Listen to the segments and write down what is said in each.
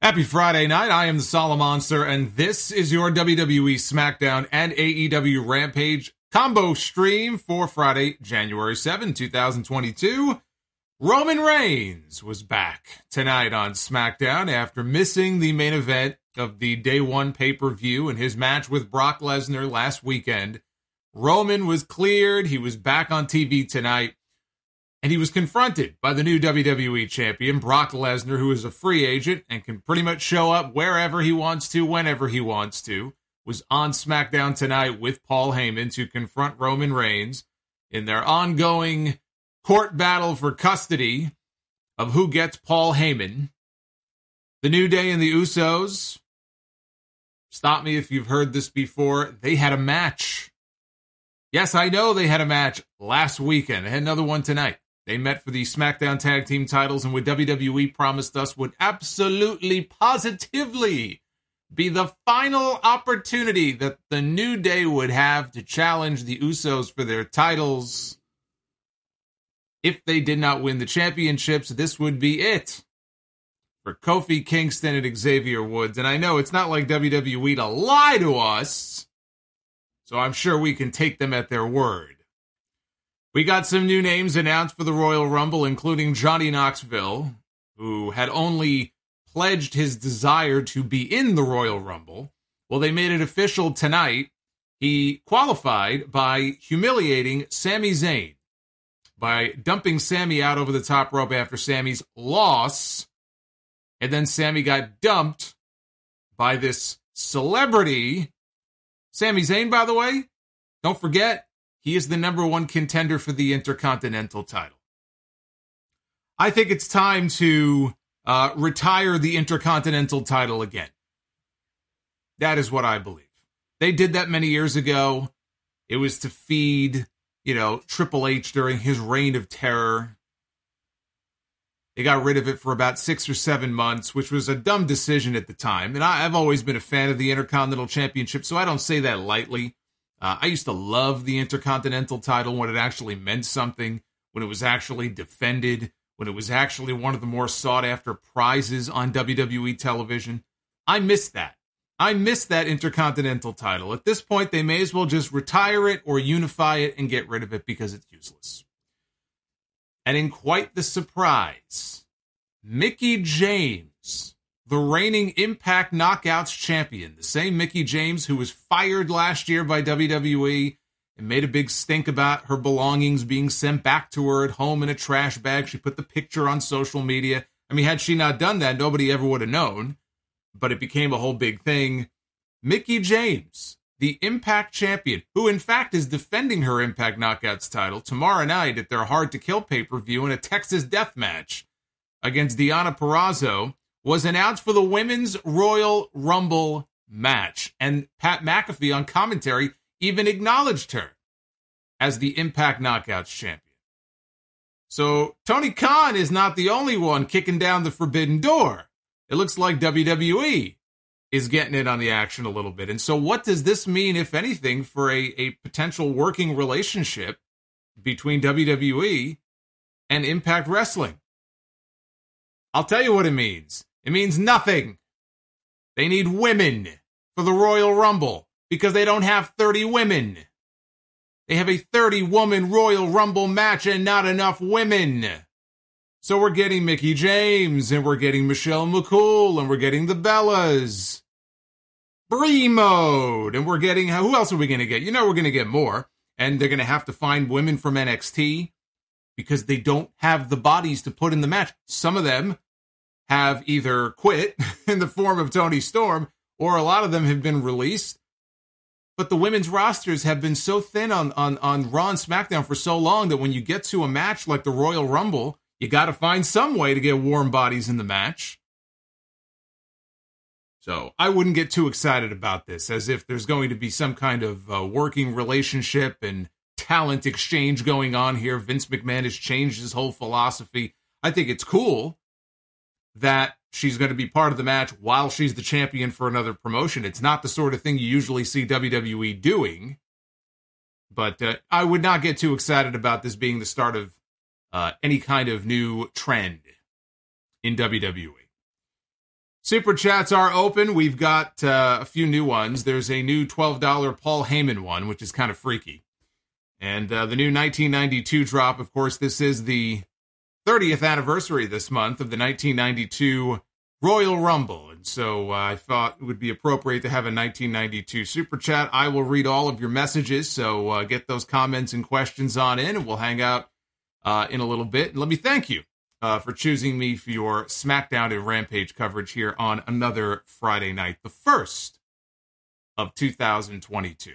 Happy Friday night. I am the Solomonster, and this is your WWE SmackDown and AEW Rampage combo stream for Friday, January 7, 2022. Roman Reigns was back tonight on SmackDown after missing the main event of the Day 1 pay-per-view in his match with Brock Lesnar last weekend. Roman was cleared. He was back on TV tonight. And he was confronted by the new WWE champion, Brock Lesnar, who is a free agent and can pretty much show up wherever he wants to, whenever he wants to, was on SmackDown tonight with Paul Heyman to confront Roman Reigns in their ongoing court battle for custody of who gets Paul Heyman. The New Day and the Usos, stop me if you've heard this before, they had a match. Yes, I know they had a match last weekend. They had another one tonight. They met for the SmackDown Tag Team titles, and what WWE promised us would absolutely, positively be the final opportunity that the New Day would have to challenge the Usos for their titles. If they did not win the championships, this would be it for Kofi Kingston and Xavier Woods. And I know it's not like WWE to lie to us, so I'm sure we can take them at their word. We got some new names announced for the Royal Rumble, including Johnny Knoxville, who had only pledged his desire to be in the Royal Rumble. Well, they made it official tonight. He qualified by humiliating Sami Zayn, by dumping Sami out over the top rope after Sami's loss. And then Sami got dumped by this celebrity. Sami Zayn, by the way, don't forget, he is the number one contender for the Intercontinental title. I think it's time to retire the Intercontinental title again. That is what I believe. They did that many years ago. It was to feed, Triple H during his reign of terror. They got rid of it for about 6 or 7 months, which was a dumb decision at the time. And I've always been a fan of the Intercontinental Championship, so I don't say that lightly. I used to love the Intercontinental title when it actually meant something, when it was actually defended, when it was actually one of the more sought-after prizes on WWE television. I miss that. I miss that Intercontinental title. At this point, they may as well just retire it or unify it and get rid of it because it's useless. And in quite the surprise, Mickie James, the reigning Impact Knockouts champion, the same Mickie James who was fired last year by WWE and made a big stink about her belongings being sent back to her at home in a trash bag. She put the picture on social media. I mean, had she not done that, nobody ever would have known, but it became a whole big thing. Mickie James, the Impact champion, who in fact is defending her Impact Knockouts title tomorrow night at their Hard to Kill pay-per-view in a Texas death match against Deonna Purrazzo, was announced for the Women's Royal Rumble match. And Pat McAfee on commentary even acknowledged her as the Impact Knockouts champion. So Tony Khan is not the only one kicking down the forbidden door. It looks like WWE is getting in on the action a little bit. And so what does this mean, if anything, for a potential working relationship between WWE and Impact Wrestling? I'll tell you what it means. It means nothing. They need women for the Royal Rumble because they don't have 30 women. They have a 30-woman Royal Rumble match and not enough women. So we're getting Mickie James, and we're getting Michelle McCool, and we're getting the Bellas. Brie Mode, and we're getting, who else are we going to get? We're going to get more. And they're going to have to find women from NXT because they don't have the bodies to put in the match. Some of them have either quit in the form of Toni Storm, or a lot of them have been released. But the women's rosters have been so thin on Raw and SmackDown for so long that when you get to a match like the Royal Rumble, you got to find some way to get warm bodies in the match. So I wouldn't get too excited about this, as if there's going to be some kind of working relationship and talent exchange going on here. Vince McMahon has changed his whole philosophy. I think it's cool that she's going to be part of the match while she's the champion for another promotion. It's not the sort of thing you usually see WWE doing. But I would not get too excited about this being the start of any kind of new trend in WWE. Super chats are open. We've got a few new ones. There's a new $12 Paul Heyman one, which is kind of freaky. And the new 1992 drop, of course, this is the 30th anniversary this month of the 1992 Royal Rumble. And so I thought it would be appropriate to have a 1992 Super Chat. I will read all of your messages, so get those comments and questions on in, and we'll hang out in a little bit. And let me thank you for choosing me for your SmackDown and Rampage coverage here on another Friday night, the first of 2022.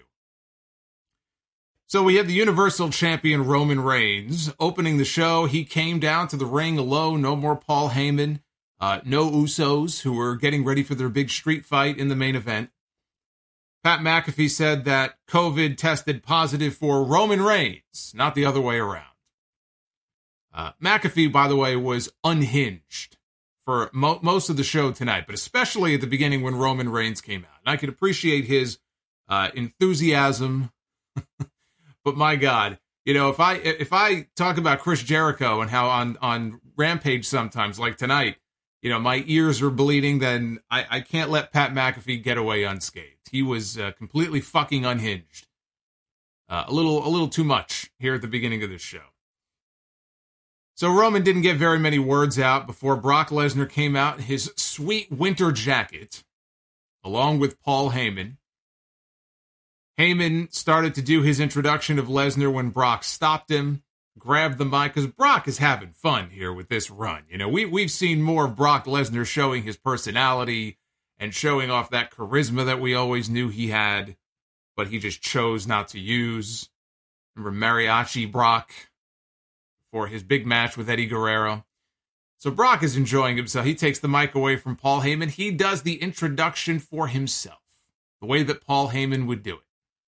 So we have the Universal Champion Roman Reigns opening the show. He came down to the ring alone. No more Paul Heyman. No Usos, who were getting ready for their big street fight in the main event. Pat McAfee said that COVID tested positive for Roman Reigns, not the other way around. McAfee, by the way, was unhinged for most of the show tonight, but especially at the beginning when Roman Reigns came out. And I could appreciate his enthusiasm. But my God, you know, if I talk about Chris Jericho and how on Rampage sometimes, like tonight, you know, my ears are bleeding, then I can't let Pat McAfee get away unscathed. He was completely fucking unhinged. A little too much here at the beginning of this show. So Roman didn't get very many words out before Brock Lesnar came out in his sweet winter jacket, along with Paul Heyman. Heyman started to do his introduction of Lesnar when Brock stopped him, grabbed the mic, because Brock is having fun here with this run. You know, we've seen more of Brock Lesnar showing his personality and showing off that charisma that we always knew he had, but he just chose not to use. Remember Mariachi Brock for his big match with Eddie Guerrero? So Brock is enjoying himself. He takes the mic away from Paul Heyman. He does the introduction for himself, the way that Paul Heyman would do it.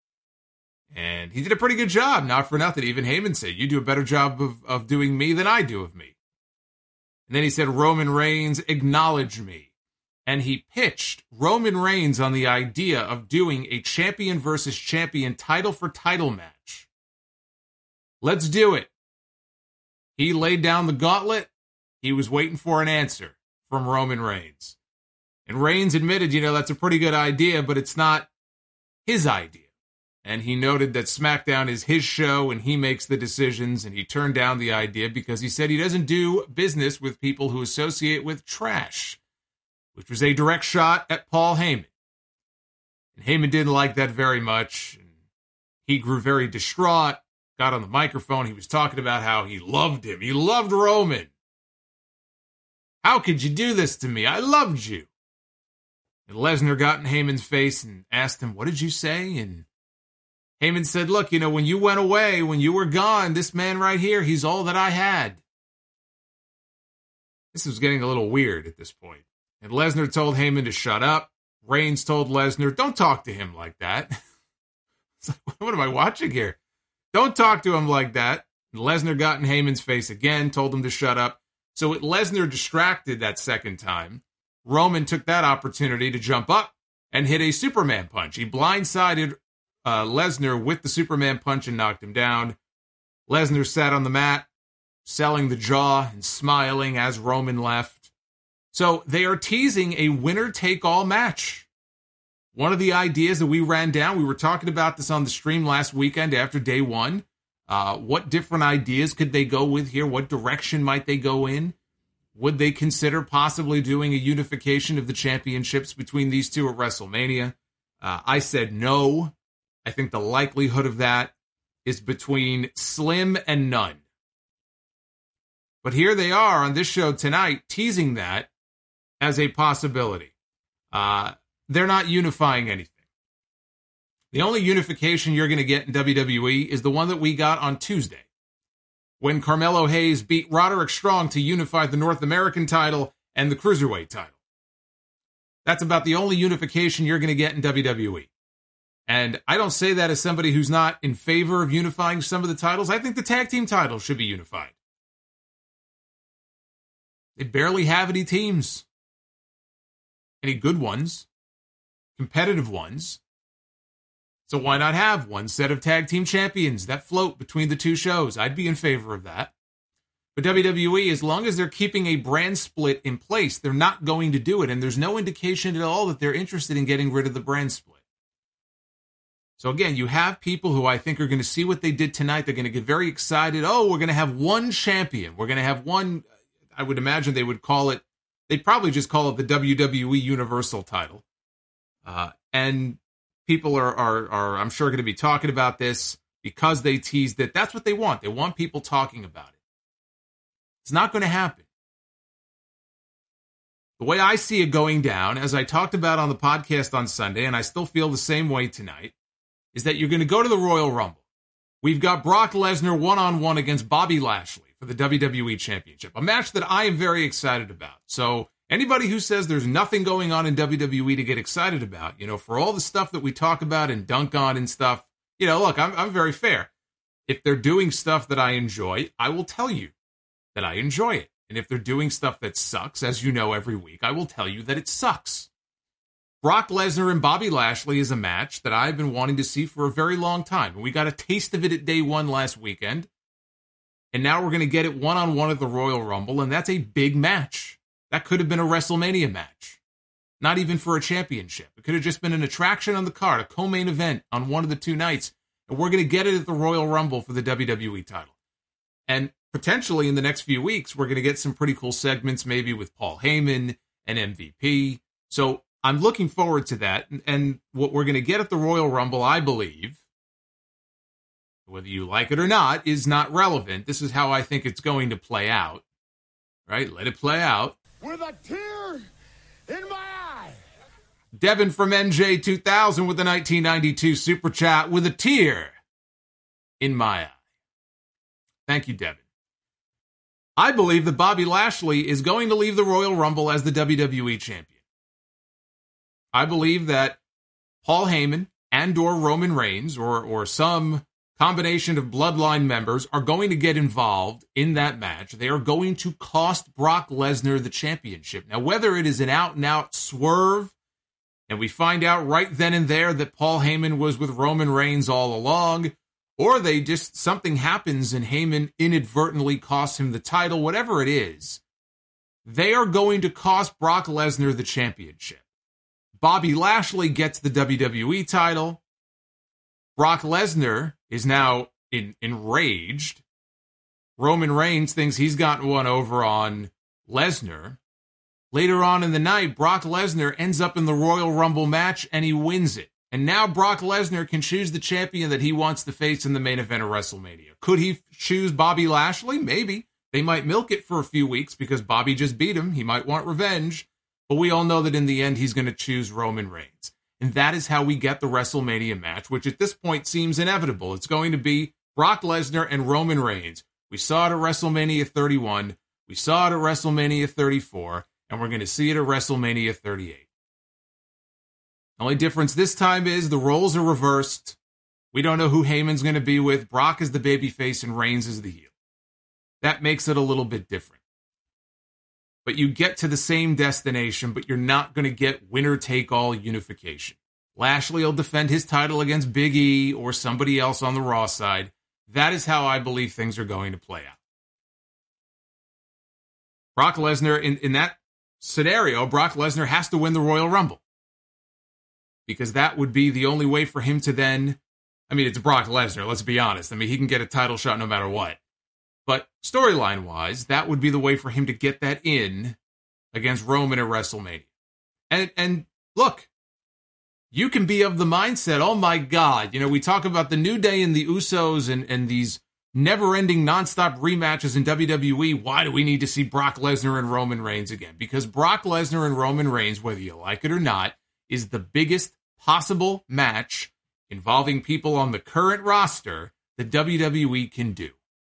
And he did a pretty good job, not for nothing. Even Heyman said, you do a better job of doing me than I do of me. And then he said, Roman Reigns, acknowledge me. And he pitched Roman Reigns on the idea of doing a champion versus champion title for title match. Let's do it. He laid down the gauntlet. He was waiting for an answer from Roman Reigns. And Reigns admitted, you know, that's a pretty good idea, but it's not his idea. And he noted that SmackDown is his show and he makes the decisions, and he turned down the idea because he said he doesn't do business with people who associate with trash, which was a direct shot at Paul Heyman. And Heyman didn't like that very much. And he grew very distraught, got on the microphone. He was talking about how he loved him. He loved Roman. How could you do this to me? I loved you. And Lesnar got in Heyman's face and asked him, what did you say? And Heyman said, look, you know, when you went away, when you were gone, this man right here, he's all that I had. This was getting a little weird at this point. And Lesnar told Heyman to shut up. Reigns told Lesnar, don't talk to him like that. It's like, what am I watching here? Don't talk to him like that. And Lesnar got in Heyman's face again, told him to shut up. So with Lesnar distracted that second time, Roman took that opportunity to jump up and hit a Superman punch. He blindsided Lesnar with the Superman punch and knocked him down. Lesnar sat on the mat, selling the jaw and smiling as Roman left. So they are teasing a winner-take-all match. One of the ideas that we ran down, we were talking about this on the stream last weekend after day one. What different ideas could they go with here? What direction might they go in? Would they consider possibly doing a unification of the championships between these two at WrestleMania? I said no. I think the likelihood of that is between slim and none. But here they are on this show tonight, teasing that as a possibility. They're not unifying anything. The only unification you're going to get in WWE is the one that we got on Tuesday, when Carmelo Hayes beat Roderick Strong to unify the North American title and the Cruiserweight title. That's about the only unification you're going to get in WWE. And I don't say that as somebody who's not in favor of unifying some of the titles. I think the tag team titles should be unified. They barely have any teams. Any good ones. Competitive ones. So why not have one set of tag team champions that float between the two shows? I'd be in favor of that. But WWE, as long as they're keeping a brand split in place, they're not going to do it. And there's no indication at all that they're interested in getting rid of the brand split. So again, you have people who I think are going to see what they did tonight. They're going to get very excited. Oh, we're going to have one champion. We're going to have one. I would imagine they would call it, they'd probably just call it the WWE Universal title. And people are I'm sure, going to be talking about this because they teased it. That's what they want. They want people talking about it. It's not going to happen. The way I see it going down, as I talked about on the podcast on Sunday, and I still feel the same way tonight, is that you're going to go to the Royal Rumble. We've got Brock Lesnar one-on-one against Bobby Lashley for the WWE Championship, a match that I am very excited about. So anybody who says there's nothing going on in WWE to get excited about, for all the stuff that we talk about and dunk on and stuff, look, I'm very fair. If they're doing stuff that I enjoy, I will tell you that I enjoy it. And if they're doing stuff that sucks, as you know every week, I will tell you that it sucks. Brock Lesnar and Bobby Lashley is a match that I've been wanting to see for a very long time. We got a taste of it at day one last weekend. And now we're going to get it one-on-one at the Royal Rumble, and that's a big match. That could have been a WrestleMania match. Not even for a championship. It could have just been an attraction on the card, a co-main event on one of the two nights. And we're going to get it at the Royal Rumble for the WWE title. And potentially in the next few weeks, we're going to get some pretty cool segments, maybe with Paul Heyman and MVP. So I'm looking forward to that. And what we're going to get at the Royal Rumble, I believe, whether you like it or not, is not relevant. This is how I think it's going to play out. Right? Let it play out. With a tear in my eye. Devin from NJ2000 with the 1992 Super Chat with a tear in my eye. Thank you, Devin. I believe that Bobby Lashley is going to leave the Royal Rumble as the WWE champion. I believe that Paul Heyman and or Roman Reigns or some combination of bloodline members are going to get involved in that match. They are going to cost Brock Lesnar the championship. Now, whether it is an out-and-out swerve, and we find out right then and there that Paul Heyman was with Roman Reigns all along, or something happens and Heyman inadvertently costs him the title, whatever it is, they are going to cost Brock Lesnar the championship. Bobby Lashley gets the WWE title. Brock Lesnar is now enraged. Roman Reigns thinks he's gotten one over on Lesnar. Later on in the night, Brock Lesnar ends up in the Royal Rumble match and he wins it. And now Brock Lesnar can choose the champion that he wants to face in the main event of WrestleMania. Could he choose Bobby Lashley? Maybe. They might milk it for a few weeks because Bobby just beat him. He might want revenge. But we all know that in the end, he's going to choose Roman Reigns. And that is how we get the WrestleMania match, which at this point seems inevitable. It's going to be Brock Lesnar and Roman Reigns. We saw it at WrestleMania 31. We saw it at WrestleMania 34. And we're going to see it at WrestleMania 38. The only difference this time is the roles are reversed. We don't know who Heyman's going to be with. Brock is the babyface and Reigns is the heel. That makes it a little bit different. But you get to the same destination, but you're not going to get winner-take-all unification. Lashley will defend his title against Big E or somebody else on the Raw side. That is how I believe things are going to play out. Brock Lesnar, in that scenario, Brock Lesnar has to win the Royal Rumble. Because that would be the only way for him to then... I mean, it's Brock Lesnar, let's be honest. I mean, he can get a title shot no matter what. But storyline-wise, that would be the way for him to get that in against Roman at WrestleMania. And look, you can be of the mindset, oh my God, we talk about the New Day and the Usos and these never-ending nonstop rematches in WWE. Why do we need to see Brock Lesnar and Roman Reigns again? Because Brock Lesnar and Roman Reigns, whether you like it or not, is the biggest possible match involving people on the current roster that WWE can do.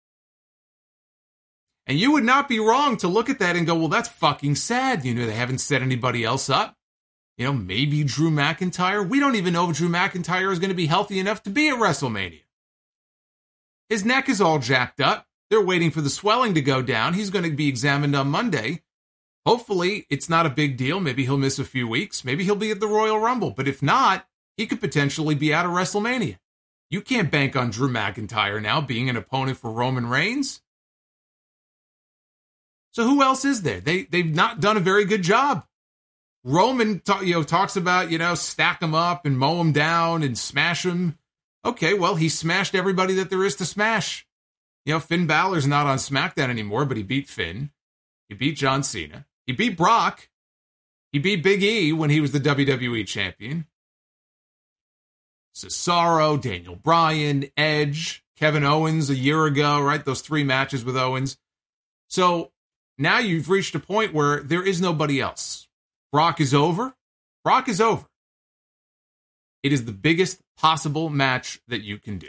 And you would not be wrong to look at that and go, well, that's fucking sad. They haven't set anybody else up. Maybe Drew McIntyre. We don't even know if Drew McIntyre is going to be healthy enough to be at WrestleMania. His neck is all jacked up. They're waiting for the swelling to go down. He's going to be examined on Monday. Hopefully, it's not a big deal. Maybe he'll miss a few weeks. Maybe he'll be at the Royal Rumble. But if not, he could potentially be out of WrestleMania. You can't bank on Drew McIntyre now being an opponent for Roman Reigns. So who else is there? They've not done a very good job. Roman talks about, stack them up and mow them down and smash them. Okay, well, he smashed everybody that there is to smash. Finn Balor's not on SmackDown anymore, but he beat Finn. He beat John Cena. He beat Brock. He beat Big E when he was the WWE champion. Cesaro, Daniel Bryan, Edge, Kevin Owens a year ago, right? Those 3 matches with Owens. So now you've reached a point where there is nobody else. Brock is over. Brock is over. It is the biggest possible match that you can do.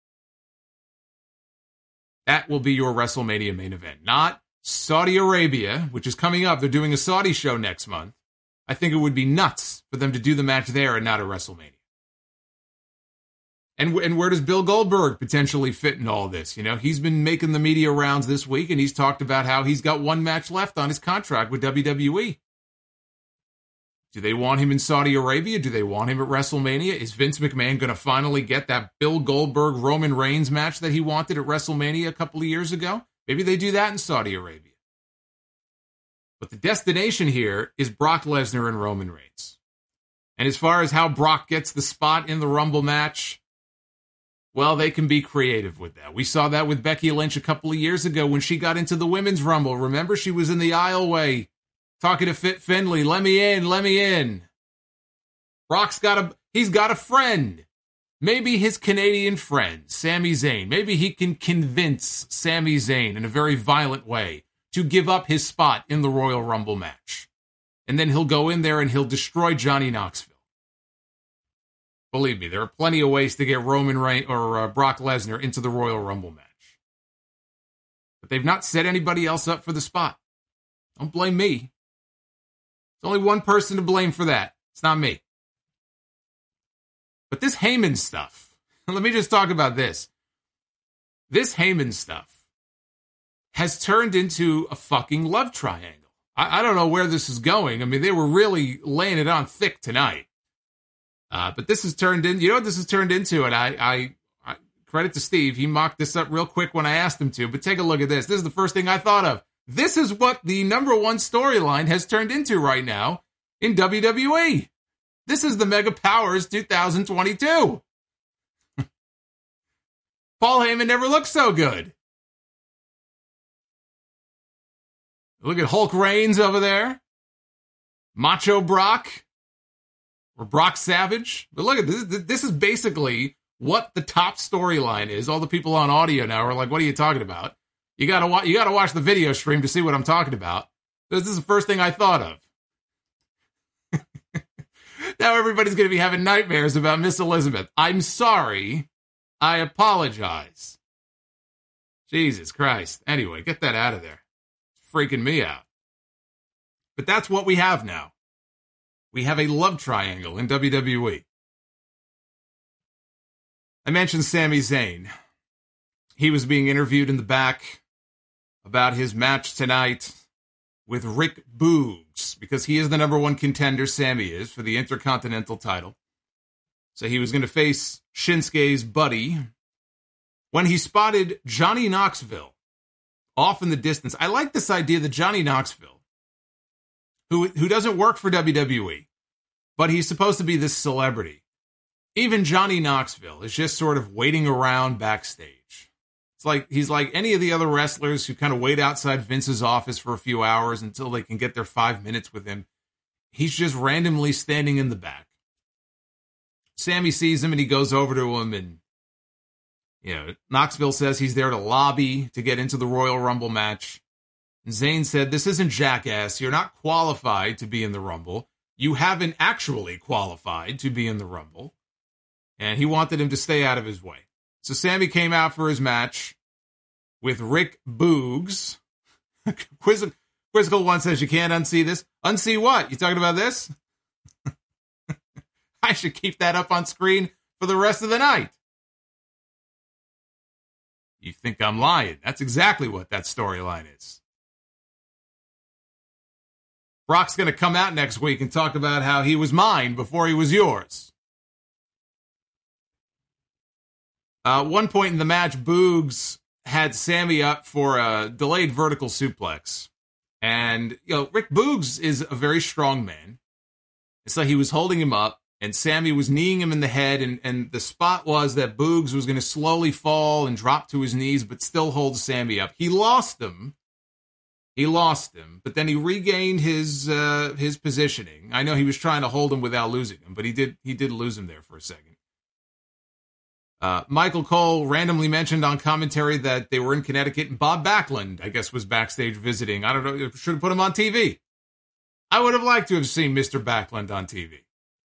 That will be your WrestleMania main event. Not Saudi Arabia, which is coming up. They're doing a Saudi show next month. I think it would be nuts for them to do the match there and not at WrestleMania. And where does Bill Goldberg potentially fit in all this? He's been making the media rounds this week, and he's talked about how he's got 1 match left on his contract with WWE. Do they want him in Saudi Arabia? Do they want him at WrestleMania? Is Vince McMahon going to finally get that Bill Goldberg-Roman Reigns match that he wanted at WrestleMania a couple of years ago? Maybe they do that in Saudi Arabia. But the destination here is Brock Lesnar and Roman Reigns. And as far as how Brock gets the spot in the Rumble match, well, they can be creative with that. We saw that with Becky Lynch a couple of years ago when she got into the Women's Rumble. Remember, she was in the aisleway talking to Fit Finlay, let me in, let me in. Brock's got a friend. Maybe his Canadian friend, Sami Zayn. Maybe he can convince Sami Zayn in a very violent way to give up his spot in the Royal Rumble match. And then he'll go in there and he'll destroy Johnny Knoxville. Believe me, there are plenty of ways to get Roman Reigns or Brock Lesnar into the Royal Rumble match. But they've not set anybody else up for the spot. Don't blame me. There's only one person to blame for that. It's not me. But this Heyman stuff, let me just talk about this. This Heyman stuff has turned into a fucking love triangle. I don't know where this is going. I mean, they were really laying it on thick tonight. But this has turned in, what this has turned into? And I credit to Steve. He mocked this up real quick when I asked him to, but take a look at this. This is the first thing I thought of. This is what the number 1 storyline has turned into right now in WWE. This is the Mega Powers 2022. Paul Heyman never looked so good. Look at Hulk Reigns over there. Macho Brock. Or Brock Savage. But look at this. This is basically what the top storyline is. All the people on audio now are like, what are you talking about? You gotta watch the video stream to see what I'm talking about. This is the first thing I thought of. Now everybody's going to be having nightmares about Miss Elizabeth. I'm sorry. I apologize. Jesus Christ. Anyway, get that out of there. It's freaking me out. But that's what we have now. We have a love triangle in WWE. I mentioned Sami Zayn. He was being interviewed in the back about his match tonight with Rick Boogs, because he is the number 1 contender, Sami is, for the Intercontinental title. So he was going to face Shinsuke's buddy when he spotted Johnny Knoxville off in the distance. I like this idea that Johnny Knoxville, who doesn't work for WWE, but he's supposed to be this celebrity. Even Johnny Knoxville is just sort of waiting around backstage. It's like he's like any of the other wrestlers who kind of wait outside Vince's office for a few hours until they can get their 5 minutes with him. He's just randomly standing in the back. Sami sees him and he goes over to him, and Knoxville says he's there to lobby to get into the Royal Rumble match. And Zayn said, "This isn't Jackass. You're not qualified to be in the Rumble. You haven't actually qualified to be in the Rumble." And he wanted him to stay out of his way. So Sami came out for his match with Rick Boogs. Quizzical One says, you can't unsee this. Unsee what? You talking about this? I should keep that up on screen for the rest of the night. You think I'm lying. That's exactly what that storyline is. Brock's going to come out next week and talk about how he was mine before he was yours. One point in the match, Boogs had Sami up for a delayed vertical suplex. And, Rick Boogs is a very strong man. So he was holding him up, and Sammy was kneeing him in the head, and the spot was that Boogs was going to slowly fall and drop to his knees, but still hold Sammy up. He lost him, but then he regained his positioning. I know he was trying to hold him without losing him, but he did lose him there for a second. Michael Cole randomly mentioned on commentary that they were in Connecticut, and Bob Backlund, I guess, was backstage visiting. I don't know, should have put him on TV. I would have liked to have seen Mr. Backlund on TV.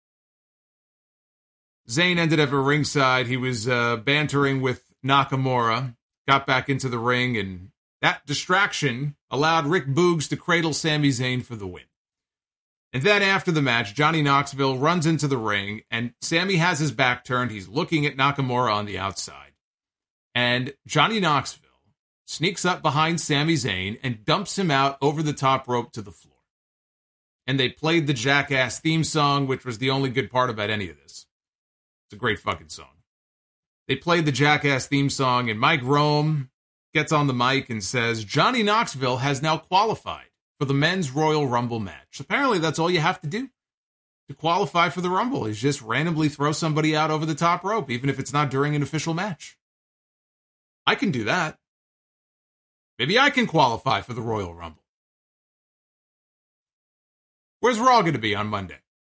Zayn ended up at ringside. He was bantering with Nakamura, got back into the ring, and that distraction allowed Rick Boogs to cradle Sami Zayn for the win. And then after the match, Johnny Knoxville runs into the ring, and Sami has his back turned. He's looking at Nakamura on the outside. And Johnny Knoxville sneaks up behind Sami Zayn and dumps him out over the top rope to the floor. And they played the Jackass theme song, which was the only good part about any of this. It's a great fucking song. They played the Jackass theme song, and Mike Rome gets on the mic and says, Johnny Knoxville has now qualified for the men's Royal Rumble match. Apparently, that's all you have to do to qualify for the Rumble, is just randomly throw somebody out over the top rope, even if it's not during an official match. I can do that. Maybe I can qualify for the Royal Rumble. Where's Raw going to be on Monday?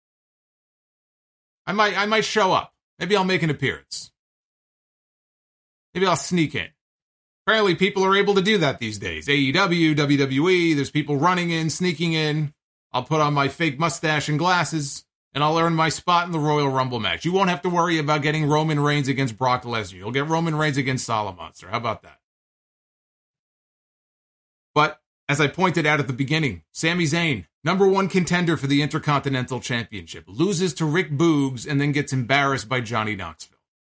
I might show up. Maybe I'll make an appearance. Maybe I'll sneak in. Apparently, people are able to do that these days. AEW, WWE, there's people running in, sneaking in. I'll put on my fake mustache and glasses, and I'll earn my spot in the Royal Rumble match. You won't have to worry about getting Roman Reigns against Brock Lesnar. You'll get Roman Reigns against Solomonster. How about that? But, as I pointed out at the beginning, Sami Zayn, #1 contender for the Intercontinental Championship, loses to Rick Boogs and then gets embarrassed by Johnny Knoxville.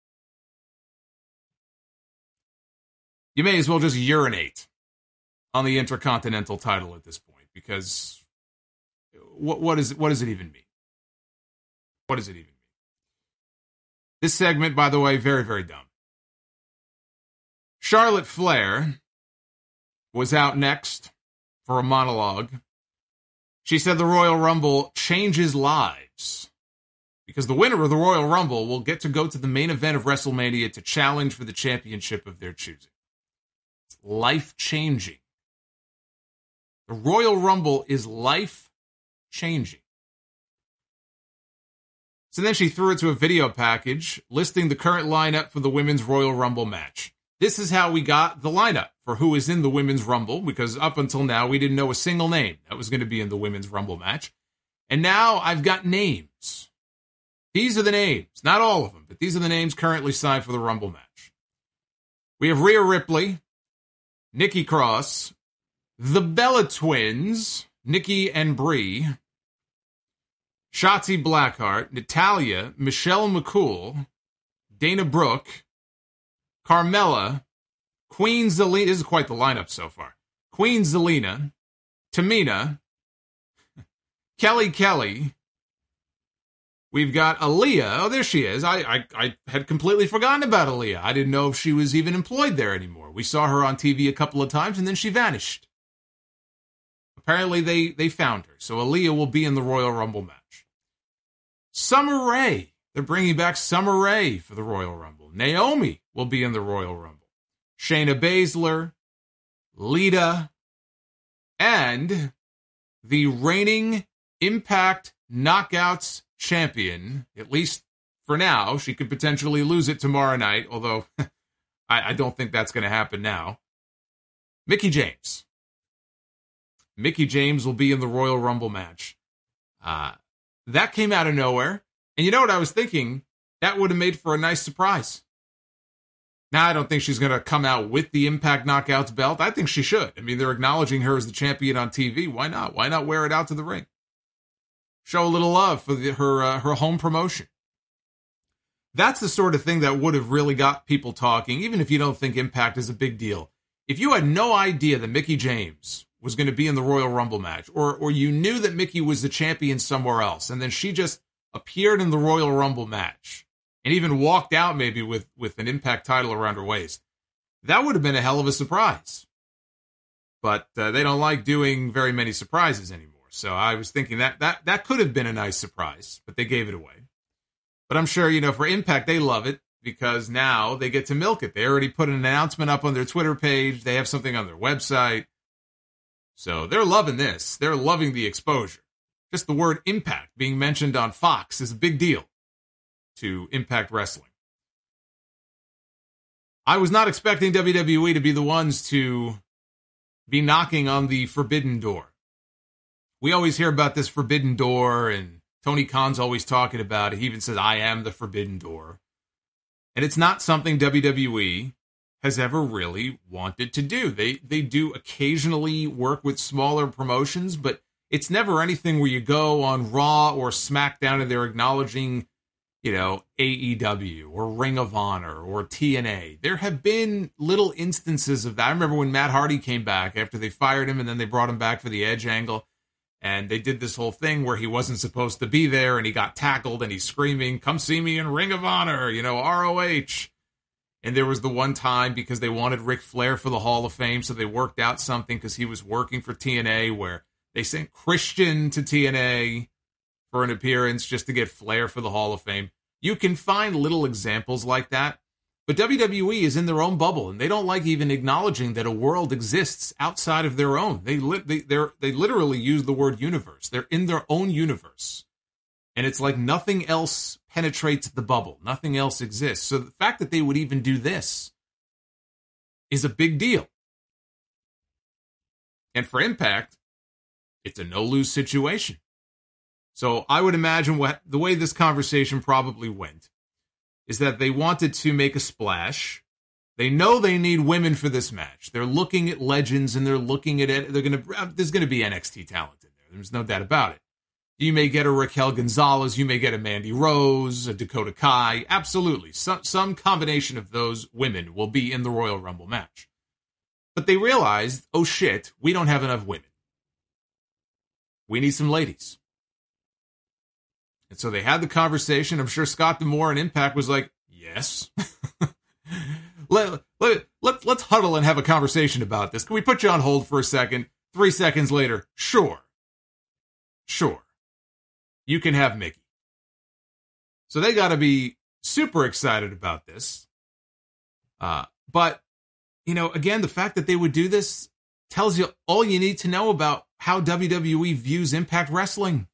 You may as well just urinate on the Intercontinental title at this point, because what does it even mean? What does it even mean? This segment, by the way, very, very dumb. Charlotte Flair was out next for a monologue. She said the Royal Rumble changes lives, because the winner of the Royal Rumble will get to go to the main event of WrestleMania to challenge for the championship of their choosing. It's life-changing. The Royal Rumble is life-changing. So then she threw it to a video package listing the current lineup for the Women's Royal Rumble match. This is how we got the lineup for who is in the Women's Rumble, because up until now we didn't know a single name that was going to be in the Women's Rumble match. And now I've got names. These are the names, not all of them, but these are the names currently signed for the Rumble match. We have Rhea Ripley, Nikki Cross, the Bella Twins, Nikki and Brie, Shotzi Blackheart, Natalya, Michelle McCool, Dana Brooke, Carmella, Queen Zelina. This is quite the lineup so far. Queen Zelina, Tamina, Kelly. We've got Aaliyah. Oh, there she is. I had completely forgotten about Aaliyah. I didn't know if she was even employed there anymore. We saw her on TV a couple of times, and then she vanished. Apparently, they found her. So Aaliyah will be in the Royal Rumble match. Summer Rae. They're bringing back Summer Rae for the Royal Rumble. Naomi will be in the Royal Rumble. Shayna Baszler, Lita, and the reigning Impact Knockouts champion, at least for now. She could potentially lose it tomorrow night, although I don't think that's going to happen now. Mickie James. Mickie James will be in the Royal Rumble match. That came out of nowhere. And you know what I was thinking? That would have made for a nice surprise. Now, I don't think she's going to come out with the Impact Knockouts belt. I think she should. I mean, they're acknowledging her as the champion on TV. Why not? Why not wear it out to the ring? Show a little love for her home promotion. That's the sort of thing that would have really got people talking, even if you don't think Impact is a big deal. If you had no idea that Mickie James was going to be in the Royal Rumble match, or you knew that Mickie was the champion somewhere else, and then she just appeared in the Royal Rumble match, and even walked out maybe with an Impact title around her waist, that would have been a hell of a surprise. but they don't like doing very many surprises anymore. So I was thinking that could have been a nice surprise, but they gave it away. But I'm sure, for Impact, they love it because now they get to milk it. They already put an announcement up on their Twitter page. They have something on their website. So they're loving this. They're loving the exposure. Just the word Impact being mentioned on Fox is a big deal to Impact Wrestling. I was not expecting WWE to be the ones to be knocking on the forbidden door. We always hear about this forbidden door, and Tony Khan's always talking about it. He even says, I am the forbidden door. And it's not something WWE has ever really wanted to do. They do occasionally work with smaller promotions, but it's never anything where you go on Raw or SmackDown and they're acknowledging, AEW or Ring of Honor or TNA. There have been little instances of that. I remember when Matt Hardy came back after they fired him and then they brought him back for the Edge angle. And they did this whole thing where he wasn't supposed to be there and he got tackled and he's screaming, come see me in Ring of Honor, ROH. And there was the one time because they wanted Ric Flair for the Hall of Fame, so they worked out something because he was working for TNA where they sent Christian to TNA for an appearance just to get Flair for the Hall of Fame. You can find little examples like that. But WWE is in their own bubble, and they don't like even acknowledging that a world exists outside of their own. They literally use the word universe. They're in their own universe. And it's like nothing else penetrates the bubble. Nothing else exists. So the fact that they would even do this is a big deal. And for Impact, it's a no-lose situation. So I would imagine the way this conversation probably went is that they wanted to make a splash. They know they need women for this match. They're looking at legends and they're looking at it. There's going to be NXT talent in there. There's no doubt about it. You may get a Raquel Gonzalez. You may get a Mandy Rose, a Dakota Kai. Absolutely. Some combination of those women will be in the Royal Rumble match. But they realized, oh shit, we don't have enough women. We need some ladies. And so they had the conversation. I'm sure Scott D'Amore and Impact was like, yes. Let's huddle and have a conversation about this. Can we put you on hold for a second? 3 seconds later, sure. You can have Mickie. So they got to be super excited about this. But, again, the fact that they would do this tells you all you need to know about how WWE views Impact Wrestling.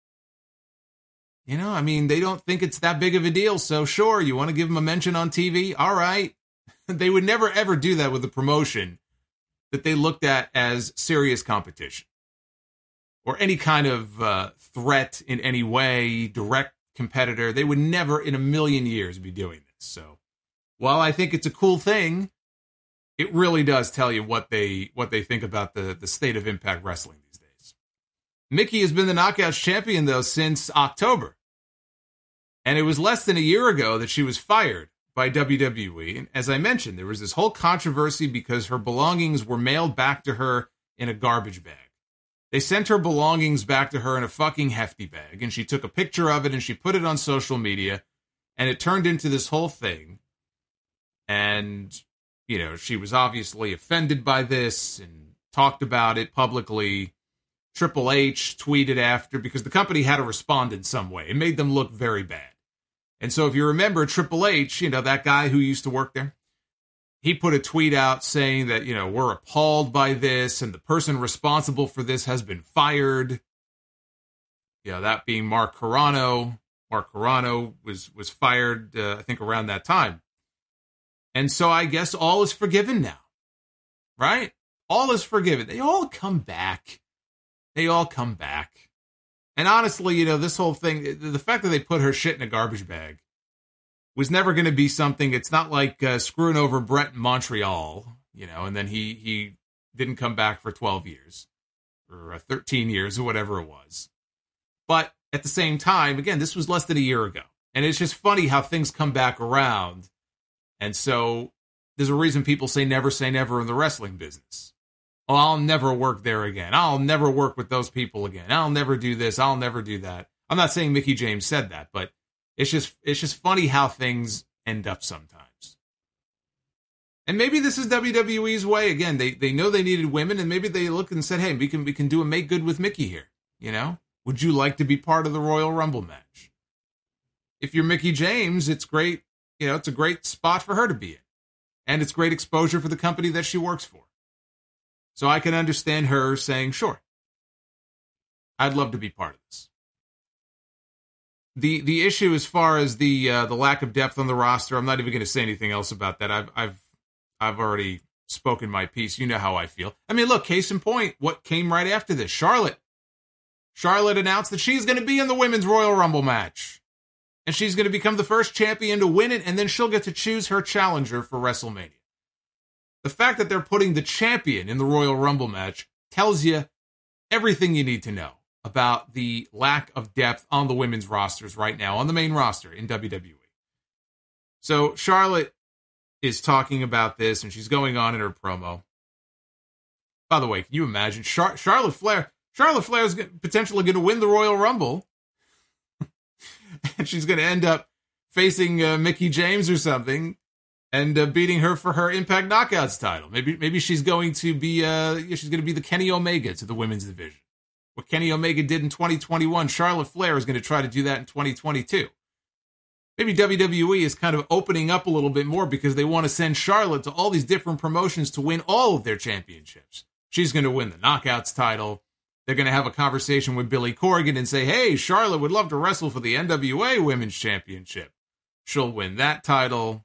They don't think it's that big of a deal. So sure, you want to give them a mention on TV? All right. They would never, ever do that with a promotion that they looked at as serious competition or any kind of threat in any way, direct competitor. They would never in a million years be doing this. So while I think it's a cool thing, it really does tell you what they think about the state of Impact Wrestling these days. Mickie has been the Knockouts champion, though, since October. And it was less than a year ago that she was fired by WWE. And as I mentioned, there was this whole controversy because her belongings were mailed back to her in a garbage bag. They sent her belongings back to her in a fucking hefty bag. And she took a picture of it and she put it on social media. And it turned into this whole thing. And, she was obviously offended by this and talked about it publicly. Triple H tweeted after because the company had to respond in some way. It made them look very bad. And so if you remember Triple H, that guy who used to work there, he put a tweet out saying that, we're appalled by this and the person responsible for this has been fired. That being Mark Carrano. Mark Carrano was fired, I think, around that time. And so I guess all is forgiven now, right? All is forgiven. They all come back. And honestly, this whole thing, the fact that they put her shit in a garbage bag was never going to be something. It's not like screwing over Brett in Montreal, and then he didn't come back for 12 years or 13 years or whatever it was. But at the same time, again, this was less than a year ago. And it's just funny how things come back around. And so there's a reason people say never in the wrestling business. Oh, I'll never work there again. I'll never work with those people again. I'll never do this. I'll never do that. I'm not saying Mickie James said that, but it's just funny how things end up sometimes. And maybe this is WWE's way. Again, they know they needed women, and maybe they looked and said, hey, we can do a make good with Mickie here. Would you like to be part of the Royal Rumble match? If you're Mickie James, it's great. It's a great spot for her to be in. And it's great exposure for the company that she works for. So I can understand her saying, sure, I'd love to be part of this. The issue as far as the lack of depth on the roster, I'm not even going to say anything else about that. I've already spoken my piece. You know how I feel. I mean, look, case in point, what came right after this? Charlotte announced that she's going to be in the Women's Royal Rumble match. And she's going to become the first champion to win it, and then she'll get to choose her challenger for WrestleMania. The fact that they're putting the champion in the Royal Rumble match tells you everything you need to know about the lack of depth on the women's rosters right now, on the main roster in WWE. So Charlotte is talking about this, and she's going on in her promo. By the way, can you imagine Charlotte Flair? Charlotte Flair is potentially going to win the Royal Rumble, and she's going to end up facing Mickie James or something, and beating her for her Impact Knockouts title. Maybe she's going to be the Kenny Omega to the women's division. What Kenny Omega did in 2021, Charlotte Flair is going to try to do that in 2022. Maybe WWE is kind of opening up a little bit more because they want to send Charlotte to all these different promotions to win all of their championships. She's going to win the Knockouts title. They're going to have a conversation with Billy Corgan and say, hey, Charlotte would love to wrestle for the NWA Women's Championship. She'll win that title.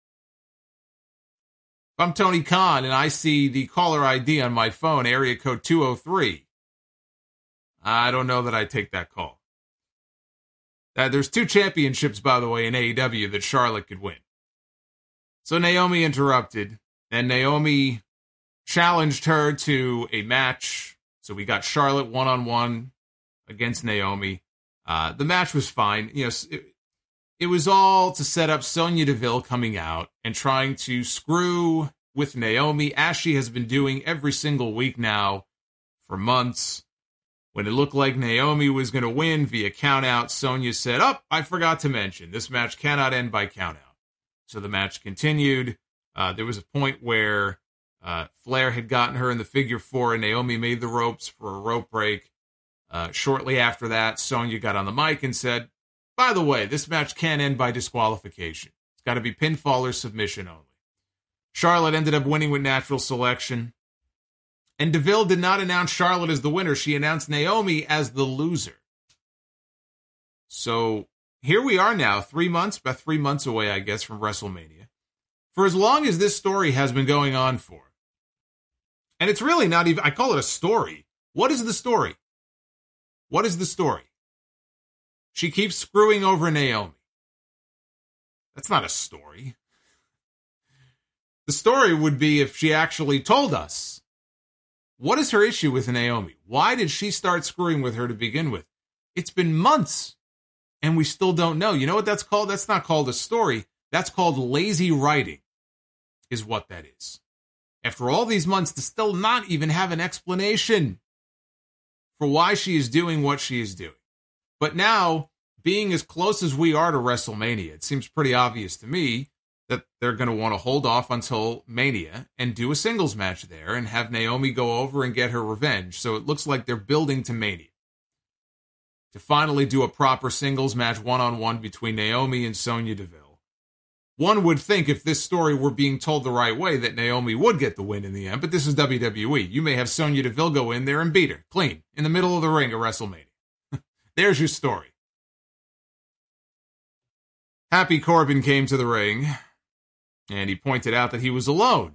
If I'm Tony Khan and I see the caller ID on my phone, area code 203, I don't know that I take that call. There's 2 championships, by the way, in AEW that Charlotte could win. So Naomi interrupted, and Naomi challenged her to a match. So we got Charlotte one-on-one against Naomi. The match was fine. It was all to set up Sonya Deville coming out and trying to screw with Naomi, as she has been doing every single week now for months. When it looked like Naomi was going to win via countout, Sonya said, I forgot to mention, this match cannot end by countout. So the match continued. There was a point where Flair had gotten her in the figure 4, and Naomi made the ropes for a rope break. Shortly after that, Sonya got on the mic and said, by the way, this match can't end by disqualification. It's got to be pinfall or submission only. Charlotte ended up winning with natural selection. And Deville did not announce Charlotte as the winner. She announced Naomi as the loser. So here we are now, 3 months, about 3 months away, I guess, from WrestleMania. For as long as this story has been going on for, and it's really not even, I call it a story. What is the story? What is the story? She keeps screwing over Naomi. That's not a story. The story would be if she actually told us, what is her issue with Naomi? Why did she start screwing with her to begin with? It's been months, and we still don't know. You know what that's called? That's not called a story. That's called lazy writing, is what that is. After all these months, to still not even have an explanation for why she is doing what she is doing. But now, being as close as we are to WrestleMania, it seems pretty obvious to me that they're going to want to hold off until Mania and do a singles match there and have Naomi go over and get her revenge. So it looks like they're building to Mania to finally do a proper singles match one-on-one between Naomi and Sonya Deville. One would think if this story were being told the right way that Naomi would get the win in the end, but this is WWE. You may have Sonya Deville go in there and beat her, clean, in the middle of the ring at WrestleMania. There's your story. Happy Corbin came to the ring, and he pointed out that he was alone.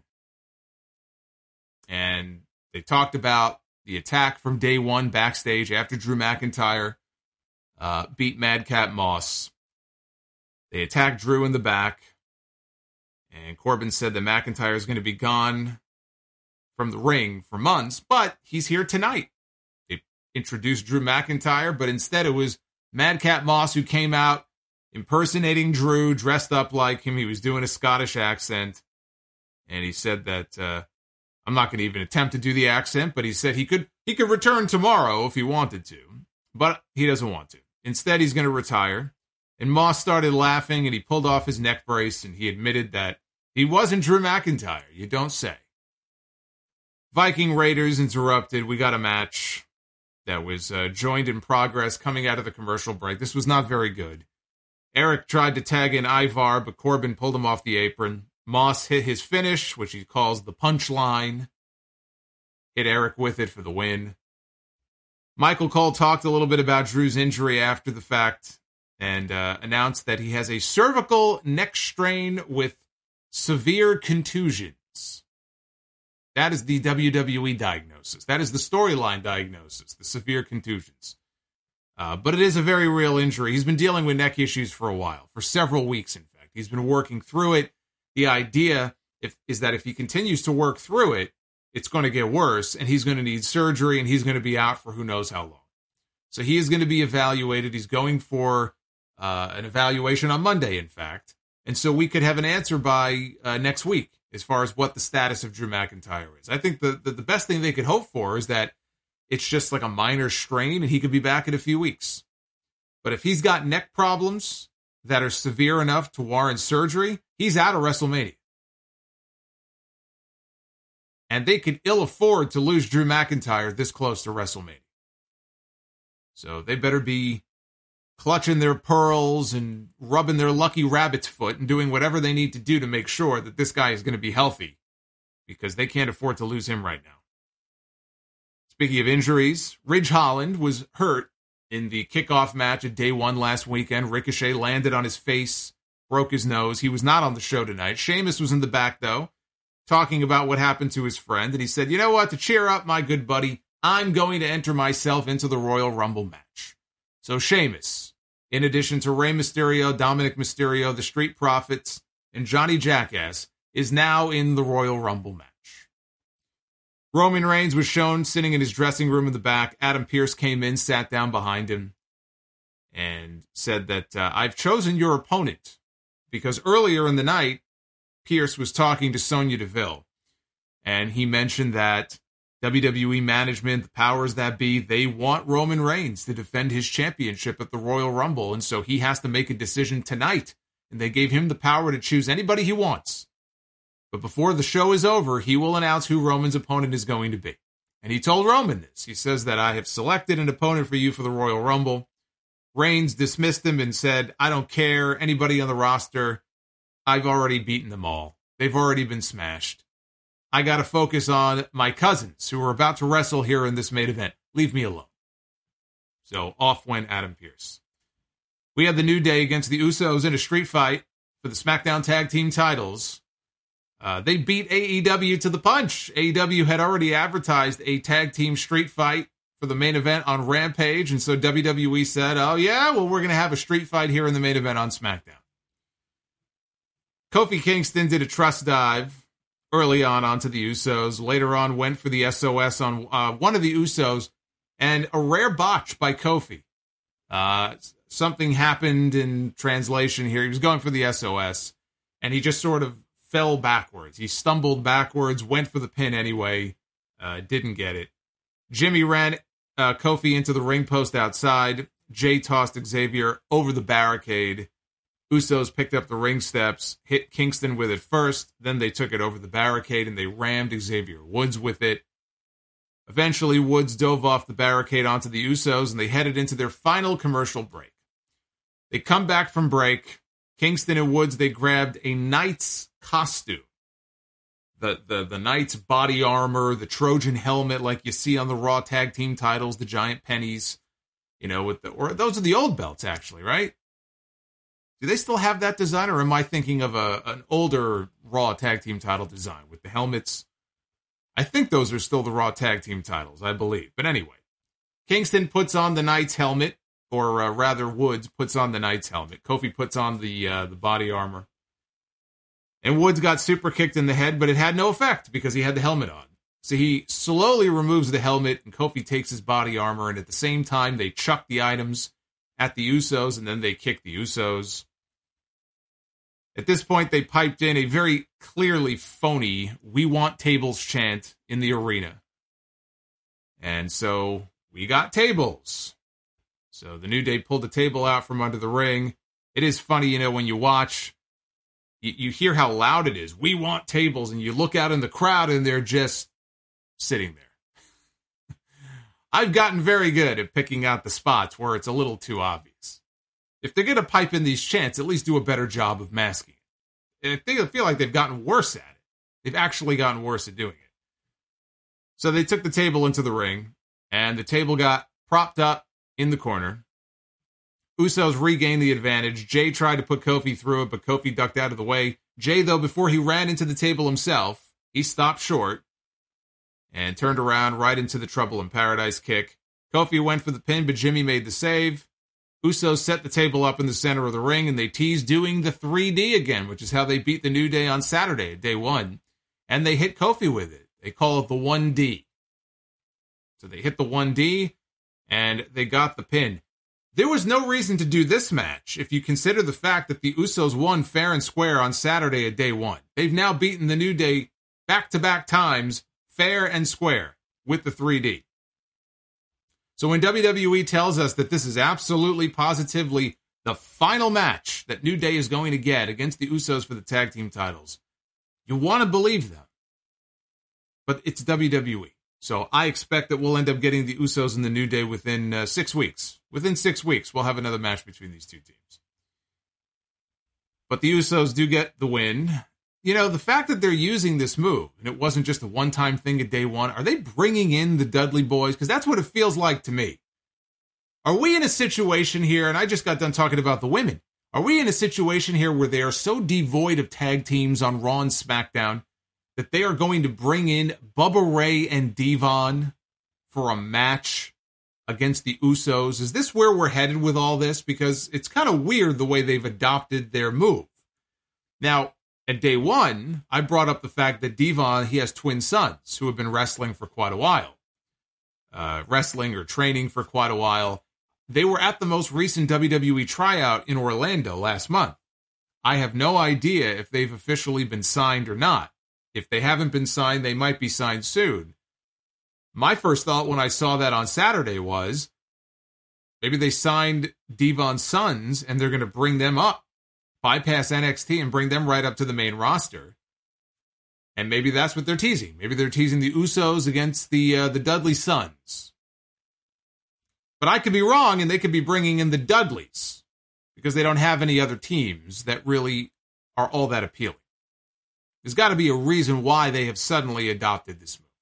And they talked about the attack from day one backstage after Drew McIntyre beat Madcap Moss. They attacked Drew in the back, and Corbin said that McIntyre is going to be gone from the ring for months, but he's here tonight. They introduced Drew McIntyre, but instead it was Madcap Moss who came out impersonating Drew, dressed up like him. He was doing a Scottish accent, and he said that I'm not going to even attempt to do the accent, but he said he could return tomorrow if he wanted to, but he doesn't want to. Instead, he's going to retire. And Moss started laughing, and he pulled off his neck brace, and he admitted that He wasn't Drew McIntyre, you don't say. Viking Raiders interrupted. We got a match that was joined in progress coming out of the commercial break. This was not very good. Eric tried to tag in Ivar, but Corbin pulled him off the apron. Moss hit his finish, which he calls the punchline. Hit Eric with it for the win. Michael Cole talked a little bit about Drew's injury after the fact and announced that he has a cervical neck strain with severe contusions. That is the WWE diagnosis. That is the storyline diagnosis, the severe contusions. But it is a very real injury. He's been dealing with neck issues for a while, for several weeks, in fact. He's been working through it. The idea is that if he continues to work through it, it's going to get worse, and he's going to need surgery, and he's going to be out for who knows how long. So he is going to be evaluated. He's going for an evaluation on Monday, in fact. And so we could have an answer by next week as far as what the status of Drew McIntyre is. I think the best thing they could hope for is that it's just like a minor strain and he could be back in a few weeks. But if he's got neck problems that are severe enough to warrant surgery, he's out of WrestleMania. And they could ill afford to lose Drew McIntyre this close to WrestleMania. So they better be clutching their pearls and rubbing their lucky rabbit's foot and doing whatever they need to do to make sure that this guy is going to be healthy, because they can't afford to lose him right now. Speaking of injuries, Ridge Holland was hurt in the kickoff match at Day 1 last weekend. Ricochet landed on his face, broke his nose. He was not on the show tonight. Sheamus was in the back, though, talking about what happened to his friend. And he said, you know what, to cheer up my good buddy, I'm going to enter myself into the Royal Rumble match. So Sheamus, in addition to Rey Mysterio, Dominic Mysterio, the Street Profits, and Johnny Jackass, is now in the Royal Rumble match. Roman Reigns was shown sitting in his dressing room in the back. Adam Pearce came in, sat down behind him, and said that I've chosen your opponent, because earlier in the night, Pearce was talking to Sonya Deville, and he mentioned that WWE management, the powers that be, they want Roman Reigns to defend his championship at the Royal Rumble, and so he has to make a decision tonight, and they gave him the power to choose anybody he wants. But before the show is over, he will announce who Roman's opponent is going to be. And he told Roman this. He says that I have selected an opponent for you for the Royal Rumble. Reigns dismissed him and said, I don't care, anybody on the roster, I've already beaten them all. They've already been smashed. I got to focus on my cousins who are about to wrestle here in this main event. Leave me alone. So off went Adam Pearce. We had the New Day against the Usos in a street fight for the SmackDown Tag Team titles. They beat AEW to the punch. AEW had already advertised a tag team street fight for the main event on Rampage, and so WWE said, oh yeah, well, we're going to have a street fight here in the main event on SmackDown. Kofi Kingston did a trust dive early on onto the Usos. Later on, went for the SOS on one of the Usos, and a rare botch by Kofi. Something happened in translation here. He was going for the SOS, and he just sort of fell backwards. He stumbled backwards, went for the pin anyway, didn't get it. Jimmy ran Kofi into the ring post outside. Jay tossed Xavier over the barricade. Usos picked up the ring steps, hit Kingston with it first, then they took it over the barricade and they rammed Xavier Woods with it. Eventually, Woods dove off the barricade onto the Usos and they headed into their final commercial break. They come back from break. Kingston and Woods, they grabbed a Knight's costume. The Knight's body armor, the Trojan helmet like you see on the Raw Tag Team titles, the giant pennies, or those are the old belts actually, right? Do they still have that design, or am I thinking of an older Raw Tag Team title design with the helmets? I think those are still the Raw Tag Team titles, I believe. But anyway, Kingston puts on the Knight's helmet, or rather Woods puts on the Knight's helmet. Kofi puts on the body armor. And Woods got super kicked in the head, but it had no effect because he had the helmet on. So he slowly removes the helmet, and Kofi takes his body armor, and at the same time, they chuck the items at the Usos, and then they kick the Usos. At this point, they piped in a very clearly phony "We Want Tables" chant in the arena. And so we got tables. So the New Day pulled the table out from under the ring. It is funny, when you watch You hear how loud it is. We want tables, and you look out in the crowd, and they're just sitting there. I've gotten very good at picking out the spots where it's a little too obvious. If they're going to pipe in these chants, at least do a better job of masking it. I feel like they've gotten worse at it. They've actually gotten worse at doing it. So they took the table into the ring, and the table got propped up in the corner. Usos regained the advantage. Jay tried to put Kofi through it, but Kofi ducked out of the way. Jay, though, before he ran into the table himself, he stopped short and turned around right into the Trouble in Paradise kick. Kofi went for the pin, but Jimmy made the save. Usos set the table up in the center of the ring, and they teased doing the 3D again, which is how they beat the New Day on Saturday, day one. And they hit Kofi with it. They call it the 1D. So they hit the 1D, and they got the pin. There was no reason to do this match if you consider the fact that the Usos won fair and square on Saturday at day one. They've now beaten the New Day back-to-back times, fair and square, with the 3D. So when WWE tells us that this is absolutely, positively the final match that New Day is going to get against the Usos for the tag team titles, you want to believe them. But it's WWE. So I expect that we'll end up getting the Usos and the New Day within 6 weeks. Within 6 weeks, we'll have another match between these two teams. But the Usos do get the win. You know, the fact that they're using this move, and it wasn't just a one-time thing at day one, are they bringing in the Dudley Boys? Because that's what it feels like to me. Are we in a situation here, and I just got done talking about the women, are we in a situation here where they are so devoid of tag teams on Raw and SmackDown that they are going to bring in Bubba Ray and Devon for a match against the Usos? Is this where we're headed with all this? Because it's kind of weird the way they've adopted their move. Now, at day one, I brought up the fact that Devon, he has twin sons who have been wrestling for quite a while. Wrestling or training for quite a while. They were at the most recent WWE tryout in Orlando last month. I have no idea if they've officially been signed or not. If they haven't been signed, they might be signed soon. My first thought when I saw that on Saturday was, maybe they signed Devon's sons and they're going to bring them up, bypass NXT and bring them right up to the main roster. And maybe that's what they're teasing. Maybe they're teasing the Usos against the Dudley sons. But I could be wrong, and they could be bringing in the Dudleys because they don't have any other teams that really are all that appealing. There's got to be a reason why they have suddenly adopted this move.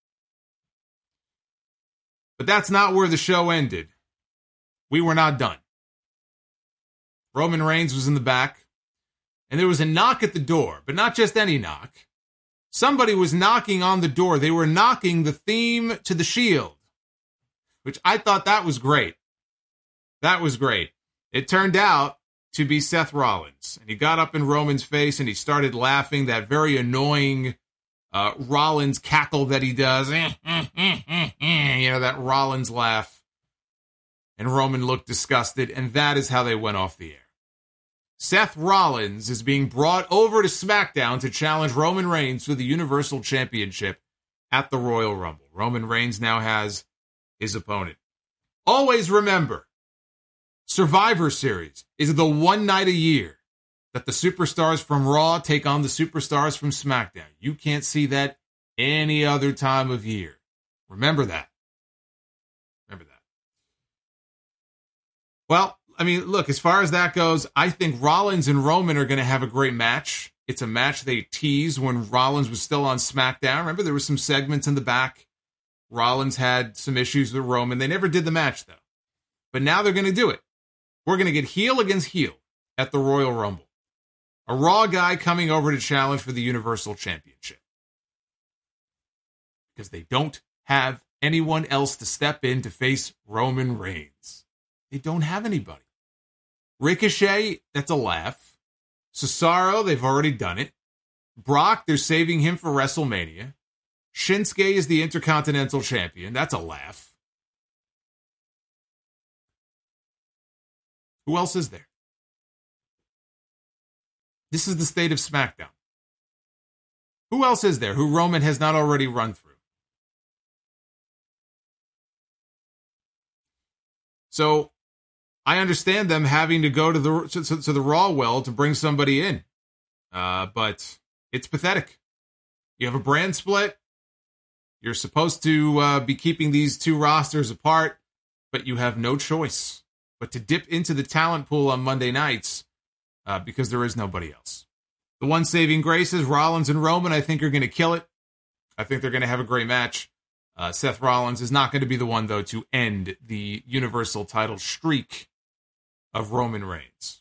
But that's not where the show ended. We were not done. Roman Reigns was in the back, and there was a knock at the door, but not just any knock. Somebody was knocking on the door. They were knocking the theme to the Shield, which I thought that was great. That was great. It turned out to be Seth Rollins, and he got up in Roman's face and he started laughing, that very annoying Rollins cackle that he does. You know, that Rollins laugh. And Roman looked disgusted, and that is how they went off the air. Seth Rollins is being brought over to SmackDown to challenge Roman Reigns for the Universal Championship at the Royal Rumble. Roman Reigns now has his opponent. Always remember, Survivor Series is the one night a year that the superstars from Raw take on the superstars from SmackDown. You can't see that any other time of year. Remember that. Remember that. Well, I mean, look, as far as that goes, I think Rollins and Roman are going to have a great match. It's a match they teased when Rollins was still on SmackDown. Remember, there were some segments in the back. Rollins had some issues with Roman. They never did the match, though. But now they're going to do it. We're going to get heel against heel at the Royal Rumble. A Raw guy coming over to challenge for the Universal Championship. Because they don't have anyone else to step in to face Roman Reigns. They don't have anybody. Ricochet, that's a laugh. Cesaro, they've already done it. Brock, they're saving him for WrestleMania. Shinsuke is the Intercontinental Champion. That's a laugh. Who else is there? This is the state of SmackDown. Who else is there who Roman has not already run through? So I understand them having to go to the Raw well to bring somebody in. But it's pathetic. You have a brand split. You're supposed to be keeping these two rosters apart, but you have no choice but to dip into the talent pool on Monday nights because there is nobody else. The one saving grace is Rollins and Roman, I think, are going to kill it. I think they're going to have a great match. Seth Rollins is not going to be the one, though, to end the Universal title streak of Roman Reigns.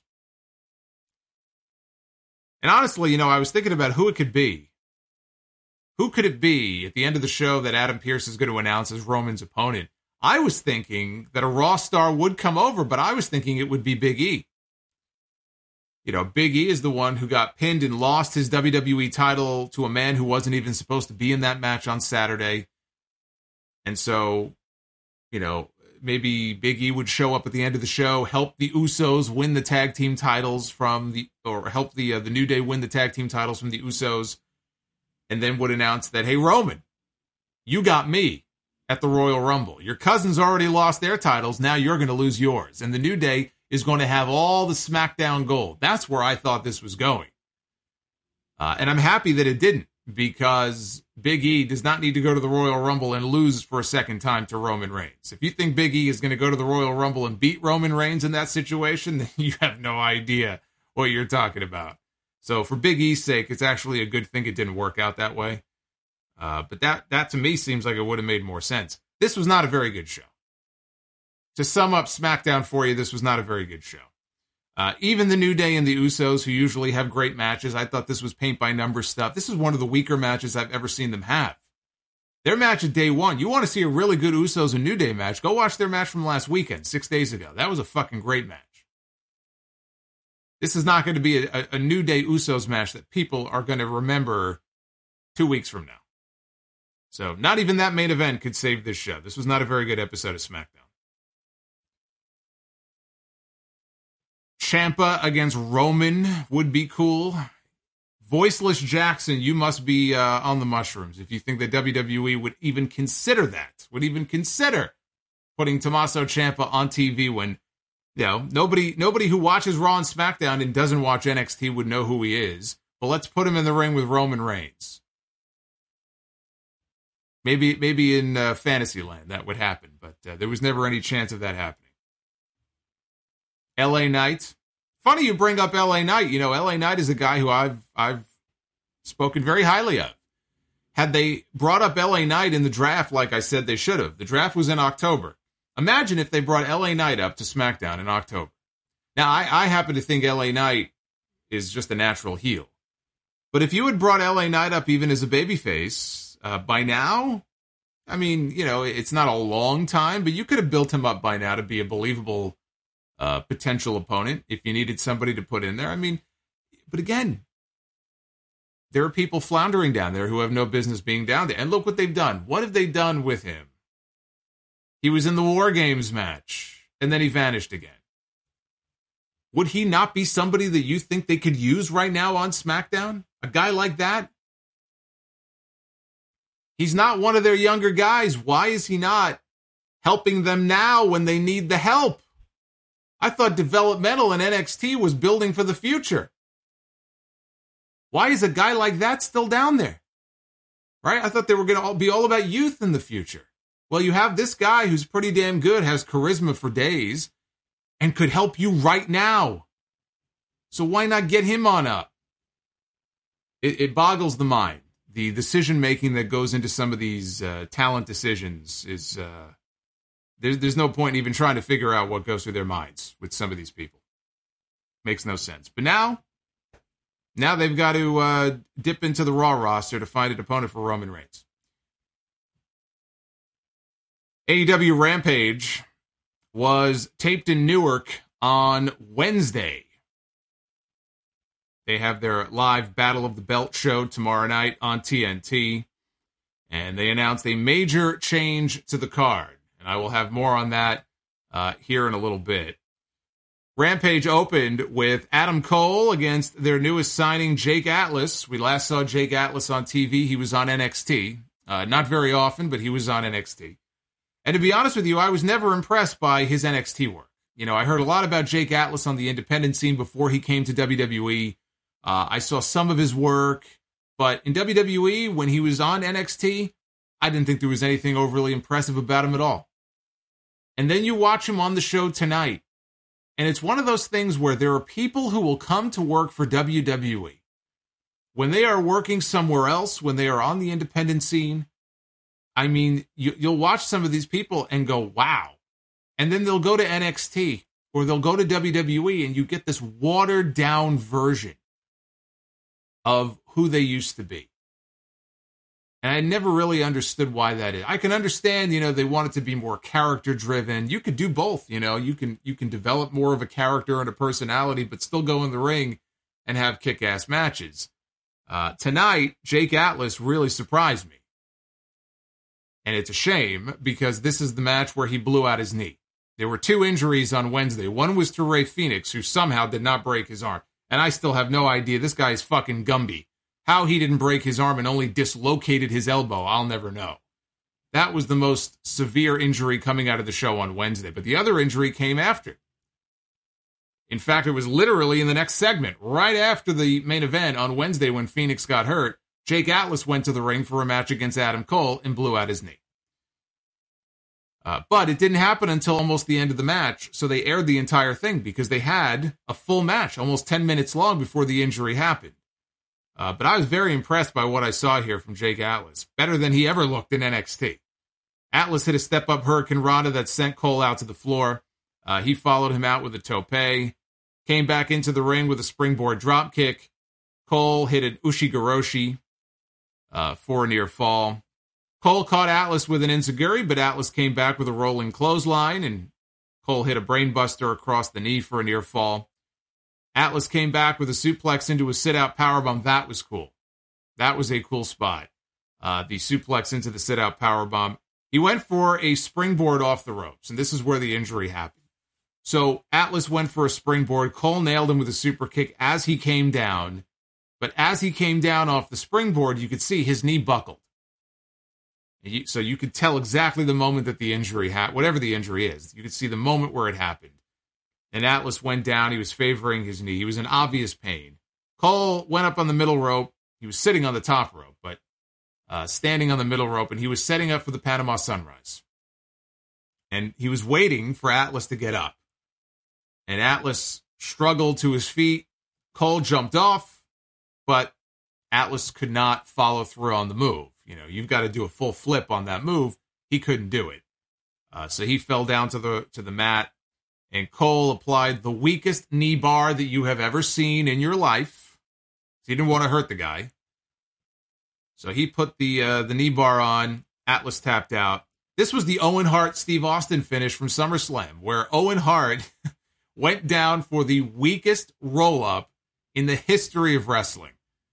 And honestly, I was thinking about who it could be. Who could it be at the end of the show that Adam Pearce is going to announce as Roman's opponent? I was thinking that a Raw star would come over, but I was thinking it would be Big E. Big E is the one who got pinned and lost his WWE title to a man who wasn't even supposed to be in that match on Saturday. And so, maybe Big E would show up at the end of the show, help the Usos win the tag team titles or help the New Day win the tag team titles from the Usos, and then would announce that, hey, Roman, you got me at the Royal Rumble. Your cousins already lost their titles. Now you're going to lose yours. And the New Day is going to have all the SmackDown gold. That's where I thought this was going. And I'm happy that it didn't, because Big E does not need to go to the Royal Rumble and lose for a second time to Roman Reigns. If you think Big E is going to go to the Royal Rumble and beat Roman Reigns in that situation, then you have no idea what you're talking about. So for Big E's sake, it's actually a good thing it didn't work out that way. But that to me seems like it would have made more sense. This was not a very good show. To sum up SmackDown for you, this was not a very good show. Even the New Day and the Usos, who usually have great matches, I thought this was paint-by-number stuff. This is one of the weaker matches I've ever seen them have. Their match at day one, you want to see a really good Usos and New Day match, go watch their match from last weekend, 6 days ago. That was a fucking great match. This is not going to be a New Day Usos match that people are going to remember 2 weeks from now. So not even that main event could save this show. This was not a very good episode of SmackDown. Ciampa against Roman would be cool. Voiceless Jackson, you must be on the mushrooms if you think that WWE would even consider that, would even consider putting Tommaso Ciampa on TV when, nobody who watches Raw and SmackDown and doesn't watch NXT would know who he is. But let's put him in the ring with Roman Reigns. Maybe in Fantasyland that would happen, but there was never any chance of that happening. LA Knight. Funny you bring up LA Knight. LA Knight is a guy who I've spoken very highly of. Had they brought up LA Knight in the draft like I said they should have, the draft was in October. Imagine if they brought LA Knight up to SmackDown in October. Now, I happen to think LA Knight is just a natural heel. But if you had brought LA Knight up even as a babyface, by now, it's not a long time, but you could have built him up by now to be a believable potential opponent if you needed somebody to put in there. But again, there are people floundering down there who have no business being down there. And look what they've done. What have they done with him? He was in the War Games match, and then he vanished again. Would he not be somebody that you think they could use right now on SmackDown? A guy like that? He's not one of their younger guys. Why is he not helping them now when they need the help? I thought developmental in NXT was building for the future. Why is a guy like that still down there? Right? I thought they were going to be all about youth in the future. Well, you have this guy who's pretty damn good, has charisma for days, and could help you right now. So why not get him on up? It boggles the mind. The decision-making that goes into some of these talent decisions is... There's no point in even trying to figure out what goes through their minds with some of these people. Makes no sense. But now they've got to dip into the Raw roster to find an opponent for Roman Reigns. AEW Rampage was taped in Newark on Wednesday. They have their live Battle of the Belt show tomorrow night on TNT. And they announced a major change to the card. I will have more on that here in a little bit. Rampage opened with Adam Cole against their newest signing, Jake Atlas. We last saw Jake Atlas on TV. He was on NXT. Not very often, but he was on NXT. And to be honest with you, I was never impressed by his NXT work. I heard a lot about Jake Atlas on the independent scene before he came to WWE. I saw some of his work, but in WWE, when he was on NXT, I didn't think there was anything overly impressive about him at all. And then you watch him on the show tonight, and it's one of those things where there are people who will come to work for WWE. When they are working somewhere else, when they are on the independent scene, I mean, you'll watch some of these people and go, wow. And then they'll go to NXT or they'll go to WWE and you get this watered down version of who they used to be. And I never really understood why that is. I can understand, they want it to be more character driven. You could do both, you can develop more of a character and a personality, but still go in the ring and have kick-ass matches. Tonight, Jake Atlas really surprised me. And it's a shame because this is the match where he blew out his knee. There were 2 injuries on Wednesday. One was to Rey Fenix, who somehow did not break his arm. And I still have no idea. This guy is fucking Gumby. How he didn't break his arm and only dislocated his elbow, I'll never know. That was the most severe injury coming out of the show on Wednesday. But the other injury came after. In fact, it was literally in the next segment, right after the main event on Wednesday when Fenix got hurt. Jake Atlas went to the ring for a match against Adam Cole and blew out his knee. But it didn't happen until almost the end of the match, so they aired the entire thing because they had a full match, almost 10 minutes long before the injury happened. But I was very impressed by what I saw here from Jake Atlas. Better than he ever looked in NXT. Atlas hit a step-up Hurricane Rana that sent Cole out to the floor. He followed him out with a tope. Came back into the ring with a springboard dropkick. Cole hit an Ushigoroshi for a near fall. Cole caught Atlas with an enziguri, but Atlas came back with a rolling clothesline, and Cole hit a brainbuster across the knee for a near fall. Atlas came back with a suplex into a sit-out powerbomb. That was cool. That was a cool spot. The suplex into the sit-out powerbomb. He went for a springboard off the ropes, and this is where the injury happened. So Atlas went for a springboard. Cole nailed him with a super kick as he came down. But as he came down off the springboard, you could see his knee buckled. So you could tell exactly the moment that the injury happened, whatever the injury is. You could see the moment where it happened. And Atlas went down. He was favoring his knee. He was in obvious pain. Cole went up on the middle rope. He was sitting on the top rope, but standing on the middle rope, and he was setting up for the Panama Sunrise. And he was waiting for Atlas to get up. And Atlas struggled to his feet. Cole jumped off, but Atlas could not follow through on the move. You've got to do a full flip on that move. He couldn't do it. So he fell down to the mat, and Cole applied the weakest knee bar that you have ever seen in your life. He didn't want to hurt the guy. So he put the knee bar on. Atlas tapped out. This was the Owen Hart Steve Austin finish from SummerSlam, where Owen Hart went down for the weakest roll-up in the history of wrestling.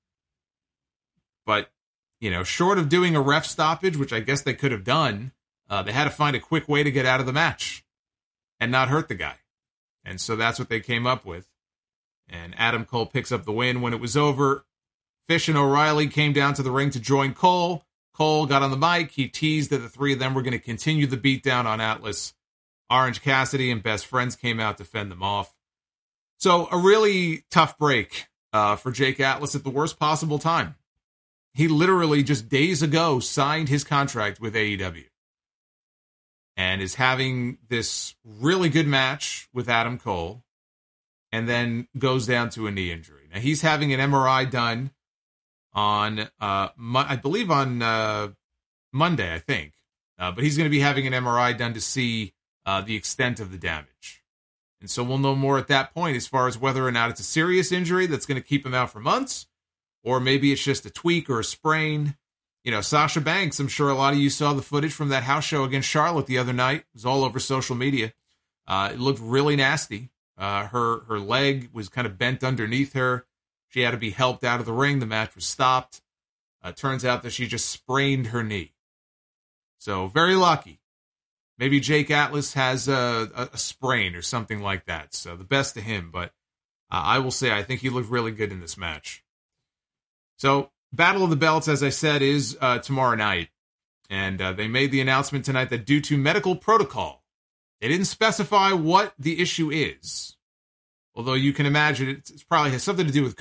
But, short of doing a ref stoppage, which I guess they could have done, they had to find a quick way to get out of the match and not hurt the guy. And so that's what they came up with. And Adam Cole picks up the win. When it was over, Fish and O'Reilly came down to the ring to join Cole. Cole got on the mic. He teased that the three of them were going to continue the beatdown on Atlas. Orange Cassidy and Best Friends came out to fend them off. So a really tough break for Jake Atlas at the worst possible time. He literally just days ago signed his contract with AEW and is having this really good match with Adam Cole and then goes down to a knee injury. Now, he's having an MRI done on, I believe on Monday, I think. But he's going to be having an MRI done to see the extent of the damage. And so we'll know more at that point as far as whether or not it's a serious injury that's going to keep him out for months, or maybe it's just a tweak or a sprain. Sasha Banks, I'm sure a lot of you saw the footage from that house show against Charlotte the other night. It was all over social media. It looked really nasty. Her leg was kind of bent underneath her. She had to be helped out of the ring. The match was stopped. Turns out that she just sprained her knee. So very lucky. Maybe Jake Atlas has a sprain or something like that. So the best to him. But I will say I think he looked really good in this match. So Battle of the Belts, as I said, is tomorrow night. And they made the announcement tonight that due to medical protocol, they didn't specify what the issue is. Although you can imagine it probably has something to do with COVID.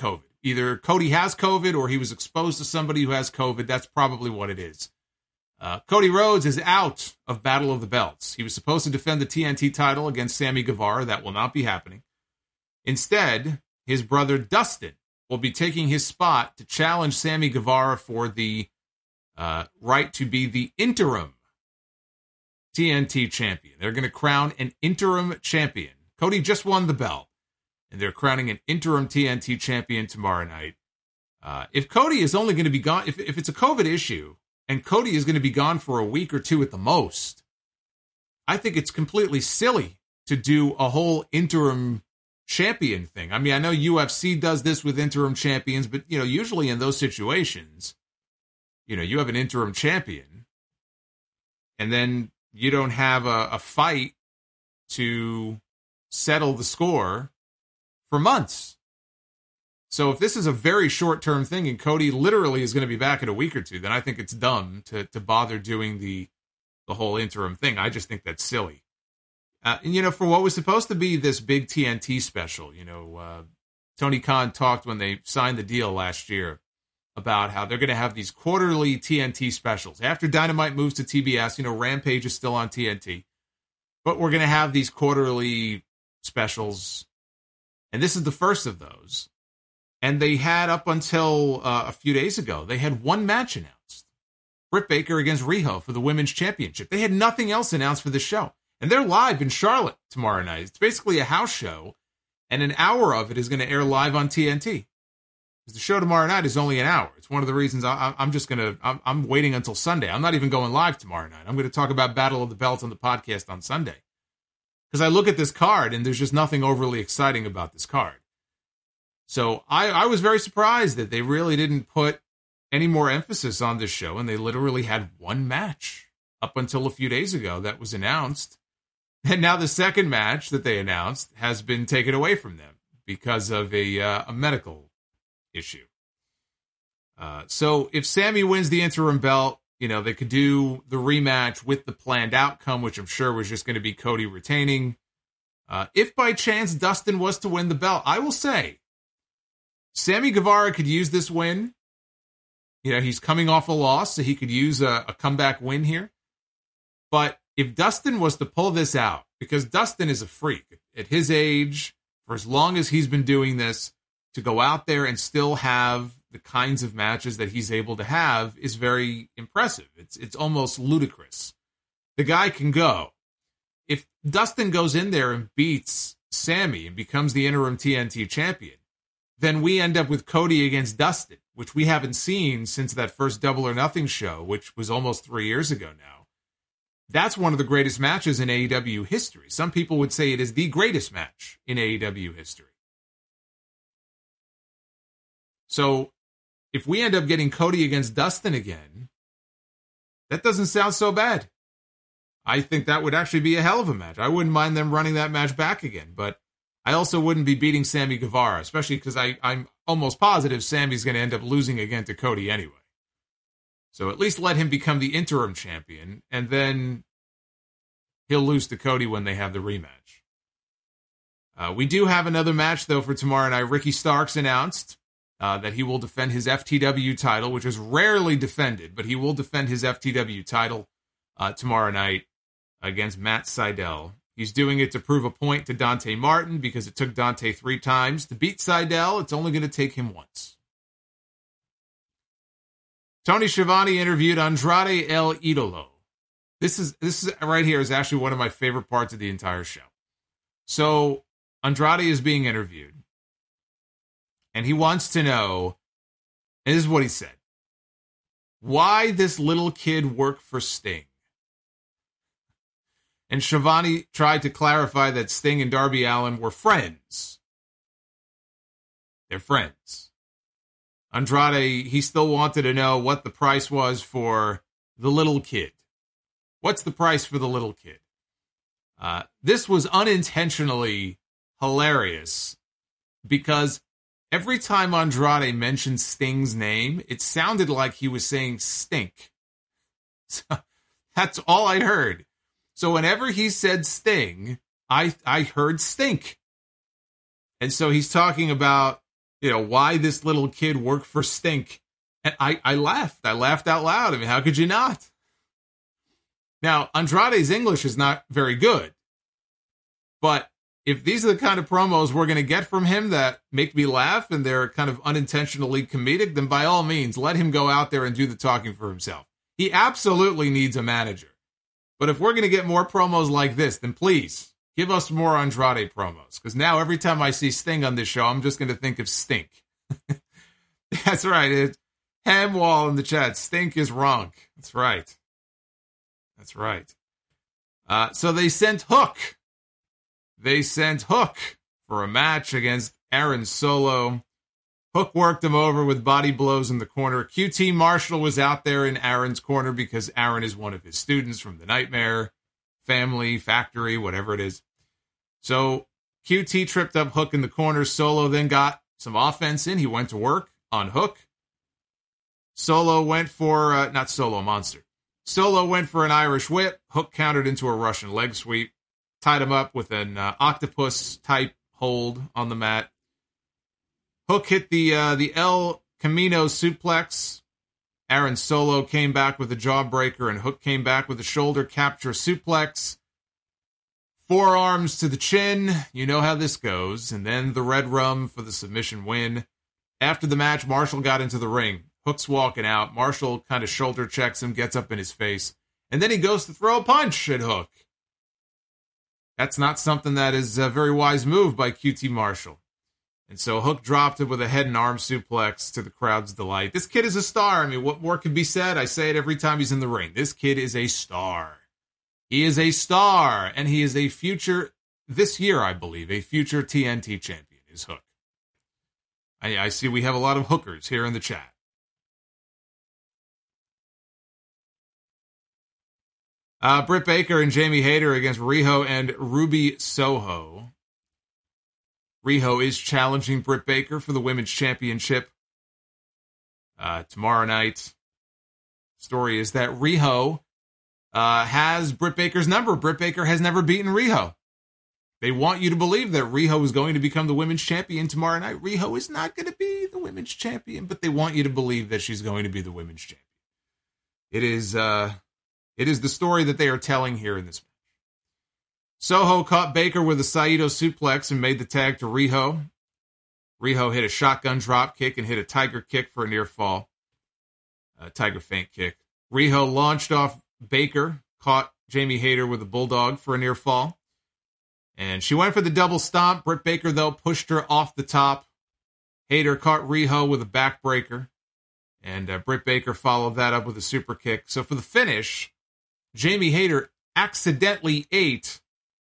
either Cody has COVID or he was exposed to somebody who has COVID. That's probably what it is. Cody Rhodes is out of Battle of the Belts. He was supposed to defend the TNT title against Sammy Guevara. That will not be happening. Instead, his brother Dustin will be taking his spot to challenge Sammy Guevara for the right to be the interim TNT champion. They're going to crown an interim champion. Cody just won the belt, and they're crowning an interim TNT champion tomorrow night. If Cody is only going to be gone, if it's a COVID issue, and Cody is going to be gone for a week or two at the most, I think it's completely silly to do a whole interim champion thing. I mean, I know UFC does this with interim champions, but, usually in those situations, you have an interim champion, and then you don't have a fight to settle the score for months. So if this is a very short-term thing and Cody literally is going to be back in a week or two, then I think it's dumb to bother doing the whole interim thing. I just think that's silly. And, for what was supposed to be this big TNT special, Tony Khan talked when they signed the deal last year about how they're going to have these quarterly TNT specials. After Dynamite moves to TBS, Rampage is still on TNT. But we're going to have these quarterly specials. And this is the first of those. And they had, up until a few days ago, they had one match announced. Britt Baker against Riho for the Women's Championship. They had nothing else announced for the show. And they're live in Charlotte tomorrow night. It's basically a house show. And an hour of it is going to air live on TNT. Because the show tomorrow night is only an hour. It's one of the reasons I'm waiting until Sunday. I'm not even going live tomorrow night. I'm going to talk about Battle of the Belts on the podcast on Sunday. Because I look at this card and there's just nothing overly exciting about this card. So I was very surprised that they really didn't put any more emphasis on this show, and they literally had one match up until a few days ago that was announced. And now the second match that they announced has been taken away from them because of a medical issue. So if Sammy wins the interim belt, they could do the rematch with the planned outcome, which I'm sure was just going to be Cody retaining. If by chance Dustin was to win the belt, I will say, Sammy Guevara could use this win. He's coming off a loss, so he could use a comeback win here. But if Dustin was to pull this out, because Dustin is a freak at his age, for as long as he's been doing this, to go out there and still have the kinds of matches that he's able to have is very impressive. It's almost ludicrous. The guy can go. If Dustin goes in there and beats Sammy and becomes the interim TNT champion, then we end up with Cody against Dustin, which we haven't seen since that first Double or Nothing show, which was almost 3 years ago now. That's one of the greatest matches in AEW history. Some people would say it is the greatest match in AEW history. So if we end up getting Cody against Dustin again, that doesn't sound so bad. I think that would actually be a hell of a match. I wouldn't mind them running that match back again, but I also wouldn't be beating Sammy Guevara, especially because I'm almost positive Sammy's going to end up losing again to Cody anyway. So at least let him become the interim champion, and then he'll lose to Cody when they have the rematch. We do have another match, though, for tomorrow night. Ricky Starks announced that he will defend his FTW title, which is rarely defended, but he will defend his FTW title tomorrow night against Matt Sydal. He's doing it to prove a point to Dante Martin because it took Dante 3 times to beat Sydal. It's only going to take him once. Tony Schiavone interviewed Andrade El Idolo. This is right here is actually one of my favorite parts of the entire show. So Andrade is being interviewed, and he wants to know, and this is what he said, why this little kid worked for Sting. And Schiavone tried to clarify that Sting and Darby Allin were friends. They're friends. Andrade, he still wanted to know what the price was for the little kid. What's the price for the little kid? This was unintentionally hilarious because every time Andrade mentioned Sting's name, it sounded like he was saying stink. So that's all I heard. So whenever he said Sting, I heard stink. And so he's talking about, why this little kid worked for Stink. And I laughed. I laughed out loud. I mean, how could you not? Now, Andrade's English is not very good. But if these are the kind of promos we're going to get from him that make me laugh and they're kind of unintentionally comedic, then by all means, let him go out there and do the talking for himself. He absolutely needs a manager. But if we're going to get more promos like this, then please give us more Andrade promos. Because now every time I see Sting on this show, I'm just going to think of Stink. That's right. It's Hamwall in the chat. Stink is wrong. That's right. That's right. So they sent Hook. They sent Hook for a match against Aaron Solo. Hook worked him over with body blows in the corner. QT Marshall was out there in Aaron's corner because Aaron is one of his students from the Nightmare family, factory, whatever it is. So QT tripped up Hook in the corner. Solo then got some offense in. He went to work on Hook. Solo went for, not Solo, Monster. Solo went for an Irish whip. Hook countered into a Russian leg sweep. Tied him up with an octopus-type hold on the mat. Hook hit the El Camino suplex. Aaron Solo came back with a jawbreaker, and Hook came back with a shoulder capture suplex. Forearms to the chin. You know how this goes. And then the Red Rum for the submission win. After the match, Marshall got into the ring. Hook's walking out. Marshall kind of shoulder checks him, gets up in his face. And then he goes to throw a punch at Hook. That's not something that is a very wise move by QT Marshall. And so Hook dropped it with a head and arm suplex to the crowd's delight. This kid is a star. I mean, what more could be said? I say it every time he's in the ring. This kid is a star. He is a star, and he is a future, this year, I believe, a future TNT champion is Hook. I see we have a lot of hookers here in the chat. Britt Baker and Jamie Hayter against Riho and Ruby Soho. Riho is challenging Britt Baker for the Women's Championship tomorrow night. Story is that Riho has Britt Baker's number. Britt Baker has never beaten Riho. They want you to believe that Riho is going to become the Women's Champion tomorrow night. Riho is not going to be the Women's Champion, but they want you to believe that she's going to be the Women's Champion. It is the story that they are telling here in this match. Soho caught Baker with a Saito suplex and made the tag to Riho. Riho hit a shotgun drop kick and hit a tiger kick for a near fall. Tiger feint kick. Riho launched off Baker, caught Jamie Hayter with a bulldog for a near fall. And she went for the double stomp. Britt Baker, though, pushed her off the top. Hayter caught Riho with a backbreaker. And Britt Baker followed that up with a super kick. So for the finish, Jamie Hayter accidentally ate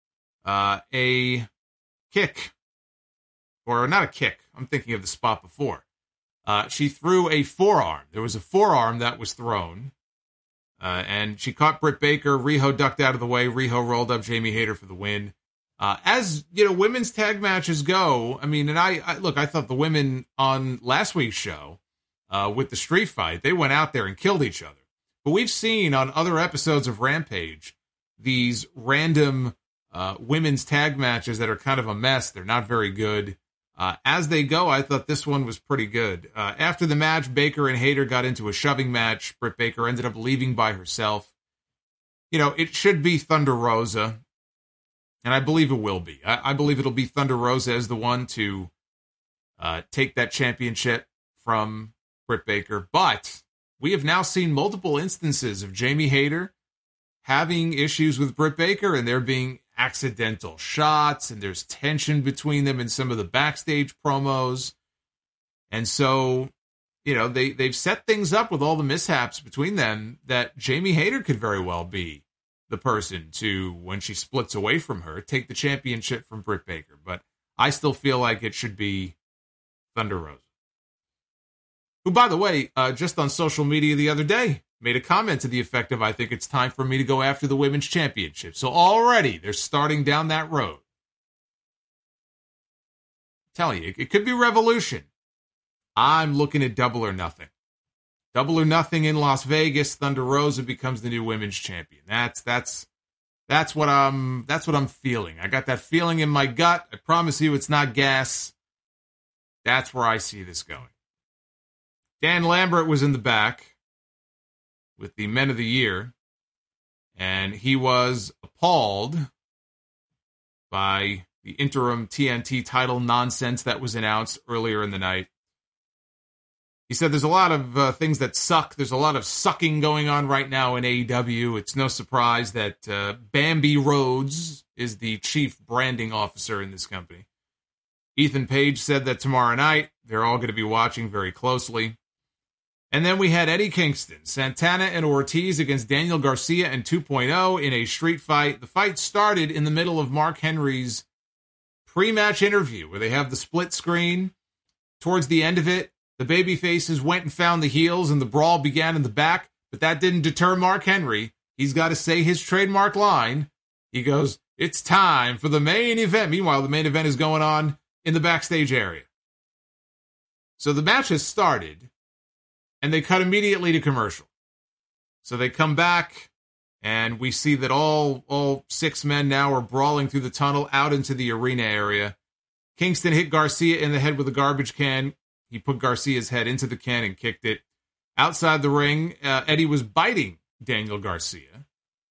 a kick. Or not a kick. I'm thinking of the spot before. She threw a forearm. There was a forearm that was thrown. And she caught Britt Baker. Riho ducked out of the way. Riho rolled up Jamie Hayter for the win. As, women's tag matches go, I mean, and I thought the women on last week's show with the street fight, they went out there and killed each other. But we've seen on other episodes of Rampage these random women's tag matches that are kind of a mess. They're not very good. As they go, I thought this one was pretty good. After the match, Baker and Hayter got into a shoving match. Britt Baker ended up leaving by herself. It should be Thunder Rosa, and I believe it will be. I believe it'll be Thunder Rosa as the one to take that championship from Britt Baker. But we have now seen multiple instances of Jamie Hayter having issues with Britt Baker, and there being accidental shots, and there's tension between them in some of the backstage promos. And so, they've set things up with all the mishaps between them that Jamie Hayter could very well be the person to, when she splits away from her, take the championship from Britt Baker. But I still feel like it should be Thunder Rosa. Who, by the way, just on social media the other day, made a comment to the effect of, I think it's time for me to go after the Women's Championship. So already they're starting down that road. I'm telling you, it could be Revolution. I'm looking at Double or Nothing. Double or Nothing in Las Vegas. Thunder Rosa becomes the new Women's Champion. That's what I'm feeling. I got that feeling in my gut. I promise you it's not gas. That's where I see this going. Dan Lambert was in the back with the Men of the Year, and he was appalled by the interim TNT title nonsense that was announced earlier in the night. He said there's a lot of things that suck. There's a lot of sucking going on right now in AEW. It's no surprise that Bambi Rhodes is the chief branding officer in this company. Ethan Page said that tomorrow night they're all going to be watching very closely. And then we had Eddie Kingston, Santana, and Ortiz against Daniel Garcia and 2.0 in a street fight. The fight started in the middle of Mark Henry's pre-match interview where they have the split screen. Towards the end of it, the babyfaces went and found the heels and the brawl began in the back, but that didn't deter Mark Henry. He's got to say his trademark line. He goes, "It's time for the main event." Meanwhile, the main event is going on in the backstage area. So the match has started, and they cut immediately to commercial. So they come back, and we see that all 6 men now are brawling through the tunnel out into the arena area. Kingston hit Garcia in the head with a garbage can. He put Garcia's head into the can and kicked it. Outside the ring, Eddie was biting Daniel Garcia.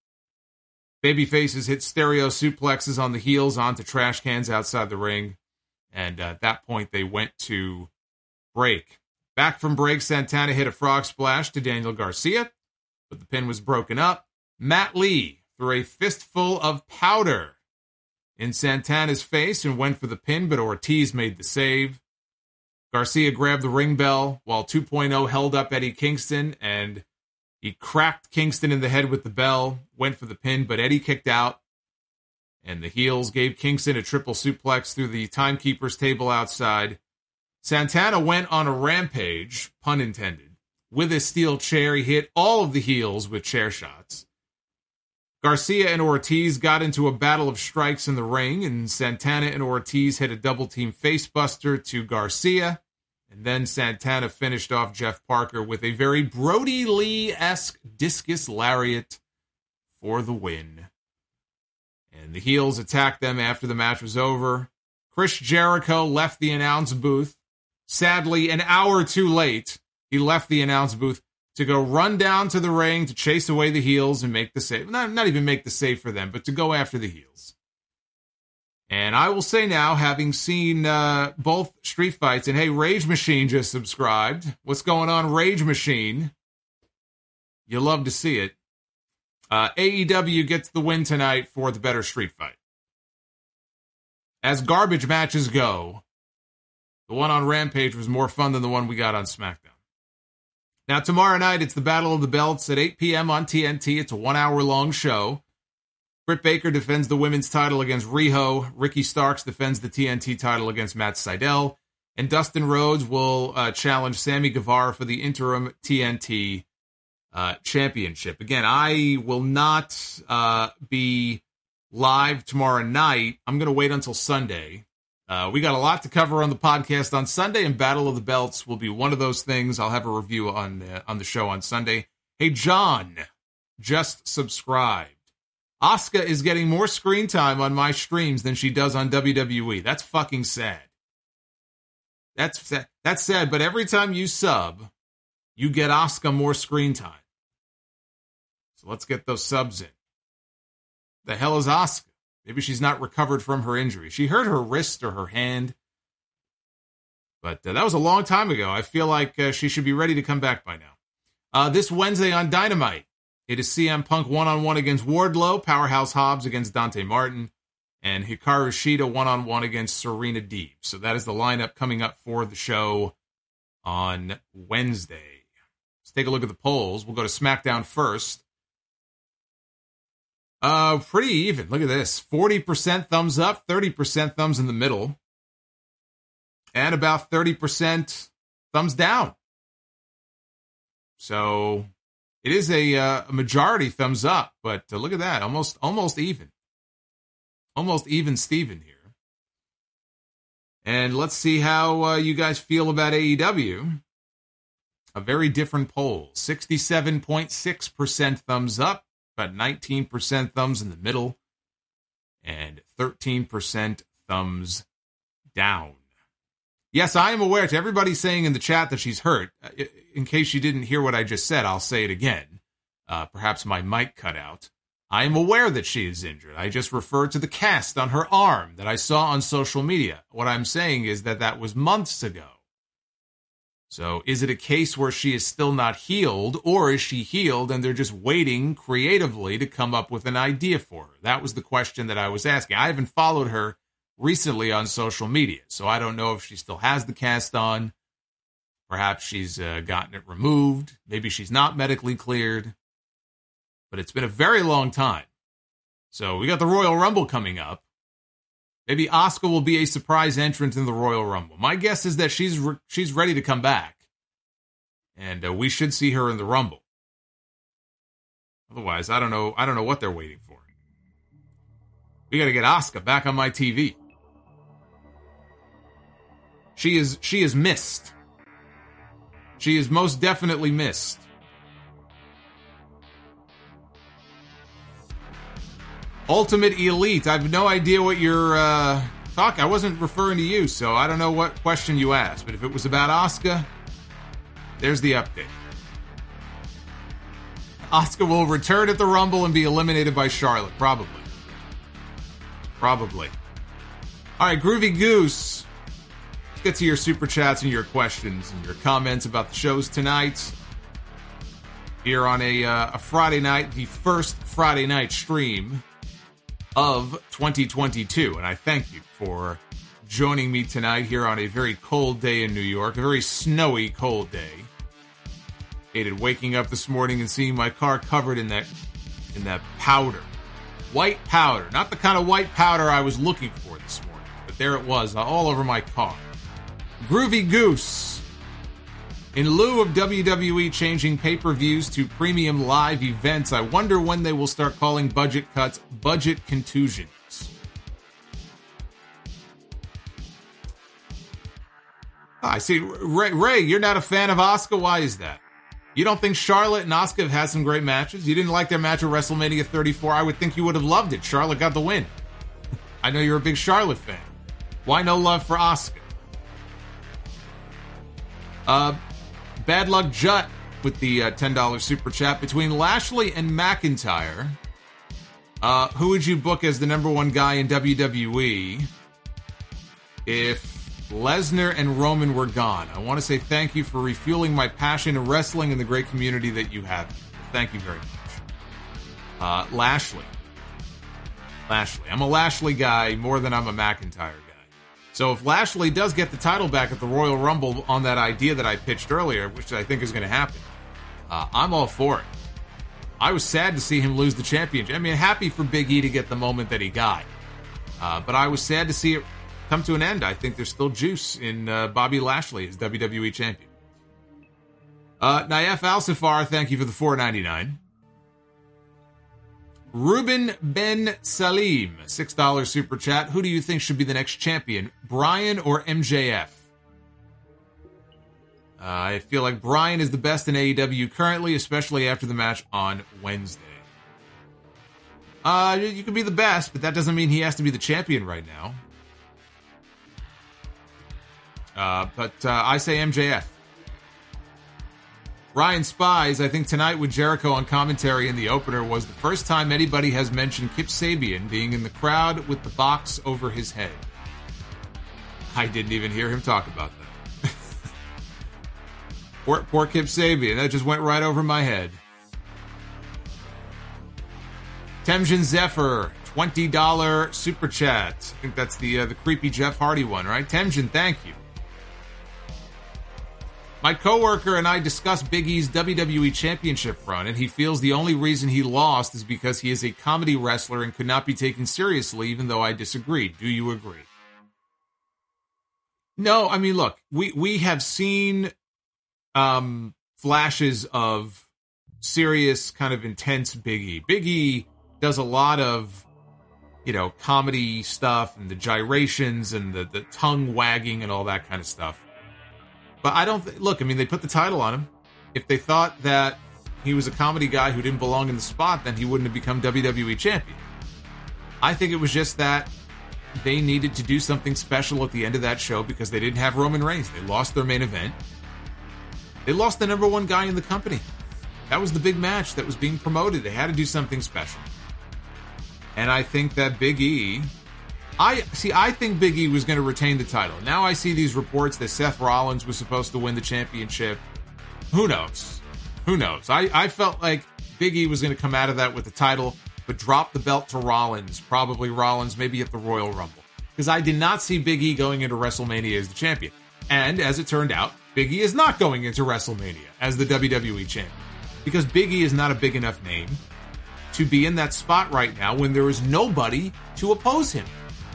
Babyfaces hit stereo suplexes on the heels onto trash cans outside the ring. And at that point, they went to break. Back from break, Santana hit a frog splash to Daniel Garcia, but the pin was broken up. Matt Lee threw a fistful of powder in Santana's face and went for the pin, but Ortiz made the save. Garcia grabbed the ring bell while 2.0 held up Eddie Kingston, and he cracked Kingston in the head with the bell, went for the pin, but Eddie kicked out, and the heels gave Kingston a triple suplex through the timekeeper's table outside. Santana went on a rampage, pun intended, with a steel chair. He hit all of the heels with chair shots. Garcia and Ortiz got into a battle of strikes in the ring, and Santana and Ortiz hit a double-team facebuster to Garcia, and then Santana finished off Jeff Parker with a very Brody Lee-esque discus lariat for the win. And the heels attacked them after the match was over. Chris Jericho left the announce booth. Sadly, an hour too late, he left the announce booth to go run down to the ring to chase away the heels and make the save. Not even make the save for them, but to go after the heels. And I will say now, having seen both street fights, and hey, Rage Machine just subscribed. What's going on, Rage Machine? You love to see it. AEW gets the win tonight for the better street fight. As garbage matches go, the one on Rampage was more fun than the one we got on SmackDown. Now, tomorrow night, it's the Battle of the Belts at 8 p.m. on TNT. It's a 1-hour-long show. Britt Baker defends the women's title against Riho. Ricky Starks defends the TNT title against Matt Sydal. And Dustin Rhodes will challenge Sammy Guevara for the interim TNT championship. Again, I will not be live tomorrow night. I'm going to wait until Sunday. We got a lot to cover on the podcast on Sunday, and Battle of the Belts will be one of those things. I'll have a review on the show on Sunday. Hey, John, just subscribed. Asuka is getting more screen time on my streams than she does on WWE. That's fucking sad. That's sad, but every time you sub, you get Asuka more screen time. So let's get those subs in. The hell is Asuka? Maybe she's not recovered from her injury. She hurt her wrist or her hand. But that was a long time ago. I feel like she should be ready to come back by now. This Wednesday on Dynamite, it is CM Punk one-on-one against Wardlow, Powerhouse Hobbs against Dante Martin, and Hikaru Shida one-on-one against Serena Deeb. So that is the lineup coming up for the show on Wednesday. Let's take a look at the polls. We'll go to SmackDown first. Pretty even. Look at this. 40% thumbs up, 30% thumbs in the middle, and about 30% thumbs down. So it is a majority thumbs up, but look at that. Almost even. Almost even Steven here. And let's see how you guys feel about AEW. A very different poll. 67.6% thumbs up. About 19% thumbs in the middle, and 13% thumbs down. Yes, I am aware. To everybody saying in the chat that she's hurt, in case you didn't hear what I just said, I'll say it again. Perhaps my mic cut out. I am aware that she is injured. I just referred to the cast on her arm that I saw on social media. What I'm saying is that was months ago. So is it a case where she is still not healed, or is she healed and they're just waiting creatively to come up with an idea for her? That was the question that I was asking. I haven't followed her recently on social media, so I don't know if she still has the cast on. Perhaps she's gotten it removed. Maybe she's not medically cleared. But it's been a very long time. So we got the Royal Rumble coming up. Maybe Asuka will be a surprise entrant in the Royal Rumble. My guess is that she's ready to come back. And we should see her in the Rumble. Otherwise, I don't know what they're waiting for. We got to get Asuka back on my TV. She is missed. She is most definitely missed. Ultimate Elite. I have no idea what you're talking. I wasn't referring to you, so I don't know what question you asked. But if it was about Asuka, there's the update. Asuka will return at the Rumble and be eliminated by Charlotte. Probably. All right, Groovy Goose. Let's get to your super chats and your questions and your comments about the shows tonight. Here on a Friday night, the first Friday night stream of 2022, and I thank you for joining me tonight here on a very cold day in New York, a very snowy, cold day. Hated waking up this morning and seeing my car covered in that powder, white powder, not the kind of white powder I was looking for this morning, but there it was, all over my car. Groovy Goose. In lieu of WWE changing pay-per-views to premium live events, I wonder when they will start calling budget cuts budget contusions. I see. Ray, you're not a fan of Asuka. Why is that? You don't think Charlotte and Asuka have had some great matches? You didn't like their match at WrestleMania 34? I would think you would have loved it. Charlotte got the win. I know you're a big Charlotte fan. Why no love for Asuka? Bad Luck Jut with the $10 super chat. Between Lashley and McIntyre, who would you book as the number one guy in WWE if Lesnar and Roman were gone? I want to say thank you for refueling my passion in wrestling and the great community that you have. Thank you very much. Lashley. I'm a Lashley guy more than I'm a McIntyre guy. So if Lashley does get the title back at the Royal Rumble on that idea that I pitched earlier, which I think is going to happen, I'm all for it. I was sad to see him lose the championship. I mean, happy for Big E to get the moment that he got. But I was sad to see it come to an end. I think there's still juice in Bobby Lashley as WWE champion. Naif Al-Safar, thank you for the $4.99. Ruben Ben Salim, $6 super chat. Who do you think should be the next champion, Bryan or MJF? I feel like Bryan is the best in AEW currently, especially after the match on Wednesday. You can be the best, but that doesn't mean he has to be the champion right now. But I say MJF. Ryan Spies, I think tonight with Jericho on commentary in the opener was the first time anybody has mentioned Kip Sabian being in the crowd with the box over his head. I didn't even hear him talk about that. Poor Kip Sabian, that just went right over my head. Temjin Zephyr, $20 super chat. I think that's the creepy Jeff Hardy one, right? Temjin, thank you. My coworker and I discussed Big E's WWE Championship run, and he feels the only reason he lost is because he is a comedy wrestler and could not be taken seriously, even though I disagreed. Do you agree? No, I mean, look, we have seen flashes of serious, kind of intense Big E. Big E does a lot of, comedy stuff and the gyrations and the tongue wagging and all that kind of stuff. But I don't they put the title on him. If they thought that he was a comedy guy who didn't belong in the spot, then he wouldn't have become WWE champion. I think it was just that they needed to do something special at the end of that show because they didn't have Roman Reigns. They lost their main event. They lost the number one guy in the company. That was the big match that was being promoted. They had to do something special. And I think that Big E... I think Big E was going to retain the title. Now I see these reports that Seth Rollins was supposed to win the championship. Who knows? Who knows? I felt like Big E was going to come out of that with the title, but drop the belt to Rollins. Probably Rollins, maybe at the Royal Rumble. Because I did not see Big E going into WrestleMania as the champion. And as it turned out, Big E is not going into WrestleMania as the WWE champion. Because Big E is not a big enough name to be in that spot right now when there is nobody to oppose him.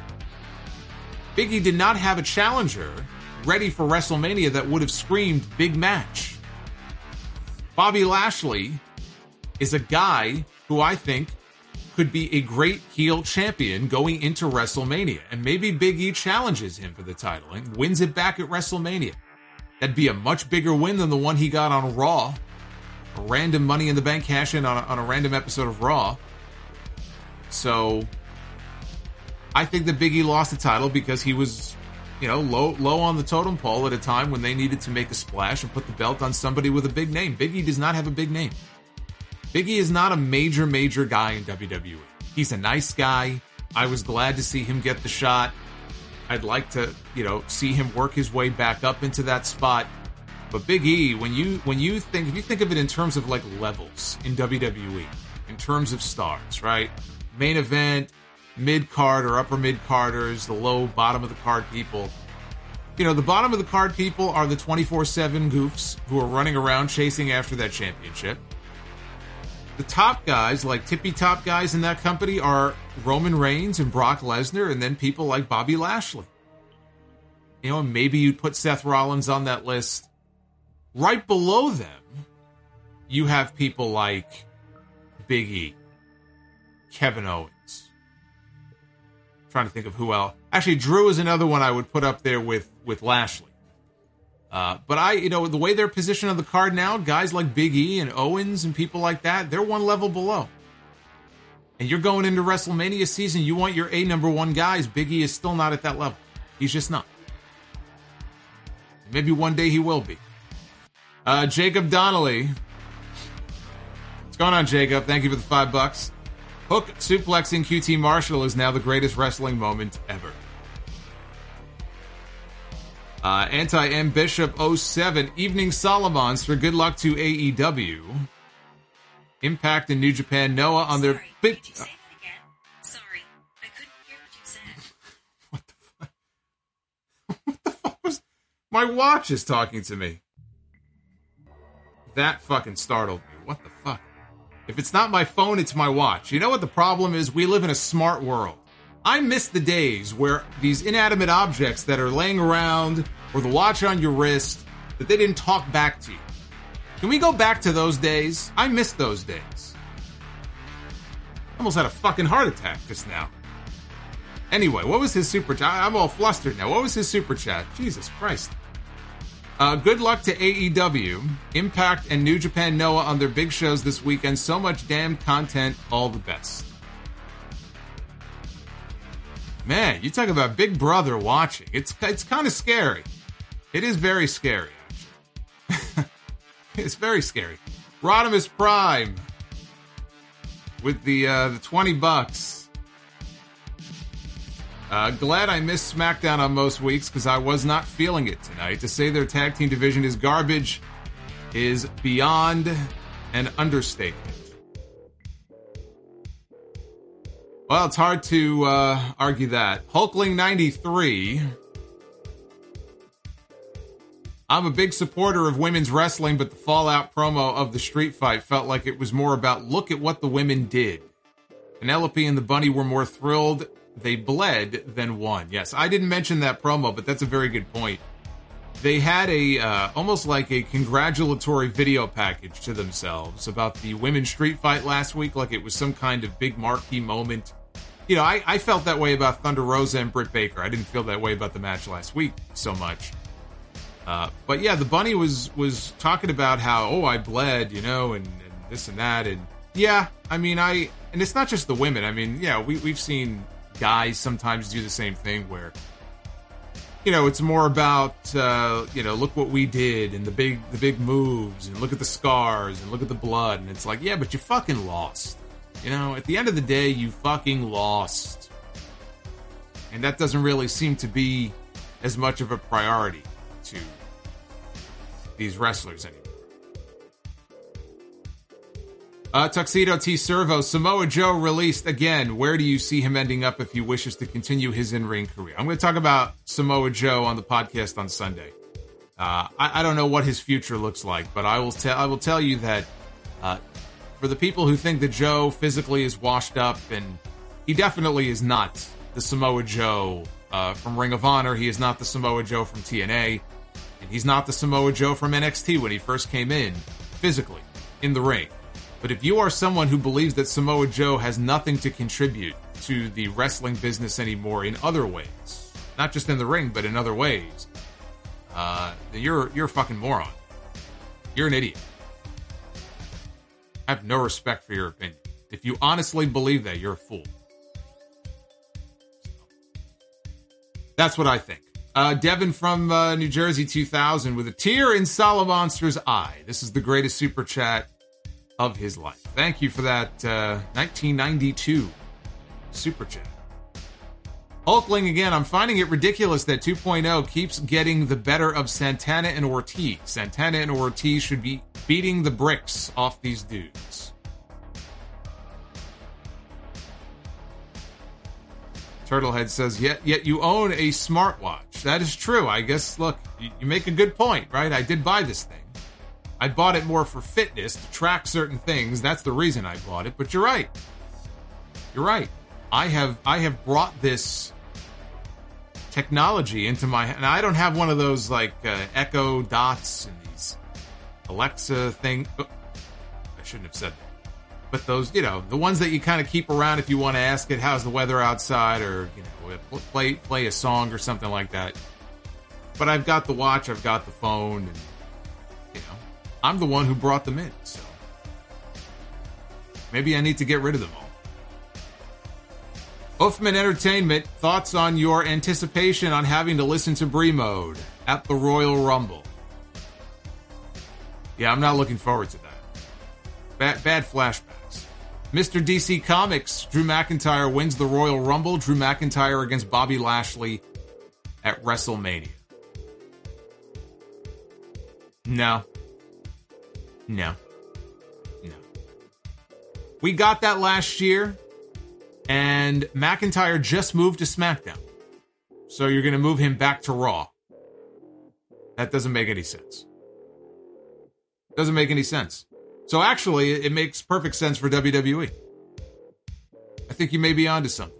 Big E did not have a challenger ready for WrestleMania that would have screamed big match. Bobby Lashley is a guy who I think could be a great heel champion going into WrestleMania. And maybe Big E challenges him for the title and wins it back at WrestleMania. That'd be a much bigger win than the one he got on Raw. A random Money in the Bank cash-in on a random episode of Raw. So, I think that Big E lost the title because he was, low on the totem pole at a time when they needed to make a splash and put the belt on somebody with a big name. Big E does not have a big name. Big E is not a major guy in WWE. He's a nice guy. I was glad to see him get the shot. I'd like to, see him work his way back up into that spot. But Big E, if you think of it in terms of like levels in WWE, in terms of stars, right? Main event, mid-card or upper mid-carders, the low bottom of the card people. The bottom of the card people are the 24/7 goofs who are running around chasing after that championship. The top guys, like tippy-top guys in that company, are Roman Reigns and Brock Lesnar, and then people like Bobby Lashley. Maybe you'd put Seth Rollins on that list. Right below them, you have people like Big E, Kevin Owens. I'm trying to think of who else. Actually, Drew is another one I would put up there with Lashley. But the way they're positioned on the card now, guys like Big E and Owens and people like that, they're one level below. And you're going into WrestleMania season, you want your number one guys. Big E is still not at that level. He's just not. Maybe one day he will be. Jacob Donnelly. What's going on, Jacob? Thank you for the $5. Hook suplexing QT Marshall is now the greatest wrestling moment ever. Anti-M Bishop 07. Evening Solomonster. Good luck to AEW. Impact and New Japan Noah on their... Could you say that again? Sorry, I couldn't hear what you said. What the fuck? What the fuck was... My watch is talking to me. That fucking startled me. What the fuck? If it's not my phone, it's my watch. You know what the problem is? We live in a smart world. I miss the days where these inanimate objects that are laying around or the watch on your wrist, that they didn't talk back to you. Can we go back to those days? I miss those days. I almost had a fucking heart attack just now. Anyway, what was his super chat? I'm all flustered now. What was his super chat? Jesus Christ. Good luck to AEW, Impact, and New Japan Noah on their big shows this weekend. So much damn content. All the best. Man, you talk about Big Brother watching. It's kind of scary. It is very scary, actually. It's very scary. Rodimus Prime with the $20. Glad I missed SmackDown on most weeks because I was not feeling it tonight. To say their tag team division is garbage is beyond an understatement. Well, it's hard to argue that. Hulkling93. I'm a big supporter of women's wrestling, but the Fallout promo of the street fight felt like it was more about look at what the women did. Penelope and the Bunny were more thrilled they bled than won. Yes, I didn't mention that promo, but that's a very good point. They had a almost like a congratulatory video package to themselves about the women's street fight last week, like it was some kind of big marquee moment. I felt that way about Thunder Rosa and Britt Baker. I didn't feel that way about the match last week so much. But yeah, the Bunny was talking about how, I bled, and this and that. And yeah, I mean, and it's not just the women. I mean, yeah, we've seen guys sometimes do the same thing where, it's more about, look what we did and the big moves and look at the scars and look at the blood. And it's like, yeah, but you fucking lost. At the end of the day, you fucking lost. And that doesn't really seem to be as much of a priority to these wrestlers anymore. Tuxedo T. Servo, Samoa Joe released again. Where do you see him ending up if he wishes to continue his in-ring career? I'm going to talk about Samoa Joe on the podcast on Sunday. I don't know what his future looks like, but I will tell you that for the people who think that Joe physically is washed up, and he definitely is not the Samoa Joe from Ring of Honor. He is not the Samoa Joe from TNA, and he's not the Samoa Joe from NXT when he first came in physically in the ring. But if you are someone who believes that Samoa Joe has nothing to contribute to the wrestling business anymore in other ways, not just in the ring, but in other ways, then you're a fucking moron. You're an idiot. I have no respect for your opinion. If you honestly believe that, you're a fool. That's what I think. Devin from New Jersey 2000 with a tear in Solomonster's eye. This is the greatest super chat of his life. Thank you for that 1992 super chat. Hulkling again, I'm finding it ridiculous that 2.0 keeps getting the better of Santana and Ortiz. Santana and Ortiz should be beating the bricks off these dudes. Turtlehead says, yet you own a smartwatch. That is true. I guess, look, you make a good point, right? I did buy this thing. I bought it more for fitness, to track certain things. That's the reason I bought it. But you're right. You're right. I have brought this technology into my... And I don't have one of those, like, Echo Dots and these Alexa thing. Oh, I shouldn't have said that. But those, the ones that you kind of keep around if you want to ask it, how's the weather outside, or, play a song or something like that. But I've got the watch, I've got the phone, and, I'm the one who brought them in, so maybe I need to get rid of them all. Uffman Entertainment, thoughts on your anticipation on having to listen to Brie Mode at the Royal Rumble? Yeah, I'm not looking forward to that. Bad flashbacks. Mr. DC Comics, Drew McIntyre wins the Royal Rumble. Drew McIntyre against Bobby Lashley at WrestleMania. No. We got that last year, and McIntyre just moved to SmackDown. So you're going to move him back to Raw. That doesn't make any sense. Doesn't make any sense. So actually, it makes perfect sense for WWE. I think you may be onto something.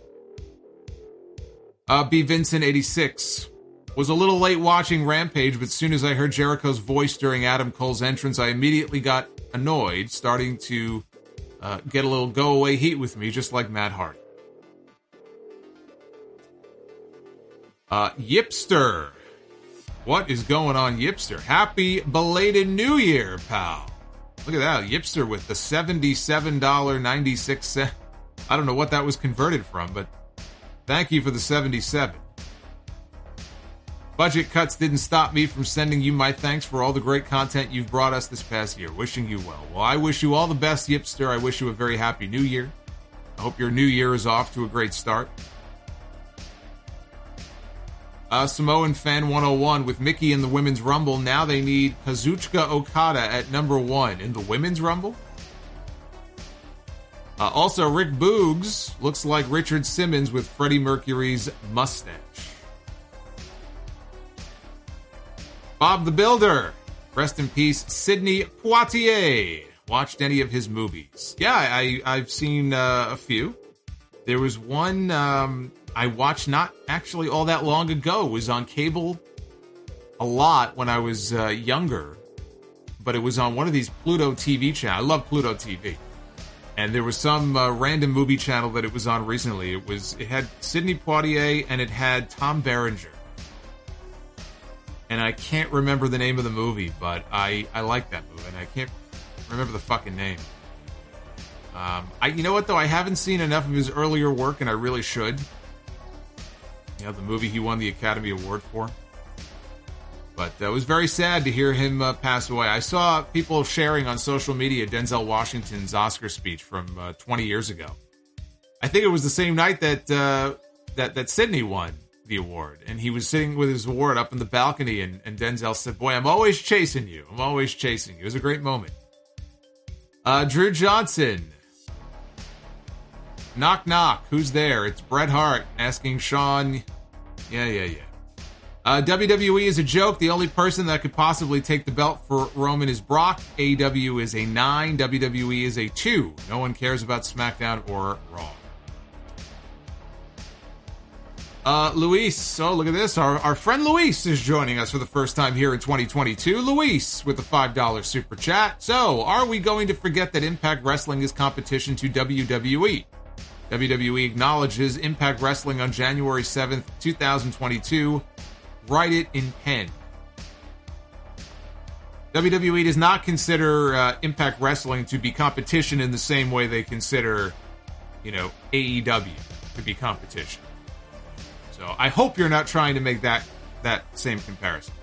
B. Vincent 86 was a little late watching Rampage, but as soon as I heard Jericho's voice during Adam Cole's entrance, I immediately got annoyed, starting to get a little go-away heat with me, just like Matt Hardy. Yipster. What is going on, Yipster? Happy belated New Year, pal. Look at that, Yipster with the $77.96. I don't know what that was converted from, but thank you for the 77. Budget cuts didn't stop me from sending you my thanks for all the great content you've brought us this past year. Wishing you well. Well, I wish you all the best, Yipster. I wish you a very happy New Year. I hope your New Year is off to a great start. Samoan Fan 101 with Mickey in the Women's Rumble. Now they need Kazuchika Okada at number 1 in the Women's Rumble. Also, Rick Boogs looks like Richard Simmons with Freddie Mercury's mustache. Bob the Builder. Rest in peace, Sidney Poitier. Watched any of his movies? Yeah, I've seen a few. There was one I watched not actually all that long ago. It was on cable a lot when I was younger. But it was on one of these Pluto TV channels. I love Pluto TV. And there was some random movie channel that it was on recently. It had Sidney Poitier and it had Tom Berenger. And I can't remember the name of the movie, but I like that movie, and I can't remember the fucking name. You know what, though? I haven't seen enough of his earlier work, and I really should. You know, the movie he won the Academy Award for. But it was very sad to hear him pass away. I saw people sharing on social media Denzel Washington's Oscar speech from 20 years ago. I think it was the same night that Sydney won the award, and he was sitting with his award up in the balcony, and Denzel said, "Boy, I'm always chasing you. I'm always chasing you." It was a great moment. Drew Johnson. Knock, knock. Who's there? It's Bret Hart asking Sean. Yeah. WWE is a joke. The only person that could possibly take the belt for Roman is Brock. AEW is a 9. WWE is a 2. No one cares about SmackDown or Raw. Luis. Oh, look at this. Our friend Luis is joining us for the first time here in 2022. Luis with the $5 super chat. So, are we going to forget that Impact Wrestling is competition to WWE? WWE acknowledges Impact Wrestling on January 7th, 2022. Write it in pen. WWE does not consider Impact Wrestling to be competition in the same way they consider, AEW to be competition. So I hope you're not trying to make that same comparison.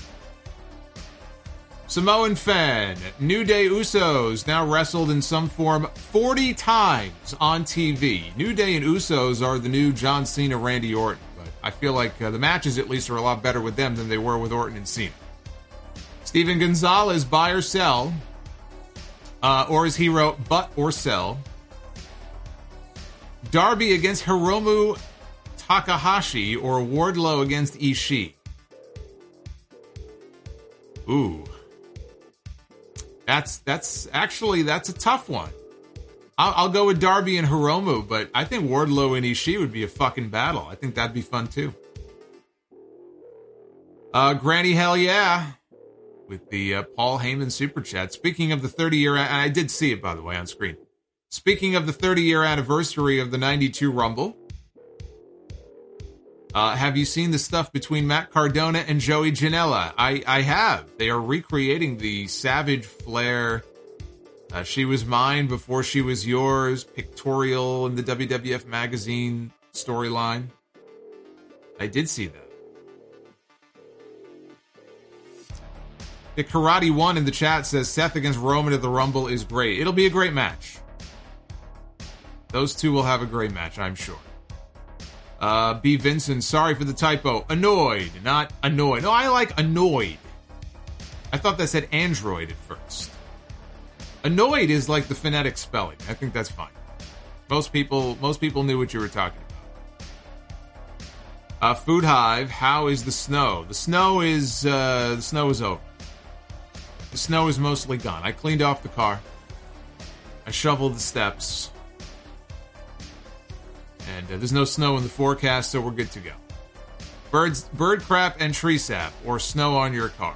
Samoan fan, New Day Usos now wrestled in some form 40 times on TV. New Day and Usos are the new John Cena, Randy Orton, but I feel like the matches at least are a lot better with them than they were with Orton and Cena. Steven Gonzalez, buy or sell, or as he wrote, butt or sell. Darby against Hiromu Takahashi or Wardlow against Ishii. Ooh. That's a tough one. I'll go with Darby and Hiromu, but I think Wardlow and Ishii would be a fucking battle. I think that'd be fun too. Granny Hell Yeah with the Paul Heyman super chat. Speaking of the 30-year, and I did see it by the way on screen. Speaking of the 30-year anniversary of the 92 Rumble, have you seen the stuff between Matt Cardona and Joey Janela? I have. They are recreating the Savage Flair, She Was Mine Before She Was Yours pictorial in the WWF magazine storyline. I did see that. The Karate One in the chat says Seth against Roman at the Rumble is great. It'll be a great match. Those two will have a great match, I'm sure. B. Vincent, sorry for the typo. Annoyed, not annoyed. No, I like annoyed. I thought that said Android at first. Annoyed is like the phonetic spelling. I think that's fine. Most people knew what you were talking about. Food Hive, how is the snow? The snow is over. The snow is mostly gone. I cleaned off the car. I shoveled the steps. And there's no snow in the forecast, so we're good to go. Bird crap and tree sap, or snow on your car.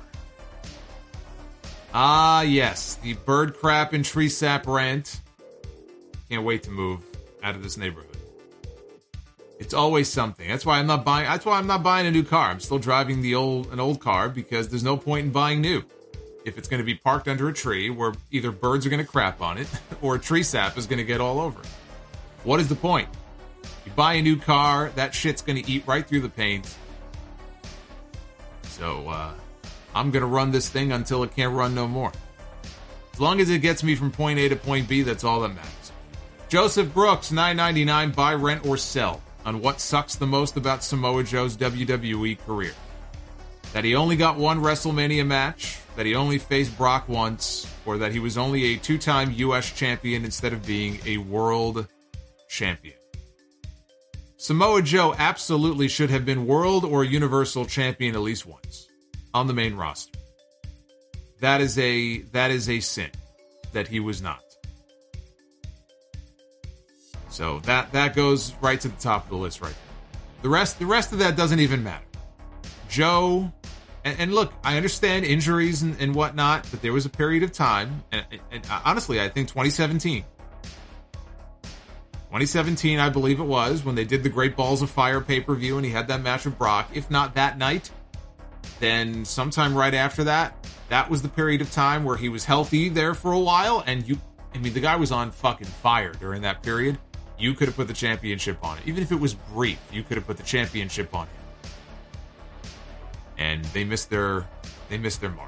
Ah, yes, the bird crap and tree sap rant. Can't wait to move out of this neighborhood. It's always something. That's why I'm not buying a new car. I'm still driving an old car because there's no point in buying new. If it's going to be parked under a tree where either birds are going to crap on it or tree sap is going to get all over it. What is the point? You buy a new car, that shit's going to eat right through the paint. So, I'm going to run this thing until it can't run no more. As long as it gets me from point A to point B, that's all that matters. Joseph Brooks, $9.99, buy, rent, or sell on what sucks the most about Samoa Joe's WWE career. That he only got one WrestleMania match, that he only faced Brock once, or that he was only a 2-time U.S. champion instead of being a world champion. Samoa Joe absolutely should have been world or universal champion at least once on the main roster. That is a sin that he was not. So that goes right to the top of the list right there. The rest of that doesn't even matter. Joe, and look, I understand injuries and whatnot, but there was a period of time, and honestly, I think 2017, I believe it was, when they did the Great Balls of Fire pay-per-view and he had that match with Brock. If not that night, then sometime right after that, that was the period of time where he was healthy there for a while, and I mean, the guy was on fucking fire during that period. You could have put the championship on it. Even if it was brief, you could have put the championship on him. And they missed their mark.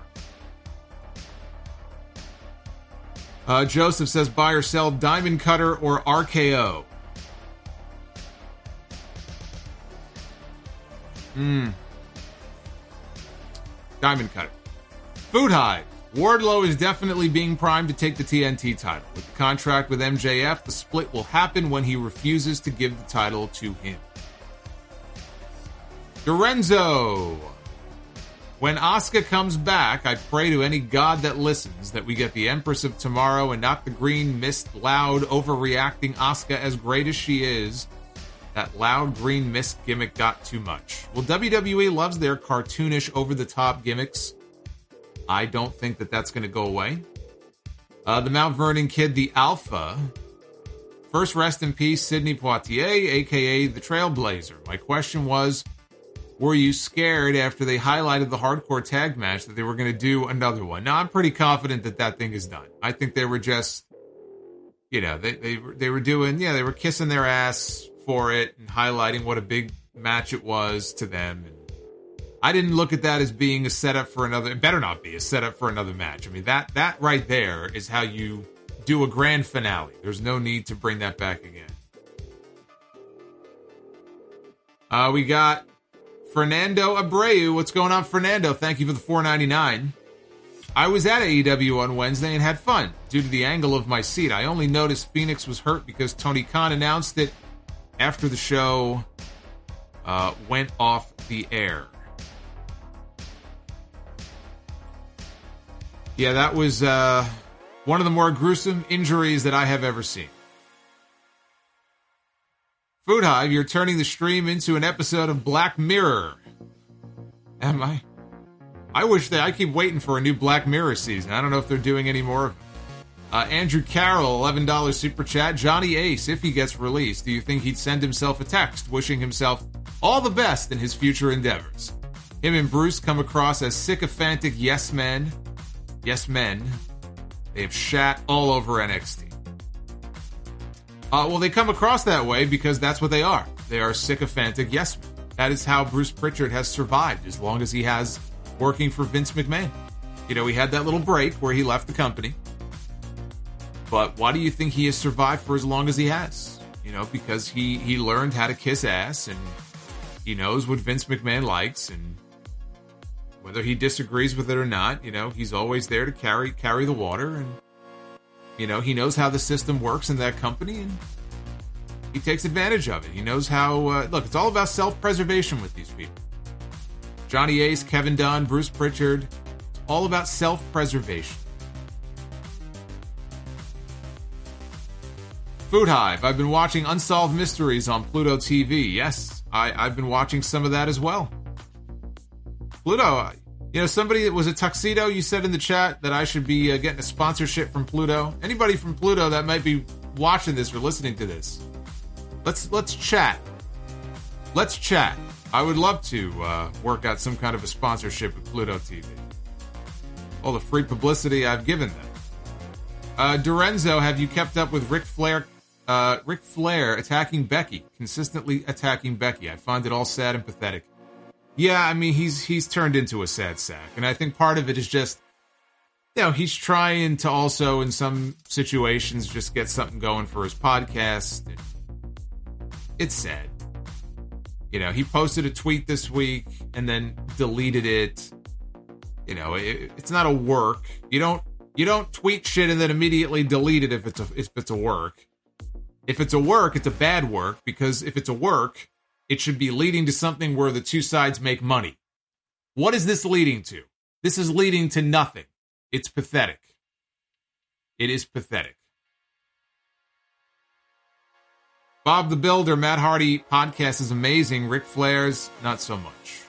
Joseph says, buy or sell Diamond Cutter or RKO. Diamond Cutter. Food Hive. Wardlow is definitely being primed to take the TNT title. With the contract with MJF, the split will happen when he refuses to give the title to him. Dorenzo. When Asuka comes back, I pray to any god that listens that we get the Empress of Tomorrow and not the green mist, loud, overreacting Asuka as great as she is. That loud green mist gimmick got too much. Well, WWE loves their cartoonish, over-the-top gimmicks. I don't think that that's going to go away. The Mount Vernon Kid, the Alpha. First, rest in peace, Sidney Poitier, a.k.a. the Trailblazer. My question was, were you scared after they highlighted the hardcore tag match that they were going to do another one? Now, I'm pretty confident that that thing is done. I think they were just, they were doing, they were kissing their ass for it and highlighting what a big match it was to them. And I didn't look at that as being a setup for another. It better not be a setup for another match. I mean, that right there is how you do a grand finale. There's no need to bring that back again. We got Fernando Abreu. What's going on, Fernando? Thank you for the $4.99. I was at AEW on Wednesday and had fun. Due to the angle of my seat, I only noticed Phoenix was hurt because Tony Khan announced it after the show went off the air. Yeah, that was one of the more gruesome injuries that I have ever seen. Food Hive, you're turning the stream into an episode of Black Mirror. Am I? I wish I keep waiting for a new Black Mirror season. I don't know if they're doing any more of it. Andrew Carroll, $11 super chat. Johnny Ace, if he gets released, do you think he'd send himself a text wishing himself all the best in his future endeavors? Him and Bruce come across as sycophantic yes men. Yes men. They have shat all over NXT. Well, they come across that way because that's what they are. They are sycophantic yes men. That is how Bruce Pritchard has survived as long as he has working for Vince McMahon. He had that little break where he left the company. But why do you think he has survived for as long as he has? Because he learned how to kiss ass, and he knows what Vince McMahon likes, and whether he disagrees with it or not, he's always there to carry the water, and he knows how the system works in that company, and he takes advantage of it. He knows how, look, it's all about self-preservation with these people. Johnny Ace, Kevin Dunn, Bruce Pritchard, it's all about self-preservation. Food Hive, I've been watching Unsolved Mysteries on Pluto TV. Yes, I've been watching some of that as well. Pluto, somebody that was a tuxedo, you said in the chat that I should be getting a sponsorship from Pluto. Anybody from Pluto that might be watching this or listening to this, let's chat. Let's chat. I would love to work out some kind of a sponsorship with Pluto TV. All the free publicity I've given them. Dorenzo, have you kept up with Ric Flair attacking Becky, consistently attacking Becky? I find it all sad and pathetic. Yeah, I mean, he's turned into a sad sack. And I think part of it is just, he's trying to also, in some situations, just get something going for his podcast. It's sad. He posted a tweet this week and then deleted it. It's not a work. You don't tweet shit and then immediately delete it if it's a work. If it's a work, it's a bad work, because if it's a work, it should be leading to something where the two sides make money. What is this leading to? This is leading to nothing. It's pathetic. It is pathetic. Bob the Builder, Matt Hardy podcast is amazing. Ric Flair's, not so much.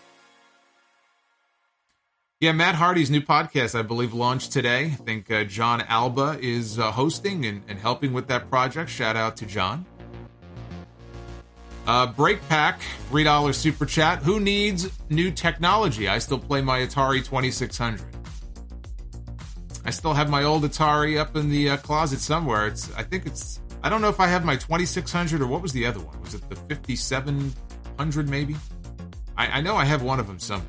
Yeah, Matt Hardy's new podcast, I believe, launched today. I think John Alba is hosting and helping with that project. Shout out to John. Break Pack, $3 super chat. Who needs new technology? I still play my Atari 2600. I still have my old Atari up in the closet somewhere. I don't know if I have my 2600 or what was the other one? Was it the 5700 maybe? I know I have one of them somewhere.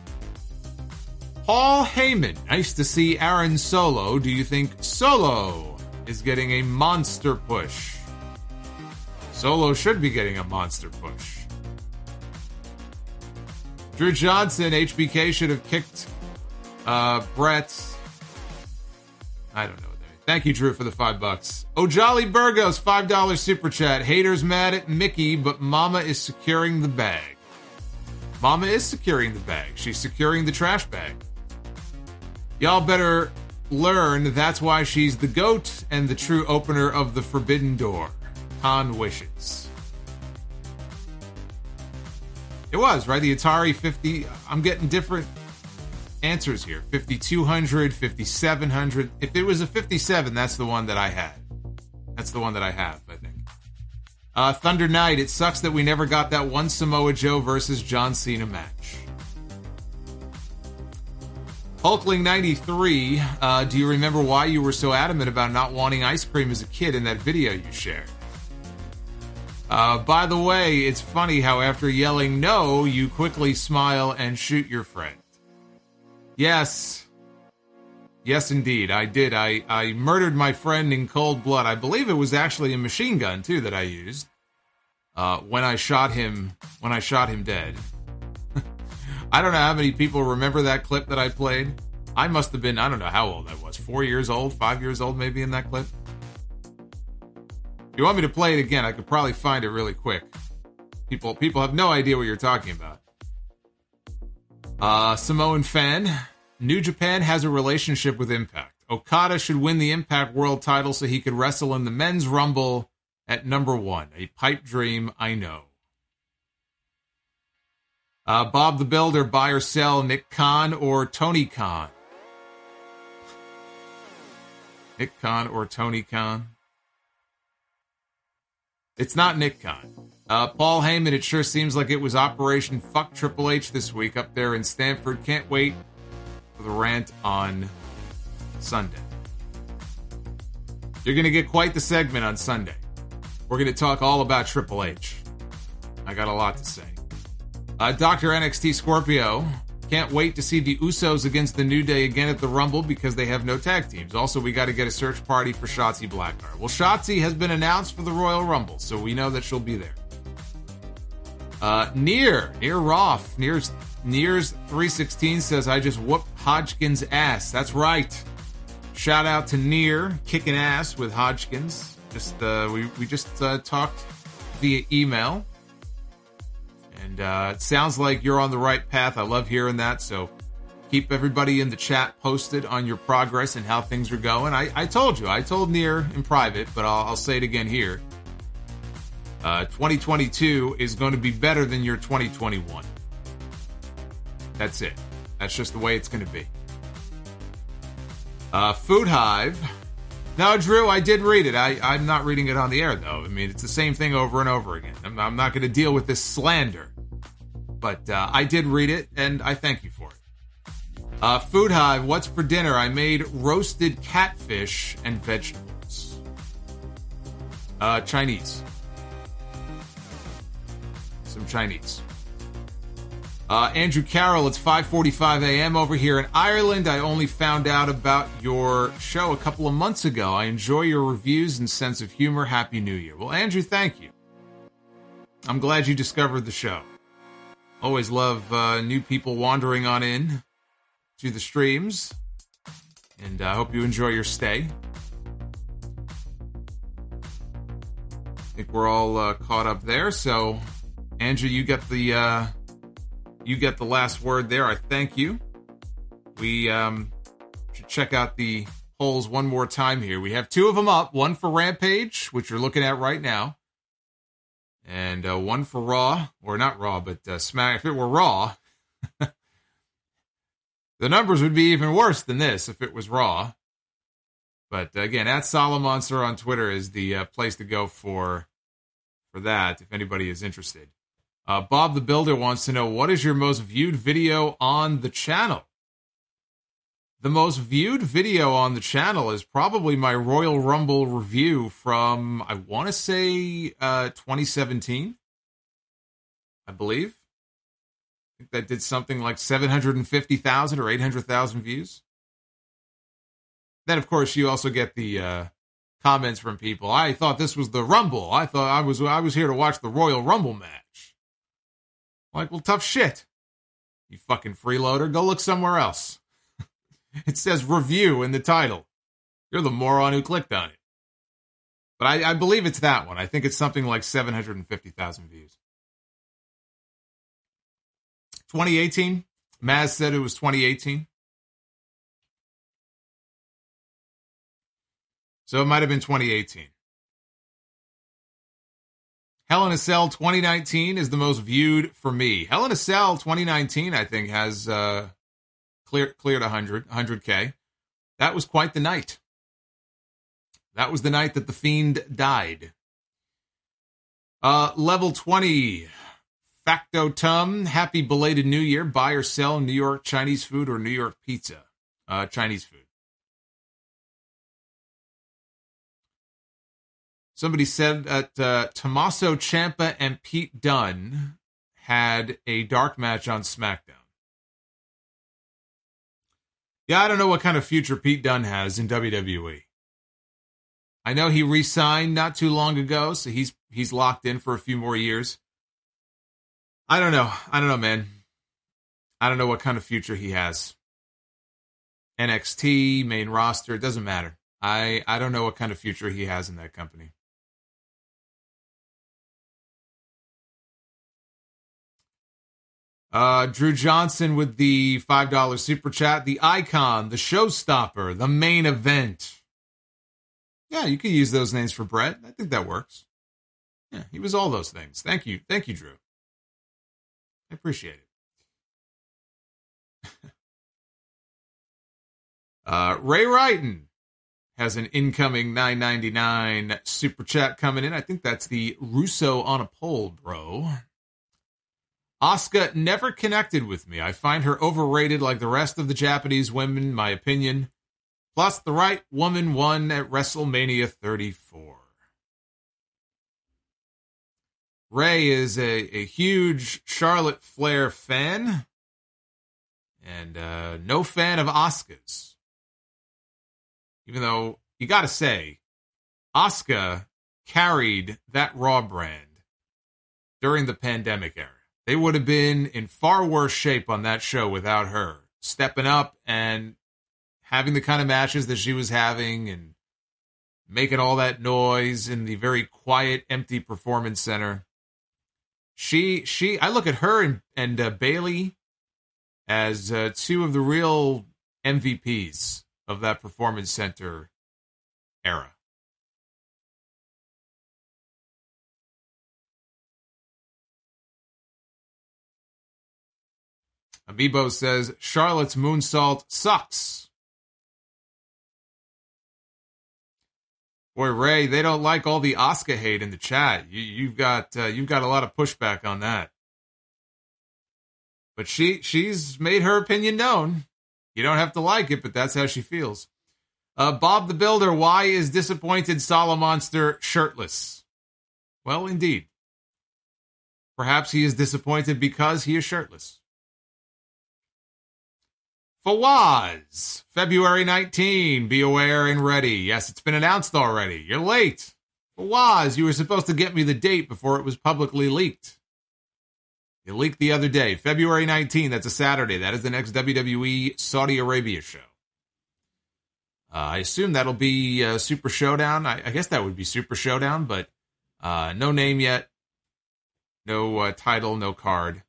Paul Heyman, nice to see Aaron Solo. Do you think Solo is getting a monster push? Solo should be getting a monster push. Drew Johnson, HBK should have kicked Brett. I don't know. Thank you, Drew, for the $5. Oh, Jolly Burgos, $5 super chat. Haters mad at Mickey, but Mama is securing the bag. Mama is securing the bag. She's securing the trash bag. Y'all better learn that's why she's the GOAT and the true opener of the forbidden door. Khan wishes. It was, right? The Atari 50... I'm getting different answers here. 5200, 5700. If it was a 57, that's the one that I had. That's the one that I have, I think. Thunder Knight, it sucks that we never got that one Samoa Joe versus John Cena match. Hulkling 93, do you remember why you were so adamant about not wanting ice cream as a kid in that video you shared? By the way, it's funny how after yelling no, you quickly smile and shoot your friend. Yes. Yes, indeed. I did. I murdered my friend in cold blood. I believe it was actually a machine gun, too, that I used. When I shot him dead. I don't know how many people remember that clip that I played. I must have been, I don't know how old I was. 4 years old, 5 years old maybe in that clip. If you want me to play it again, I could probably find it really quick. People have no idea what you're talking about. Samoan fan. New Japan has a relationship with Impact. Okada should win the Impact World title so he could wrestle in the Men's Rumble at number 1. A pipe dream, I know. Bob the Builder, buy or sell Nick Khan or Tony Khan? Nick Khan or Tony Khan? It's not Nick Khan. Paul Heyman, it sure seems like it was Operation Fuck Triple H this week up there in Stamford. Can't wait for the rant on Sunday. You're going to get quite the segment on Sunday. We're going to talk all about Triple H. I got a lot to say. Dr. NXT Scorpio, can't wait to see the Usos against the New Day again at the Rumble because they have no tag teams. Also, we got to get a search party for Shotzi Blackheart. Well, Shotzi has been announced for the Royal Rumble, so we know that she'll be there. Near Roth, Near's 316 says, I just whooped Hodgkins' ass. That's right. Shout out to Near, kicking ass with Hodgkins. We just talked via email. And it sounds like you're on the right path. I love hearing that. So keep everybody in the chat posted on your progress and how things are going. I told Near in private, but I'll say it again here. 2022 is going to be better than your 2021. That's it. That's just the way it's going to be. Food Hive. No, Drew, I did read it. I'm not reading it on the air, though. I mean, it's the same thing over and over again. I'm not going to deal with this slander. But I did read it, and I thank you for it. Food Hive, what's for dinner? I made roasted catfish and vegetables. Chinese. Some Chinese. Andrew Carroll, it's 5:45 a.m. over here in Ireland. I only found out about your show a couple of months ago. I enjoy your reviews and sense of humor. Happy New Year. Well, Andrew, thank you. I'm glad you discovered the show. Always love new people wandering on in to the streams. And I hope you enjoy your stay. I think we're all caught up there. So, Andrew, you get the last word there. I thank you. We should check out the polls one more time here. We have two of them up. One for Rampage, which you're looking at right now. And one for Raw. Or not Raw, but Smack. If it were Raw, the numbers would be even worse than this if it was Raw. But again, at Solomonster on Twitter is the place to go for that, if anybody is interested. Bob the Builder wants to know, what is your most viewed video on the channel? The most viewed video on the channel is probably my Royal Rumble review from, I want to say, 2017, I believe. I think that did something like 750,000 or 800,000 views. Then, of course, you also get the comments from people. I thought this was the Rumble. I thought I was here to watch the Royal Rumble match. Like, well, tough shit. You fucking freeloader. Go look somewhere else. It says review in the title. You're the moron who clicked on it. But I believe it's that one. I think it's something like 750,000 views. 2018. Maz said it was 2018. So it might have been 2018. Hell in a Cell 2019 is the most viewed for me. Hell in a Cell 2019, I think, has cleared 100K. That was quite the night. That was the night that The Fiend died. Level 20. Factotum. Happy belated New Year. Buy or sell New York Chinese food or New York pizza. Chinese food. Somebody said that Tommaso Ciampa and Pete Dunne had a dark match on SmackDown. Yeah, I don't know what kind of future Pete Dunne has in WWE. I know he re-signed not too long ago, so he's locked in for a few more years. I don't know, man. I don't know what kind of future he has. NXT, main roster, it doesn't matter. I don't know what kind of future he has in that company. Drew Johnson with the $5 super chat. The icon, the showstopper, the main event. Yeah, you could use those names for Brett. I think that works. Yeah, he was all those things. Thank you, Drew. I appreciate it. Ray Wrighton has an incoming $9.99 super chat coming in. I think that's the Russo on a pole, bro. Asuka never connected with me. I find her overrated like the rest of the Japanese women, my opinion. Plus, the right woman won at WrestleMania 34. Ray is a huge Charlotte Flair fan and no fan of Asuka's. Even though, you gotta say, Asuka carried that Raw brand during the pandemic era. They would have been in far worse shape on that show without her stepping up and having the kind of matches that she was having and making all that noise in the very quiet, empty performance center. I look at her and Bayley as two of the real MVPs of that performance center era. Amiibo says, Charlotte's moonsault sucks. Boy, Ray, they don't like all the Asuka hate in the chat. You've got a lot of pushback on that. But she's made her opinion known. You don't have to like it, but that's how she feels. Bob the Builder, why is disappointed Solomonster shirtless? Well, indeed. Perhaps he is disappointed because he is shirtless. Fawaz, February 19, be aware and ready. Yes, it's been announced already. You're late. Fawaz, you were supposed to get me the date before it was publicly leaked. It leaked the other day. February 19, that's a Saturday. That is the next WWE Saudi Arabia show. I assume that'll be Super Showdown. I guess that would be Super Showdown, but no name yet. No title, no card.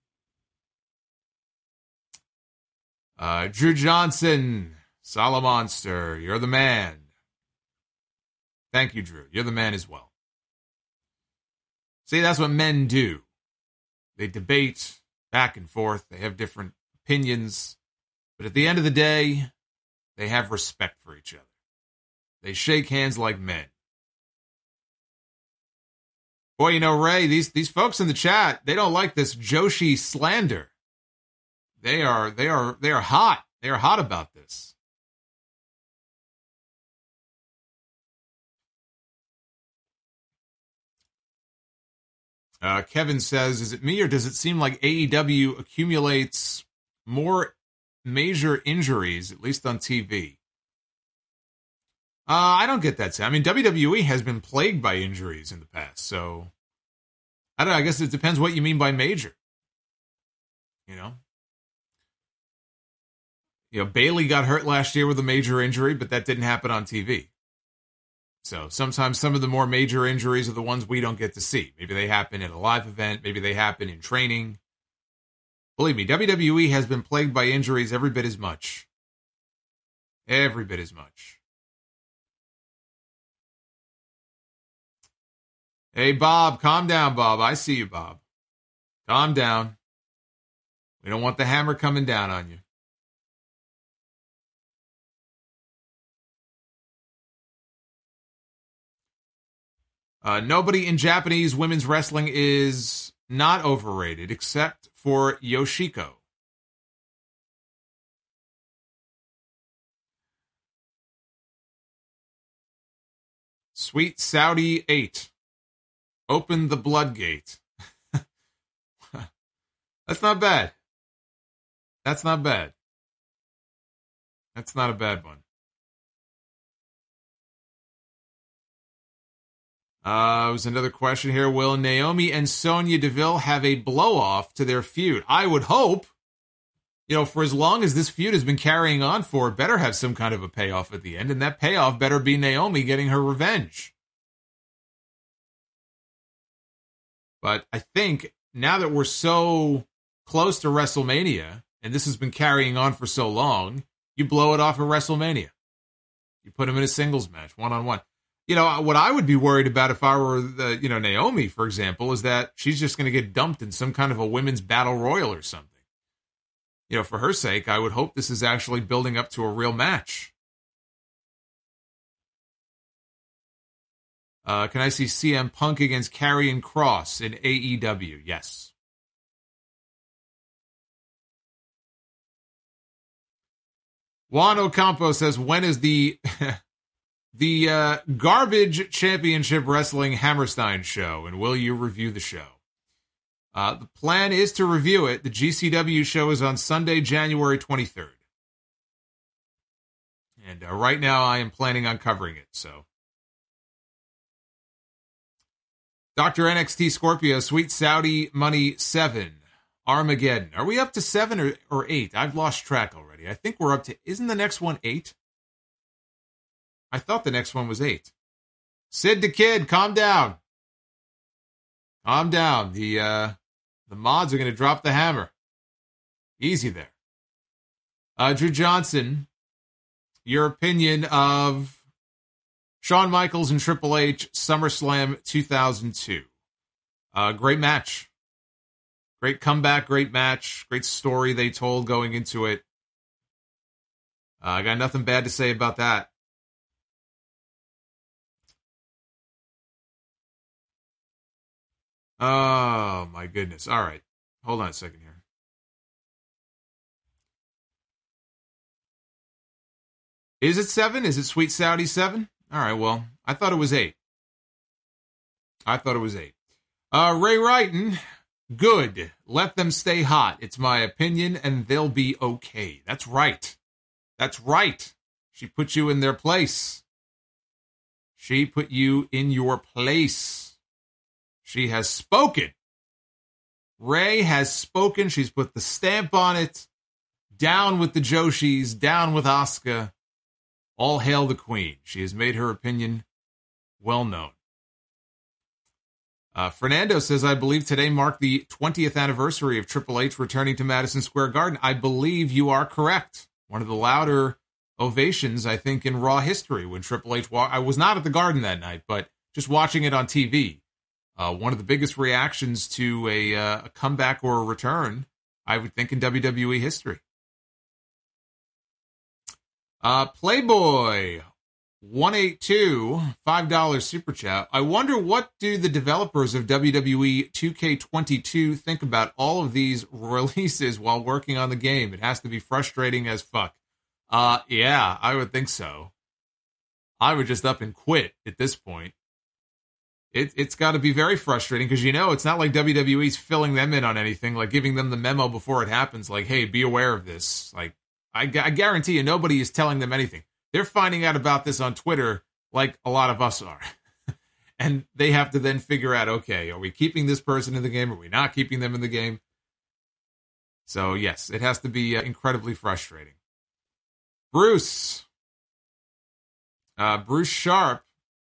Drew Johnson, Solomonster, you're the man. Thank you, Drew. You're the man as well. See, that's what men do. They debate back and forth. They have different opinions. But at the end of the day, they have respect for each other. They shake hands like men. Boy, you know, Ray, these folks in the chat, they don't like this Joshi slander. They are hot. They are hot about this. Kevin says, is it me or does it seem like AEW accumulates more major injuries, at least on TV? I don't get that. I mean, WWE has been plagued by injuries in the past, so I don't know. I guess it depends what you mean by major. You know, Bayley got hurt last year with a major injury, but that didn't happen on TV. So sometimes some of the more major injuries are the ones we don't get to see. Maybe they happen at a live event. Maybe they happen in training. Believe me, WWE has been plagued by injuries every bit as much. Every bit as much. Hey, Bob, calm down, Bob. I see you, Bob. Calm down. We don't want the hammer coming down on you. Nobody in Japanese women's wrestling is not overrated except for Yoshiko. Sweet Saudi 8. Open the blood gate. That's not bad. That's not bad. That's not a bad one. Was another question here. Will Naomi and Sonya Deville have a blow-off to their feud? I would hope. You know, for as long as this feud has been carrying on for, it better have some kind of a payoff at the end, and that payoff better be Naomi getting her revenge. But I think now that we're so close to WrestleMania, and this has been carrying on for so long, you blow it off at WrestleMania. You put them in a singles match, one-on-one. You know, what I would be worried about if I were, Naomi, for example, is that she's just going to get dumped in some kind of a women's battle royal or something. You know, for her sake, I would hope this is actually building up to a real match. Can I see CM Punk against Karrion Kross in AEW? Yes. Juan Ocampo says, when is the Garbage Championship Wrestling Hammerstein show, and will you review the show? The plan is to review it. The GCW show is on Sunday, January 23rd. And right now I am planning on covering it, so. Dr. NXT Scorpio, Sweet Saudi Money 7, Armageddon. Are we up to 7 or 8? I've lost track already. I think we're up to, isn't the next one 8? I thought the next one was 8. Sid the Kid, calm down. Calm down. The mods are going to drop the hammer. Easy there. Drew Johnson, your opinion of Shawn Michaels and Triple H, SummerSlam 2002. Great match. Great comeback, great match. Great story they told going into it. I got nothing bad to say about that. Oh, my goodness. All right. Hold on a second here. Is it 7? Is it Sweet Saudi 7? All right, well, I thought it was 8. Ray Wrighton, good. Let them stay hot. It's my opinion, and they'll be okay. That's right. That's right. She put you in their place. She put you in your place. She has spoken. Ray has spoken. She's put the stamp on it. Down with the Joshis. Down with Asuka. All hail the queen. She has made her opinion well known. Fernando says, I believe today marked the 20th anniversary of Triple H returning to Madison Square Garden. I believe you are correct. One of the louder ovations, I think, in Raw history when Triple H walked. I was not at the Garden that night, but just watching it on TV. One of the biggest reactions to a comeback or a return, I would think, in WWE history. Playboy 182, $5 super chat. I wonder what do the developers of WWE 2K22 think about all of these releases while working on the game? It has to be frustrating as fuck. Yeah, I would think so. I would just up and quit at this point. It's got to be very frustrating because, it's not like WWE's filling them in on anything, like giving them the memo before it happens, like, hey, be aware of this. Like, I guarantee you nobody is telling them anything. They're finding out about this on Twitter like a lot of us are. And they have to then figure out, okay, are we keeping this person in the game? Are we not keeping them in the game? So, yes, it has to be incredibly frustrating. Bruce Sharp.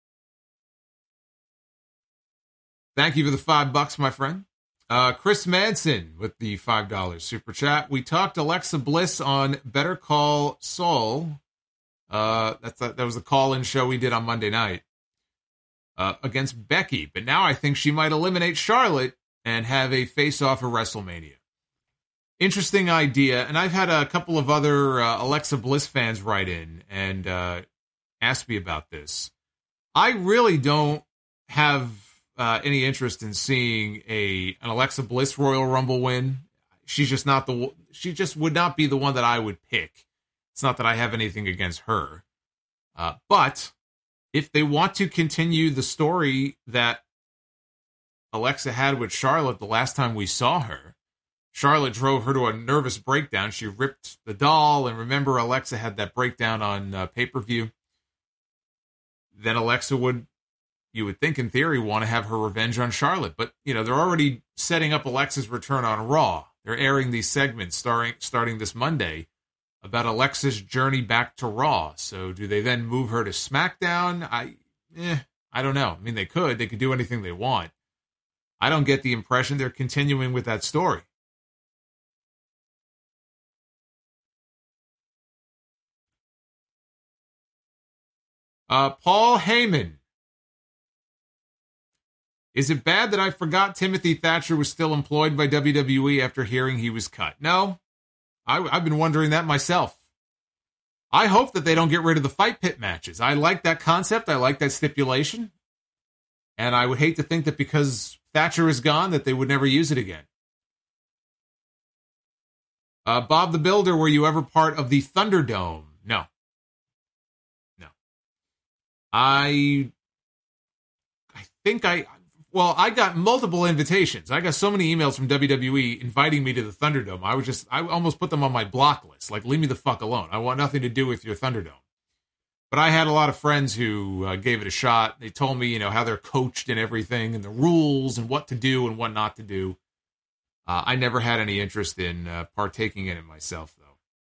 Thank you for the $5, my friend. Chris Manson with the $5 super chat. We talked Alexa Bliss on Better Call Saul. That was a call-in show we did on Monday night against Becky. But now I think she might eliminate Charlotte and have a face-off at WrestleMania. Interesting idea. And I've had a couple of other Alexa Bliss fans write in and ask me about this. I really don't have any interest in seeing an Alexa Bliss Royal Rumble win. She just would not be the one that I would pick. It's not that I have anything against her. But if they want to continue the story that Alexa had with Charlotte the last time we saw her, Charlotte drove her to a nervous breakdown. She ripped the doll, and remember Alexa had that breakdown on pay-per-view. Then Alexa would, you would think in theory, want to have her revenge on Charlotte. But, they're already setting up Alexa's return on Raw. They're airing these segments starting this Monday about Alexa's journey back to Raw. So do they then move her to SmackDown? I don't know. I mean, they could do anything they want. I don't get the impression they're continuing with that story. Paul Heyman. Is it bad that I forgot Timothy Thatcher was still employed by WWE after hearing he was cut? No. I've been wondering that myself. I hope that they don't get rid of the fight pit matches. I like that concept. I like that stipulation. And I would hate to think that because Thatcher is gone that they would never use it again. Bob the Builder, were you ever part of the Thunderdome? No. I got multiple invitations. I got so many emails from WWE inviting me to the Thunderdome. I almost put them on my block list. Like, leave me the fuck alone. I want nothing to do with your Thunderdome. But I had a lot of friends who gave it a shot. They told me, how they're coached and everything and the rules and what to do and what not to do. I never had any interest in partaking in it myself,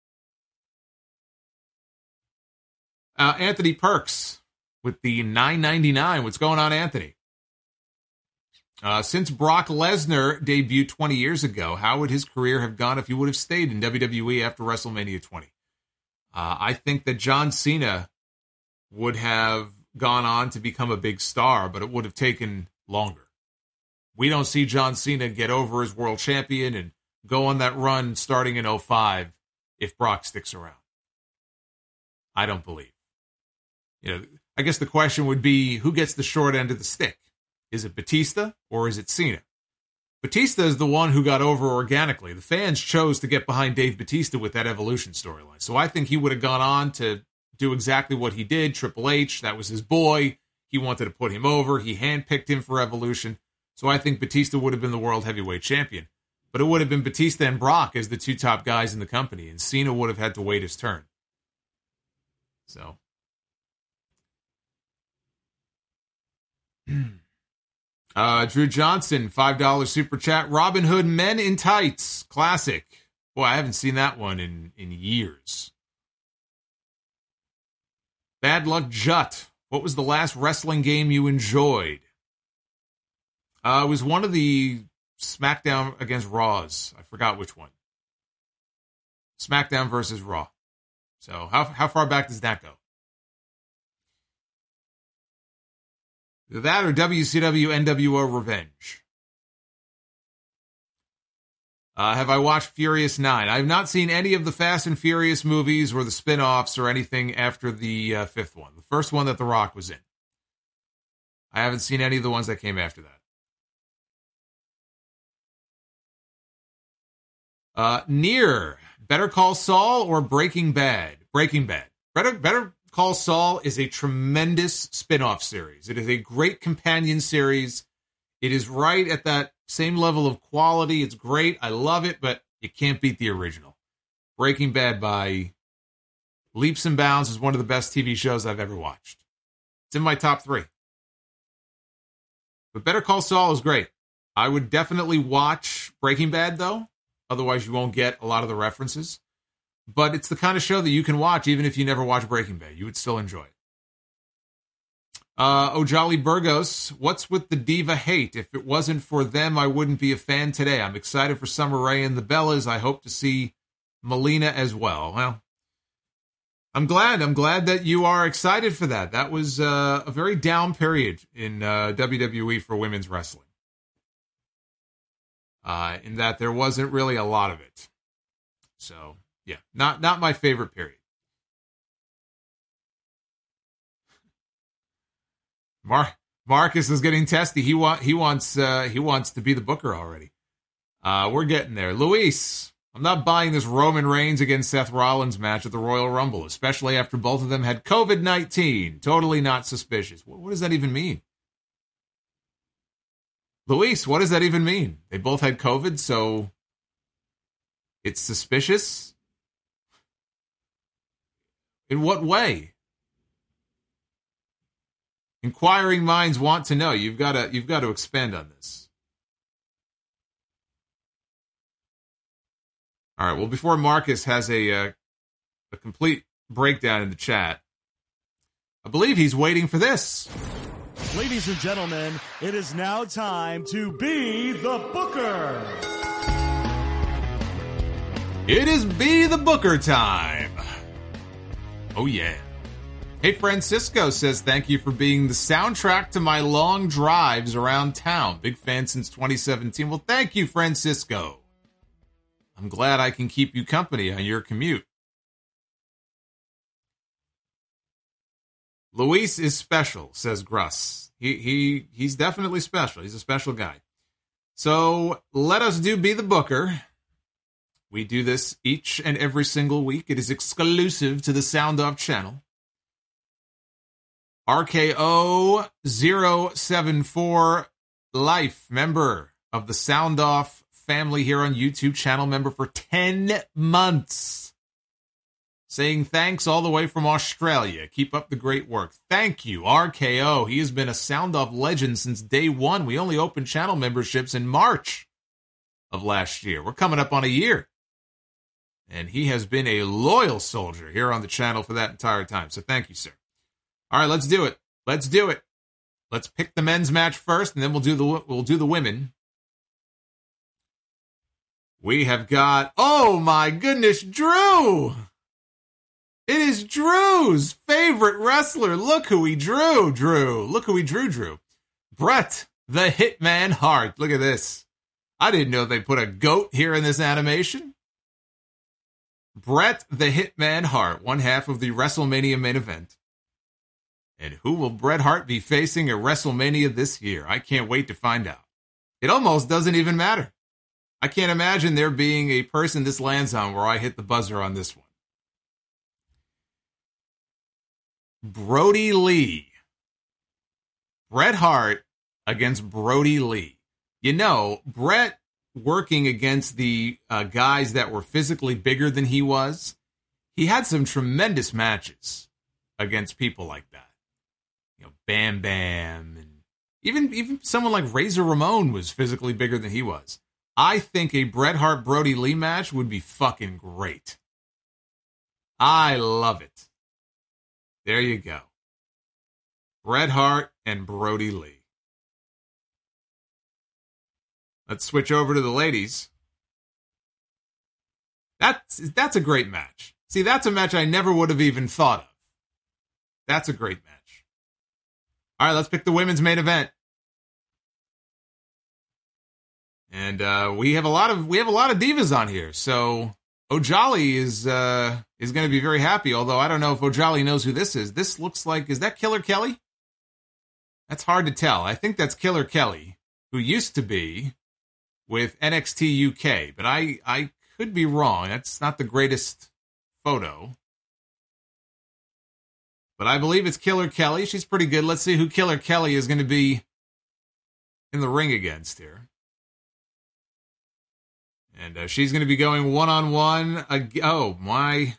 though. Anthony Perks with the $9.99. What's going on, Anthony? Since Brock Lesnar debuted 20 years ago, how would his career have gone if he would have stayed in WWE after WrestleMania 20? I think that John Cena would have gone on to become a big star, but it would have taken longer. We don't see John Cena get over as world champion and go on that run starting in 2005 if Brock sticks around. I don't believe. I guess the question would be, who gets the short end of the stick? Is it Batista or is it Cena? Batista is the one who got over organically. The fans chose to get behind Dave Batista with that Evolution storyline. So I think he would have gone on to do exactly what he did. Triple H, that was his boy. He wanted to put him over. He handpicked him for Evolution. So I think Batista would have been the world heavyweight champion. But it would have been Batista and Brock as the two top guys in the company. And Cena would have had to wait his turn. So... Drew Johnson, $5 super chat. Robin Hood Men in Tights, classic. Boy, I haven't seen that one in years. Bad Luck Jut, what was the last wrestling game you enjoyed? It was one of the SmackDown against Raws. I forgot which one. SmackDown versus Raw. So how far back does that go? That or WCW NWO Revenge. Have I watched Furious 9? I have not seen any of the Fast and Furious movies or the spin-offs or anything after the fifth one. The first one that The Rock was in. I haven't seen any of the ones that came after that. Better Call Saul or Breaking Bad? Breaking Bad. Better Call Saul is a tremendous spin-off series. It is a great companion series. It is right at that same level of quality. It's great. I love it, but you can't beat the original. Breaking Bad by leaps and bounds is one of the best TV shows I've ever watched. It's in my top 3. But Better Call Saul is great. I would definitely watch Breaking Bad, though. Otherwise, you won't get a lot of the references. But it's the kind of show that you can watch even if you never watch Breaking Bad. You would still enjoy it. Ojali Burgos, what's with the diva hate? If it wasn't for them, I wouldn't be a fan today. I'm excited for Summer Rae and the Bellas. I hope to see Melina as well. Well, I'm glad that you are excited for that. That was a very down period in WWE for women's wrestling. In that there wasn't really a lot of it. So, yeah, not my favorite period. Marcus is getting testy. He wants to be the booker already. We're getting there. Luis, I'm not buying this Roman Reigns against Seth Rollins match at the Royal Rumble, especially after both of them had COVID-19. Totally not suspicious. What does that even mean? Luis, what does that even mean? They both had COVID, so it's suspicious? In what way? Inquiring minds want to know. You've got to expand on this. All right. Well, before Marcus has a complete breakdown in the chat, I believe he's waiting for this. Ladies and gentlemen, it is now time to be the Booker. It is Be the Booker time. Oh, yeah. Hey, Francisco says, thank you for being the soundtrack to my long drives around town. Big fan since 2017. Well, thank you, Francisco. I'm glad I can keep you company on your commute. Luis is special, says Gruss. He's definitely special. He's a special guy. So let us do Be the Booker. We do this each and every single week. It is exclusive to the Sound Off channel. RKO074 Life, member of the Sound Off family here on YouTube, channel member for 10 months. Saying thanks all the way from Australia. Keep up the great work. Thank you, RKO. He has been a Sound Off legend since day one. We only opened channel memberships in March of last year. We're coming up on a year. And he has been a loyal soldier here on the channel for that entire time. So thank you, sir. All right, let's do it. Let's do it. Let's pick the men's match first, and then we'll do the women. We have got, oh my goodness, Drew. It is Drew's favorite wrestler. Look who he drew, Drew. Look who he drew. Bret the Hitman Hart. Look at this. I didn't know they put a goat here in this animation. Bret the Hitman Hart, one half of the WrestleMania main event. And who will Bret Hart be facing at WrestleMania this year? I can't wait to find out. It almost doesn't even matter. I can't imagine there being a person this lands on where I hit the buzzer on this one. Brody Lee. Bret Hart against Brody Lee. You know, Bret working against the guys that were physically bigger than he was, he had some tremendous matches against people like that. You know, Bam Bam, and even someone like Razor Ramon was physically bigger than he was. I think a Bret Hart Brody Lee match would be fucking great. I love it. There you go. Bret Hart and Brody Lee. Let's switch over to the ladies. That's a great match. See, that's a match I never would have even thought of. That's a great match. All right, let's pick the women's main event. And we have a lot of divas on here. So Ojali is going to be very happy, although I don't know if Ojali knows who this is. This looks like, is that Killer Kelly? That's hard to tell. I think that's Killer Kelly, who used to be with NXT UK, but I could be wrong. That's not the greatest photo. But I believe it's Killer Kelly. She's pretty good. Let's see who Killer Kelly is going to be in the ring against here. And she's going to be going one-on-one. Oh, my.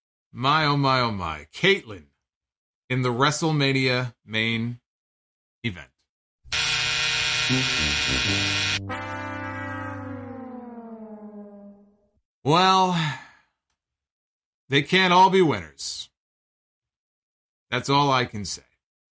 Caitlyn in the WrestleMania main event. Well, they can't all be winners. That's all I can say.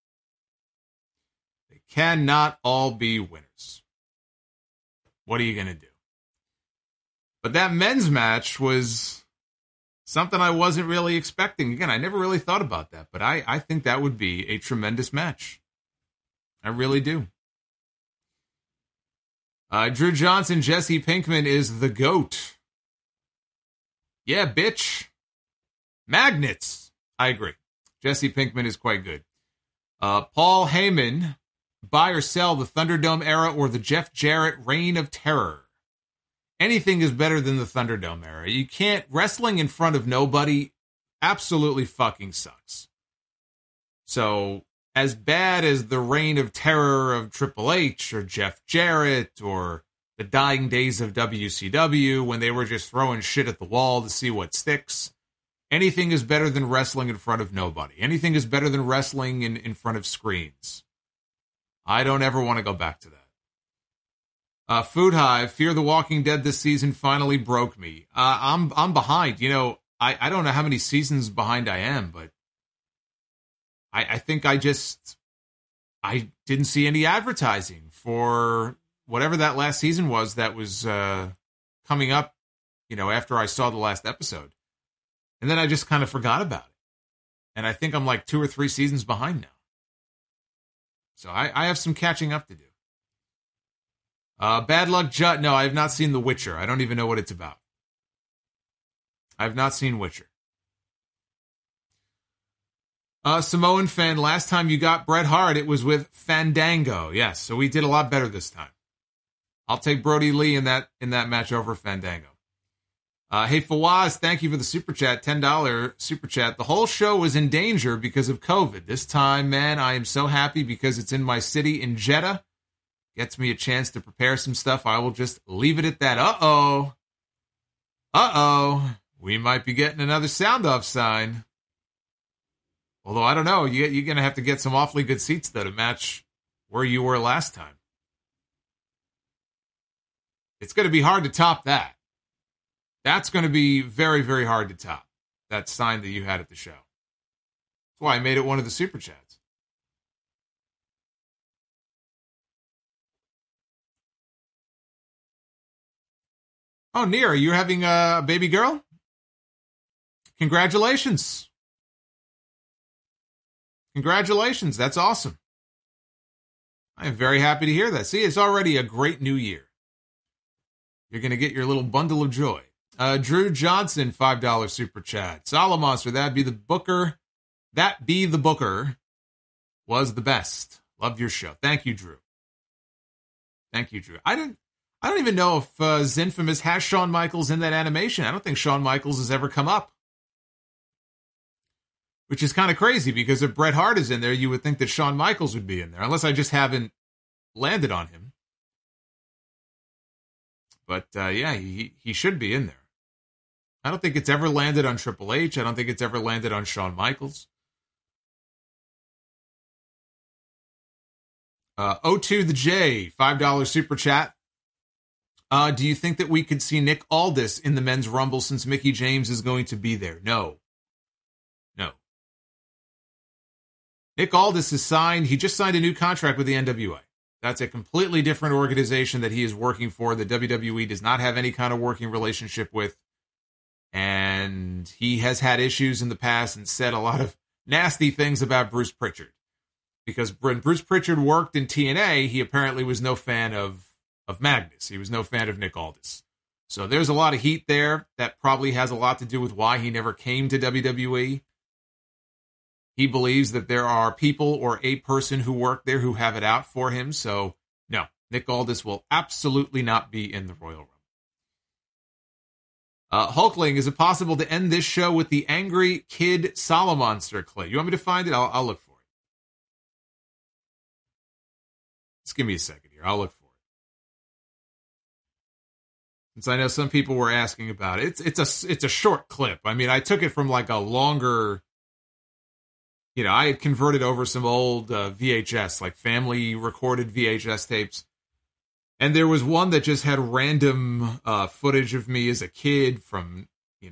They cannot all be winners. What are you going to do? But that men's match was something I wasn't really expecting. Again, I never really thought about that, but I think that would be a tremendous match. I really do. Drew Johnson, Jesse Pinkman is the GOAT. Yeah, bitch. Magnets. I agree. Jesse Pinkman is quite good. Paul Heyman, buy or sell the Thunderdome era or the Jeff Jarrett Reign of Terror. Anything is better than the Thunderdome era. You can't, wrestling in front of nobody absolutely fucking sucks. So, as bad as the Reign of Terror of Triple H or Jeff Jarrett or the dying days of WCW when they were just throwing shit at the wall to see what sticks, anything is better than wrestling in front of nobody. Anything is better than wrestling in front of screens. I don't ever want to go back to that. Food Hive, Fear the Walking Dead this season finally broke me. I'm behind. You know, I don't know how many seasons behind I am, but I think I didn't see any advertising for whatever that last season was that was coming up, you know, after I saw the last episode. And then I just kind of forgot about it. And I think I'm like 2 or 3 seasons behind now. So I have some catching up to do. Bad Luck Judd. No, I have not seen The Witcher. I don't even know what it's about. I have not seen Witcher. Samoan fan, last time you got Bret Hart, it was with Fandango. Yes, so we did a lot better this time. I'll take Brody Lee in that match over Fandango. Hey, Fawaz, thank you for the super chat, $10 super chat. The whole show was in danger because of COVID. This time, man, I am so happy because it's in my city in Jeddah. Gets me a chance to prepare some stuff. I will just leave it at that. Uh-oh. We might be getting another sound off sign. Although, I don't know. You're going to have to get some awfully good seats, though, to match where you were last time. It's going to be hard to top that. That's going to be very, very hard to top, that sign that you had at the show. That's why I made it one of the super chats. Oh, Neera, you're having a baby girl? Congratulations. Congratulations. That's awesome. I am very happy to hear that. See, it's already a great new year. You're going to get your little bundle of joy. Drew Johnson, $5 super chat. Solomonster, that'd be the Booker. That be the Booker was the best. Loved your show. Thank you, Drew. Thank you, Drew. I don't even know if Zinfamous has Shawn Michaels in that animation. I don't think Shawn Michaels has ever come up. Which is kind of crazy, because if Bret Hart is in there, you would think that Shawn Michaels would be in there, unless I just haven't landed on him. But, yeah, he should be in there. I don't think it's ever landed on Triple H. I don't think it's ever landed on Shawn Michaels. O2 the J, $5 super chat. Do you think that we could see Nick Aldis in the men's rumble since Mickie James is going to be there? No. Nick Aldis is signed. He just signed a new contract with the NWA. That's a completely different organization that he is working for. The WWE does not have any kind of working relationship with. And he has had issues in the past and said a lot of nasty things about Bruce Pritchard. Because when Bruce Pritchard worked in TNA, he apparently was no fan of Magnus. He was no fan of Nick Aldis. So there's a lot of heat there. That probably has a lot to do with why he never came to WWE. He believes that there are people or a person who work there who have it out for him. So, no, Nick Aldis will absolutely not be in the Royal Hulkling, is it possible to end this show with the angry kid Solomonster clip? You want me to find it? I'll look for it. Just give me a second here. I'll look for it. Since I know some people were asking about it. It's a short clip. I mean, I took it from like a longer, I had converted over some old VHS, like family recorded VHS tapes. And there was one that just had random footage of me as a kid from,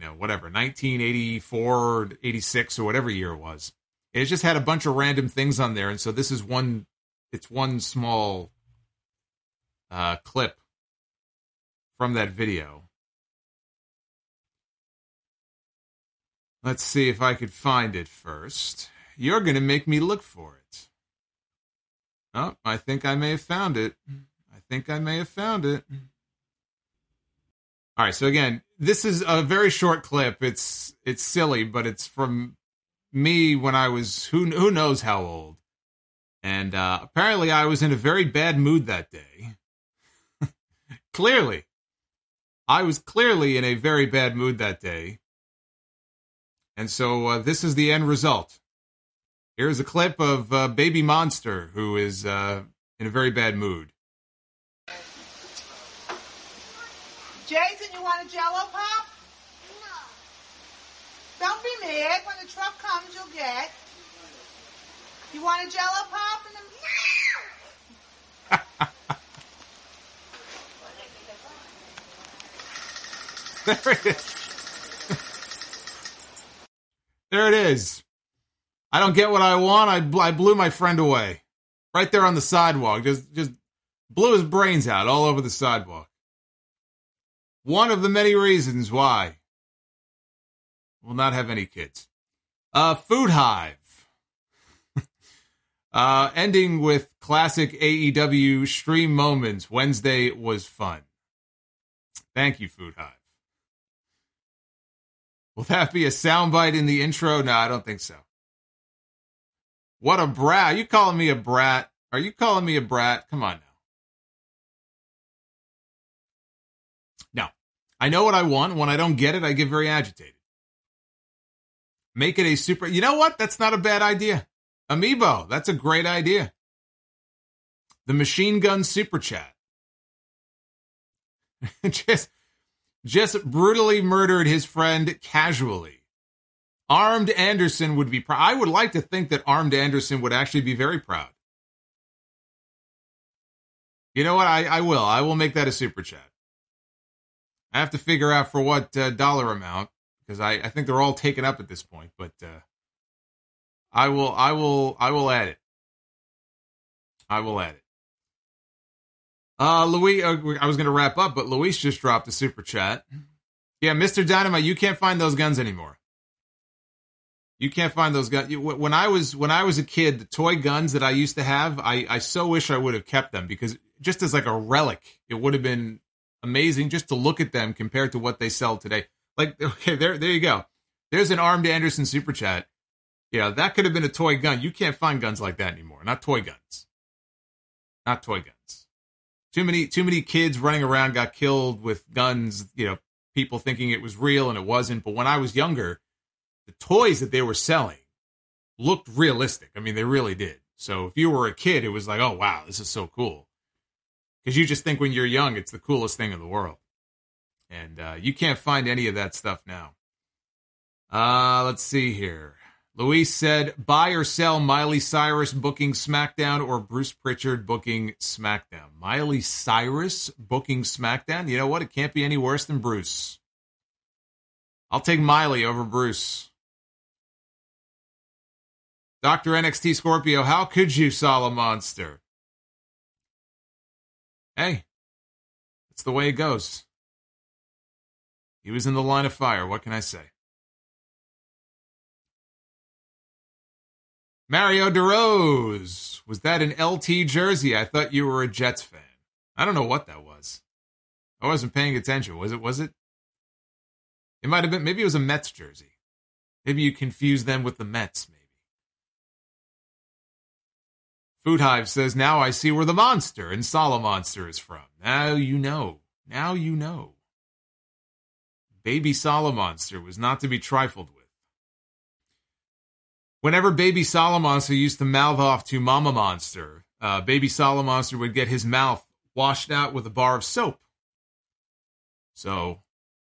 1984 or 86 or whatever year it was. It just had a bunch of random things on there. And so this is one small clip from that video. Let's see if I could find it first. You're going to make me look for it. Oh, I think I may have found it. All right, so again, this is a very short clip. It's silly, but it's from me when I was who knows how old. And apparently I was in a very bad mood that day. Clearly. I was clearly in a very bad mood that day. And so this is the end result. Here's a clip of Baby Monster, who is in a very bad mood. Jason, you want a Jell-O Pop? No. Don't be mad. When the truck comes, you'll get. You want a Jell-O Pop? No. There it is. There it is. I don't get what I want. I blew my friend away. Right there on the sidewalk. Just blew his brains out all over the sidewalk. One of the many reasons why we'll not have any kids. Food Hive. Ending with classic AEW stream moments. Wednesday was fun. Thank you, Food Hive. Will that be a soundbite in the intro? No, I don't think so. What a brat. Are you calling me a brat? Are you calling me a brat? Come on now. No. I know what I want. When I don't get it, I get very agitated. Make it a super... You know what? That's not a bad idea. Amiibo. That's a great idea. The Machine Gun Super Chat. just brutally murdered his friend casually. Armed Anderson would be proud. I would like to think that Armed Anderson would actually be very proud. You know what? I will. I will make that a super chat. I have to figure out for what dollar amount, because I think they're all taken up at this point. But I will add it. I will add it. Louis, I was going to wrap up, but Luis just dropped a super chat. Yeah, Mr. Dynamite, you can't find those guns anymore. You can't find those guns. When I was a kid, the toy guns that I used to have, I so wish I would have kept them, because just as like a relic, it would have been amazing just to look at them compared to what they sell today. Like, okay, there you go. There's an Armed Anderson super chat. Yeah, that could have been a toy gun. You can't find guns like that anymore. Not toy guns. Not toy guns. Too many kids running around got killed with guns, people thinking it was real and it wasn't. But when I was younger, the toys that they were selling looked realistic. I mean, they really did. So if you were a kid, it was like, oh, wow, this is so cool. Because you just think when you're young, it's the coolest thing in the world. And you can't find any of that stuff now. Let's see here. Luis said, buy or sell Miley Cyrus booking SmackDown or Bruce Pritchard booking SmackDown. Miley Cyrus booking SmackDown? You know what? It can't be any worse than Bruce. I'll take Miley over Bruce. Dr. NXT Scorpio, how could you, Solomonster? Hey, that's the way it goes. He was in the line of fire. What can I say? Mario DeRose. Was that an LT jersey? I thought you were a Jets fan. I don't know what that was. I wasn't paying attention. Was it? It might have been. Maybe it was a Mets jersey. Maybe you confused them with the Mets, maybe. Food Hive says, now I see where the monster in Solomonster is from. Now you know. Now you know. Baby Salamonster was not to be trifled with. Whenever Baby Salamonster used to mouth off to Mama Monster, Baby Salamonster would get his mouth washed out with a bar of soap. So,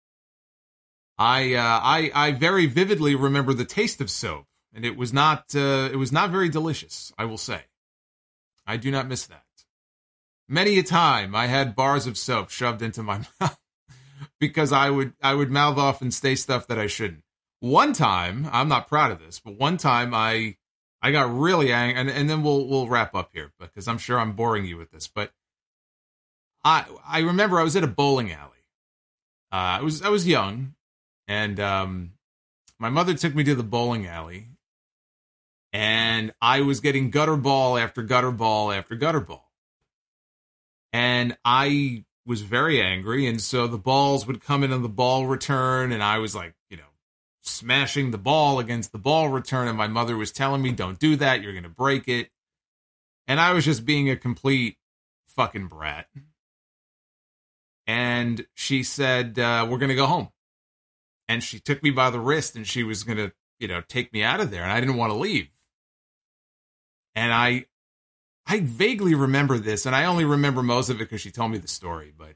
I very vividly remember the taste of soap, and it was not very delicious, I will say. I do not miss that. Many a time I had bars of soap shoved into my mouth because I would mouth off and say stuff that I shouldn't. One time, I'm not proud of this, but one time I got really angry, and then we'll wrap up here because I'm sure I'm boring you with this, but I remember I was at a bowling alley. I was young, and my mother took me to the bowling alley, and I was getting gutter ball after gutter ball after gutter ball. And I was very angry, and so the balls would come in on the ball return, and I was like, smashing the ball against the ball return, and my mother was telling me, don't do that, you're going to break it. And I was just being a complete fucking brat. And she said, we're going to go home. And she took me by the wrist, and she was going to, take me out of there, and I didn't want to leave. And I vaguely remember this, and I only remember most of it because she told me the story, but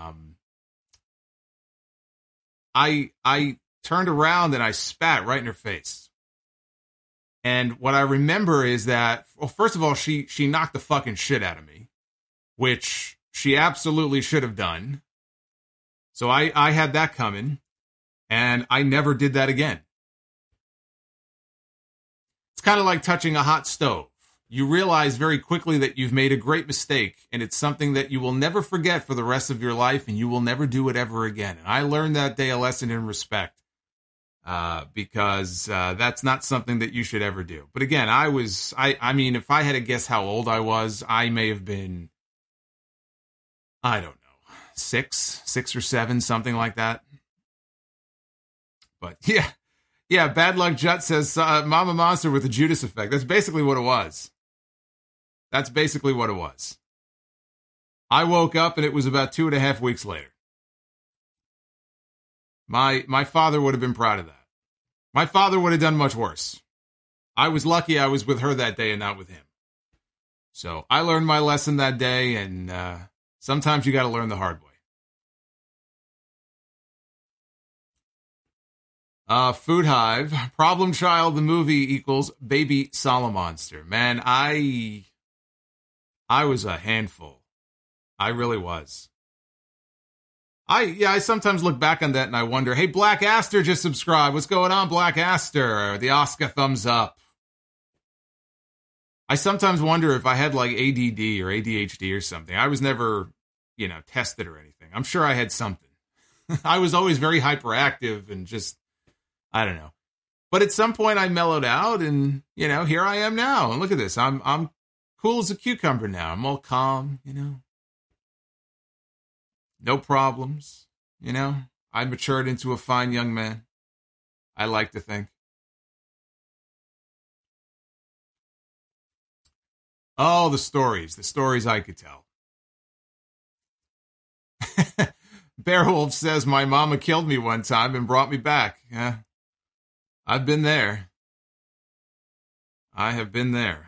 I turned around and I spat right in her face. And what I remember is that, well, first of all, she knocked the fucking shit out of me, which she absolutely should have done. So I had that coming, and I never did that again. It's kind of like touching a hot stove. You realize very quickly that you've made a great mistake, and it's something that you will never forget for the rest of your life, and you will never do it ever again. And I learned that day a lesson in respect, because that's not something that you should ever do. But again, I mean, if I had to guess how old I was, I may have been, I don't know, 6 or 7, something like that. But yeah, Bad Luck Jut says, Mama Monster with the Judas effect. That's basically what it was. That's basically what it was. I woke up and it was about 2.5 weeks later. My father would have been proud of that. My father would have done much worse. I was lucky I was with her that day and not with him. So I learned my lesson that day, and sometimes you got to learn the hard way. Food Hive, Problem Child, the movie equals Baby Salamonster. Man, I was a handful. I really was. I sometimes look back on that and I wonder, hey, Black Aster just subscribed. What's going on, Black Aster? The Oscar thumbs up. I sometimes wonder if I had like ADD or ADHD or something. I was never, tested or anything. I'm sure I had something. I was always very hyperactive and just, I don't know. But at some point I mellowed out, and, here I am now. And look at this. I'm cool as a cucumber now. I'm all calm, No problems, I matured into a fine young man. I like to think. Oh, the stories I could tell. Bearwolf says, my mama killed me one time and brought me back. Yeah, I've been there. I have been there.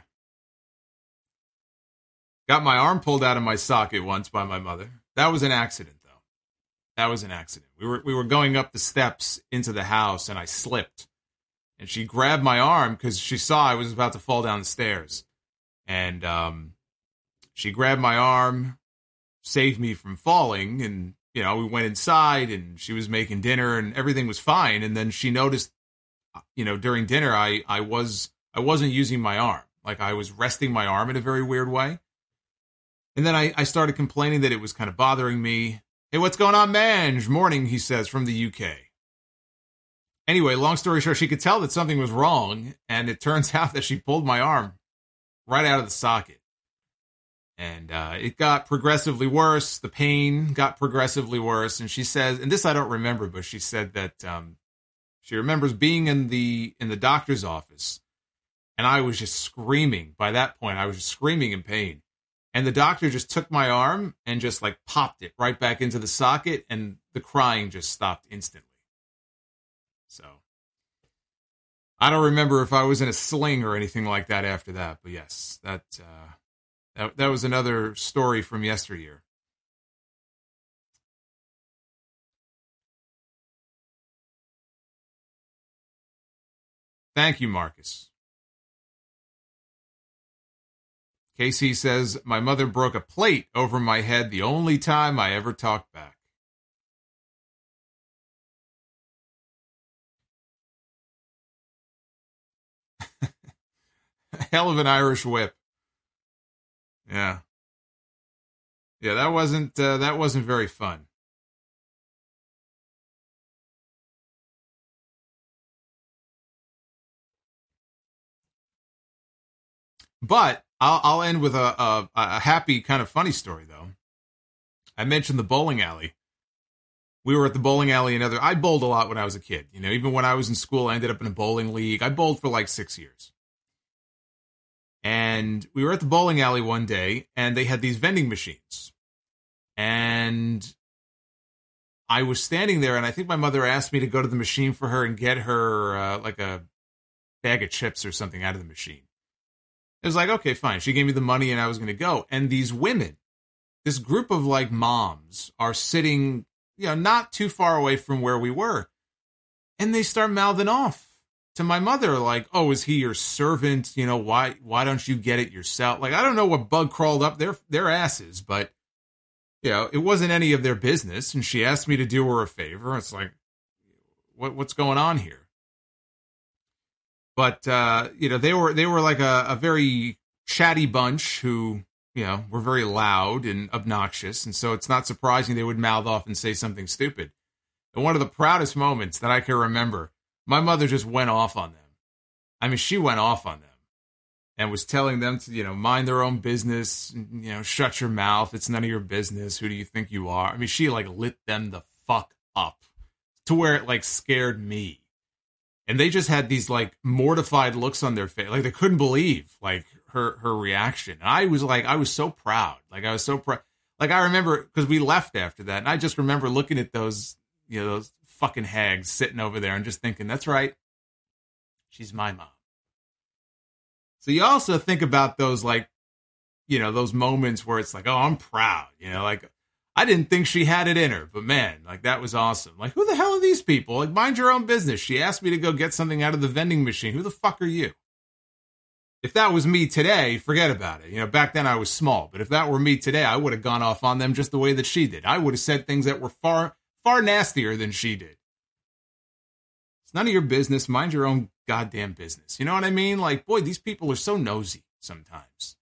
Got my arm pulled out of my socket once by my mother. That was an accident, though. That was an accident. We were going up the steps into the house, and I slipped. And she grabbed my arm because she saw I was about to fall down the stairs. And she grabbed my arm, saved me from falling, and, we went inside, and she was making dinner, and everything was fine. And then she noticed, during dinner, I wasn't using my arm. Like, I was resting my arm in a very weird way. And then I started complaining that it was kind of bothering me. Hey, what's going on, Mange? Morning, he says, from the UK. Anyway, long story short, she could tell that something was wrong, and it turns out that she pulled my arm right out of the socket. And it got progressively worse. The pain got progressively worse. And she says, and this I don't remember, but she said that she remembers being in the doctor's office, and I was just screaming. By that point, I was just screaming in pain. And the doctor just took my arm and just like popped it right back into the socket, and the crying just stopped instantly. So I don't remember if I was in a sling or anything like that after that, but yes, that was another story from yesteryear. Thank you, Marcus. Casey says, my mother broke a plate over my head the only time I ever talked back. Hell of an Irish whip. Yeah. Yeah, that wasn't very fun. But I'll end with a happy, kind of funny story, though. I mentioned the bowling alley. We were at the bowling alley I bowled a lot when I was a kid. You know, even when I was in school, I ended up in a bowling league. I bowled for like 6 years. And we were at the bowling alley one day, and they had these vending machines. And I was standing there, and I think my mother asked me to go to the machine for her and get her like a bag of chips or something out of the machine. It was like, okay, fine. She gave me the money, and I was going to go. And these women, this group of like moms, are sitting, you know, not too far away from where we were. And they start mouthing off to my mother, like, oh, is he your servant? You know, why don't you get it yourself? Like, I don't know what bug crawled up their asses, but, you know, it wasn't any of their business. And she asked me to do her a favor. It's like, what's going on here? But, you know, they were like a very chatty bunch who, you know, were very loud and obnoxious. And so it's not surprising they would mouth off and say something stupid. And one of the proudest moments that I can remember, my mother just went off on them. I mean, she went off on them and was telling them to, you know, mind their own business, you know, shut your mouth. It's none of your business. Who do you think you are? I mean, she like lit them the fuck up to where it like scared me. And they just had these like mortified looks on their face. Like they couldn't believe like her reaction. And I was so proud. Like I was so proud. Like I remember, because we left after that. And I just remember looking at those, you know, those fucking hags sitting over there and just thinking, that's right. She's my mom. So you also think about those, like, you know, those moments where it's like, oh, I'm proud. You know, like, I didn't think she had it in her, but man, like, that was awesome. Like, who the hell are these people? Like, mind your own business. She asked me to go get something out of the vending machine. Who the fuck are you? If that was me today, forget about it. You know, back then I was small, but if that were me today, I would have gone off on them just the way that she did. I would have said things that were far nastier than she did. It's none of your business. Mind your own goddamn business. You know what I mean? Like, boy, these people are so nosy sometimes.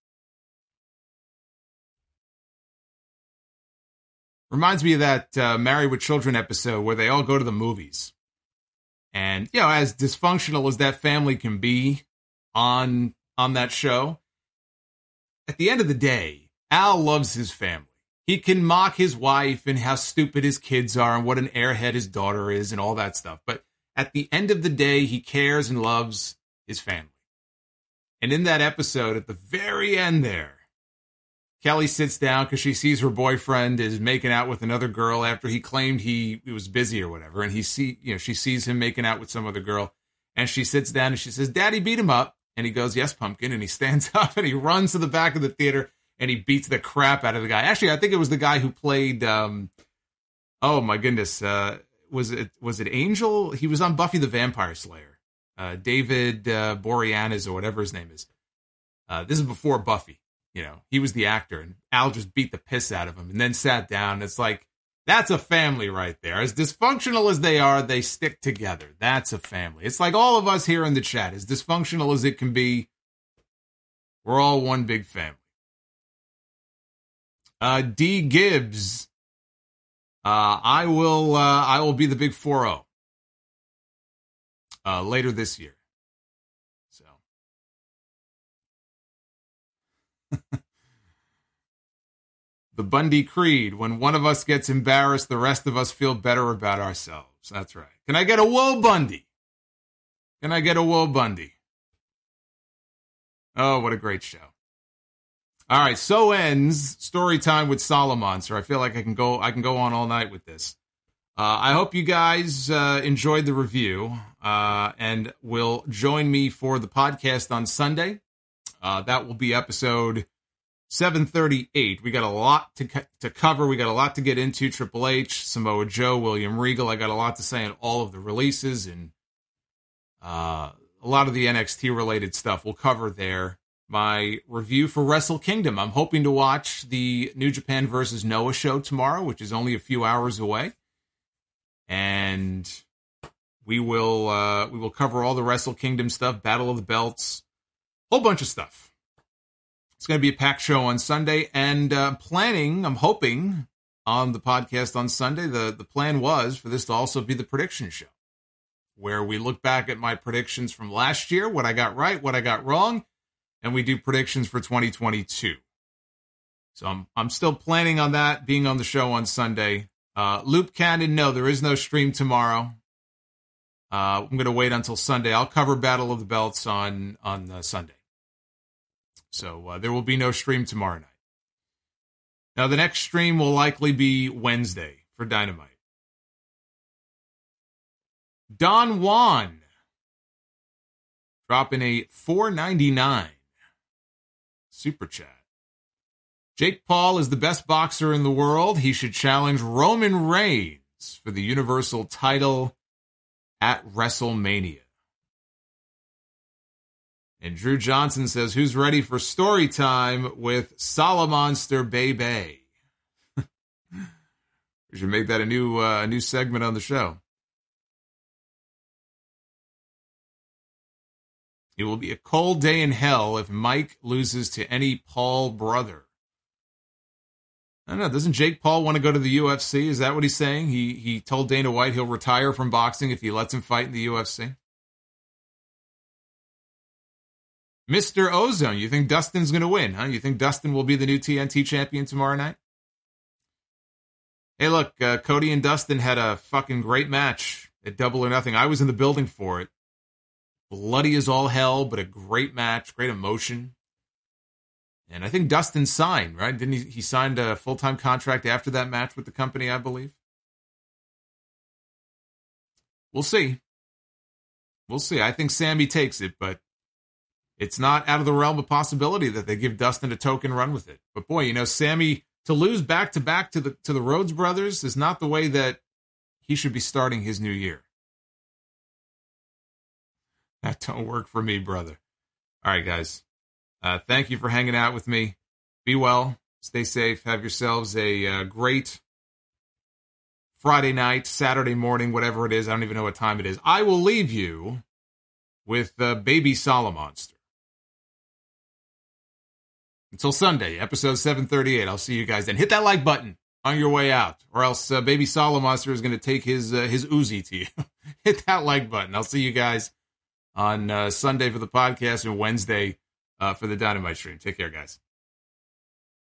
Reminds me of that Married with Children episode where they all go to the movies. And, you know, as dysfunctional as that family can be on that show, at the end of the day, Al loves his family. He can mock his wife and how stupid his kids are and what an airhead his daughter is and all that stuff. But at the end of the day, he cares and loves his family. And in that episode, at the very end there, Kelly sits down because she sees her boyfriend is making out with another girl after he claimed he was busy or whatever. And she sees him making out with some other girl. And she sits down and she says, Daddy beat him up. And he goes, yes, pumpkin. And he stands up and he runs to the back of the theater and he beats the crap out of the guy. Actually, I think it was the guy who played, oh my goodness, was it Angel? He was on Buffy the Vampire Slayer. David Boreanaz or whatever his name is. This is before Buffy. You know, he was the actor, and Al just beat the piss out of him and then sat down. It's like, that's a family right there. As dysfunctional as they are, they stick together. That's a family. It's like all of us here in the chat, as dysfunctional as it can be, we're all one big family. D. Gibbs, I will be the big 4-0 later this year. So. The Bundy Creed. When one of us gets embarrassed, the rest of us feel better about ourselves. That's right. Can I get a whoa, Bundy? Can I get a whoa, Bundy? Oh, what a great show. All right, so ends Story Time with Solomon, sir. I feel like I can go on all night with this. I hope you guys enjoyed the review and will join me for the podcast on Sunday. That will be episode 738. We got a lot to cover. We got a lot to get into. Triple H, Samoa Joe, William Regal. I got a lot to say on all of the releases and a lot of the NXT related stuff we'll cover there. My review for Wrestle Kingdom. I'm hoping to watch the New Japan versus Noah show tomorrow, which is only a few hours away. And we will cover all the Wrestle Kingdom stuff, Battle of the Belts, whole bunch of stuff. It's going to be a packed show on Sunday, and I'm hoping on the podcast on Sunday, the plan was for this to also be the prediction show, where we look back at my predictions from last year, what I got right, what I got wrong, and we do predictions for 2022. So I'm still planning on that being on the show on Sunday. Loop Cannon, no, there is no stream tomorrow. I'm going to wait until Sunday. I'll cover Battle of the Belts on Sunday. So there will be no stream tomorrow night. Now, the next stream will likely be Wednesday for Dynamite. Don Juan dropping a $4.99 super chat. Jake Paul is the best boxer in the world. He should challenge Roman Reigns for the Universal title at WrestleMania. And Drew Johnson says, who's ready for story time with Solomonster Baby? We should make that a new segment on the show. It will be a cold day in hell if Mike loses to any Paul brother. I don't know. Doesn't Jake Paul want to go to the UFC? Is that what he's saying? He told Dana White he'll retire from boxing if he lets him fight in the UFC. Mr. Ozone, you think Dustin's going to win, huh? You think Dustin will be the new TNT champion tomorrow night? Hey, look, Cody and Dustin had a fucking great match at Double or Nothing. I was in the building for it. Bloody as all hell, but a great match, great emotion. And I think Dustin signed, right? Didn't he signed a full-time contract after that match with the company, I believe? We'll see. We'll see. I think Sammy takes it, but it's not out of the realm of possibility that they give Dustin a token run with it. But boy, Sammy, to lose back-to-back to the Rhodes brothers is not the way that he should be starting his new year. That don't work for me, brother. All right, guys. Thank you for hanging out with me. Be well. Stay safe. Have yourselves a great Friday night, Saturday morning, whatever it is. I don't even know what time it is. I will leave you with Baby Solomonster. Until Sunday, episode 738. I'll see you guys then. Hit that like button on your way out, or else Baby Solomonster is going to take his Uzi to you. Hit that like button. I'll see you guys on Sunday for the podcast and Wednesday for the Dynamite stream. Take care, guys.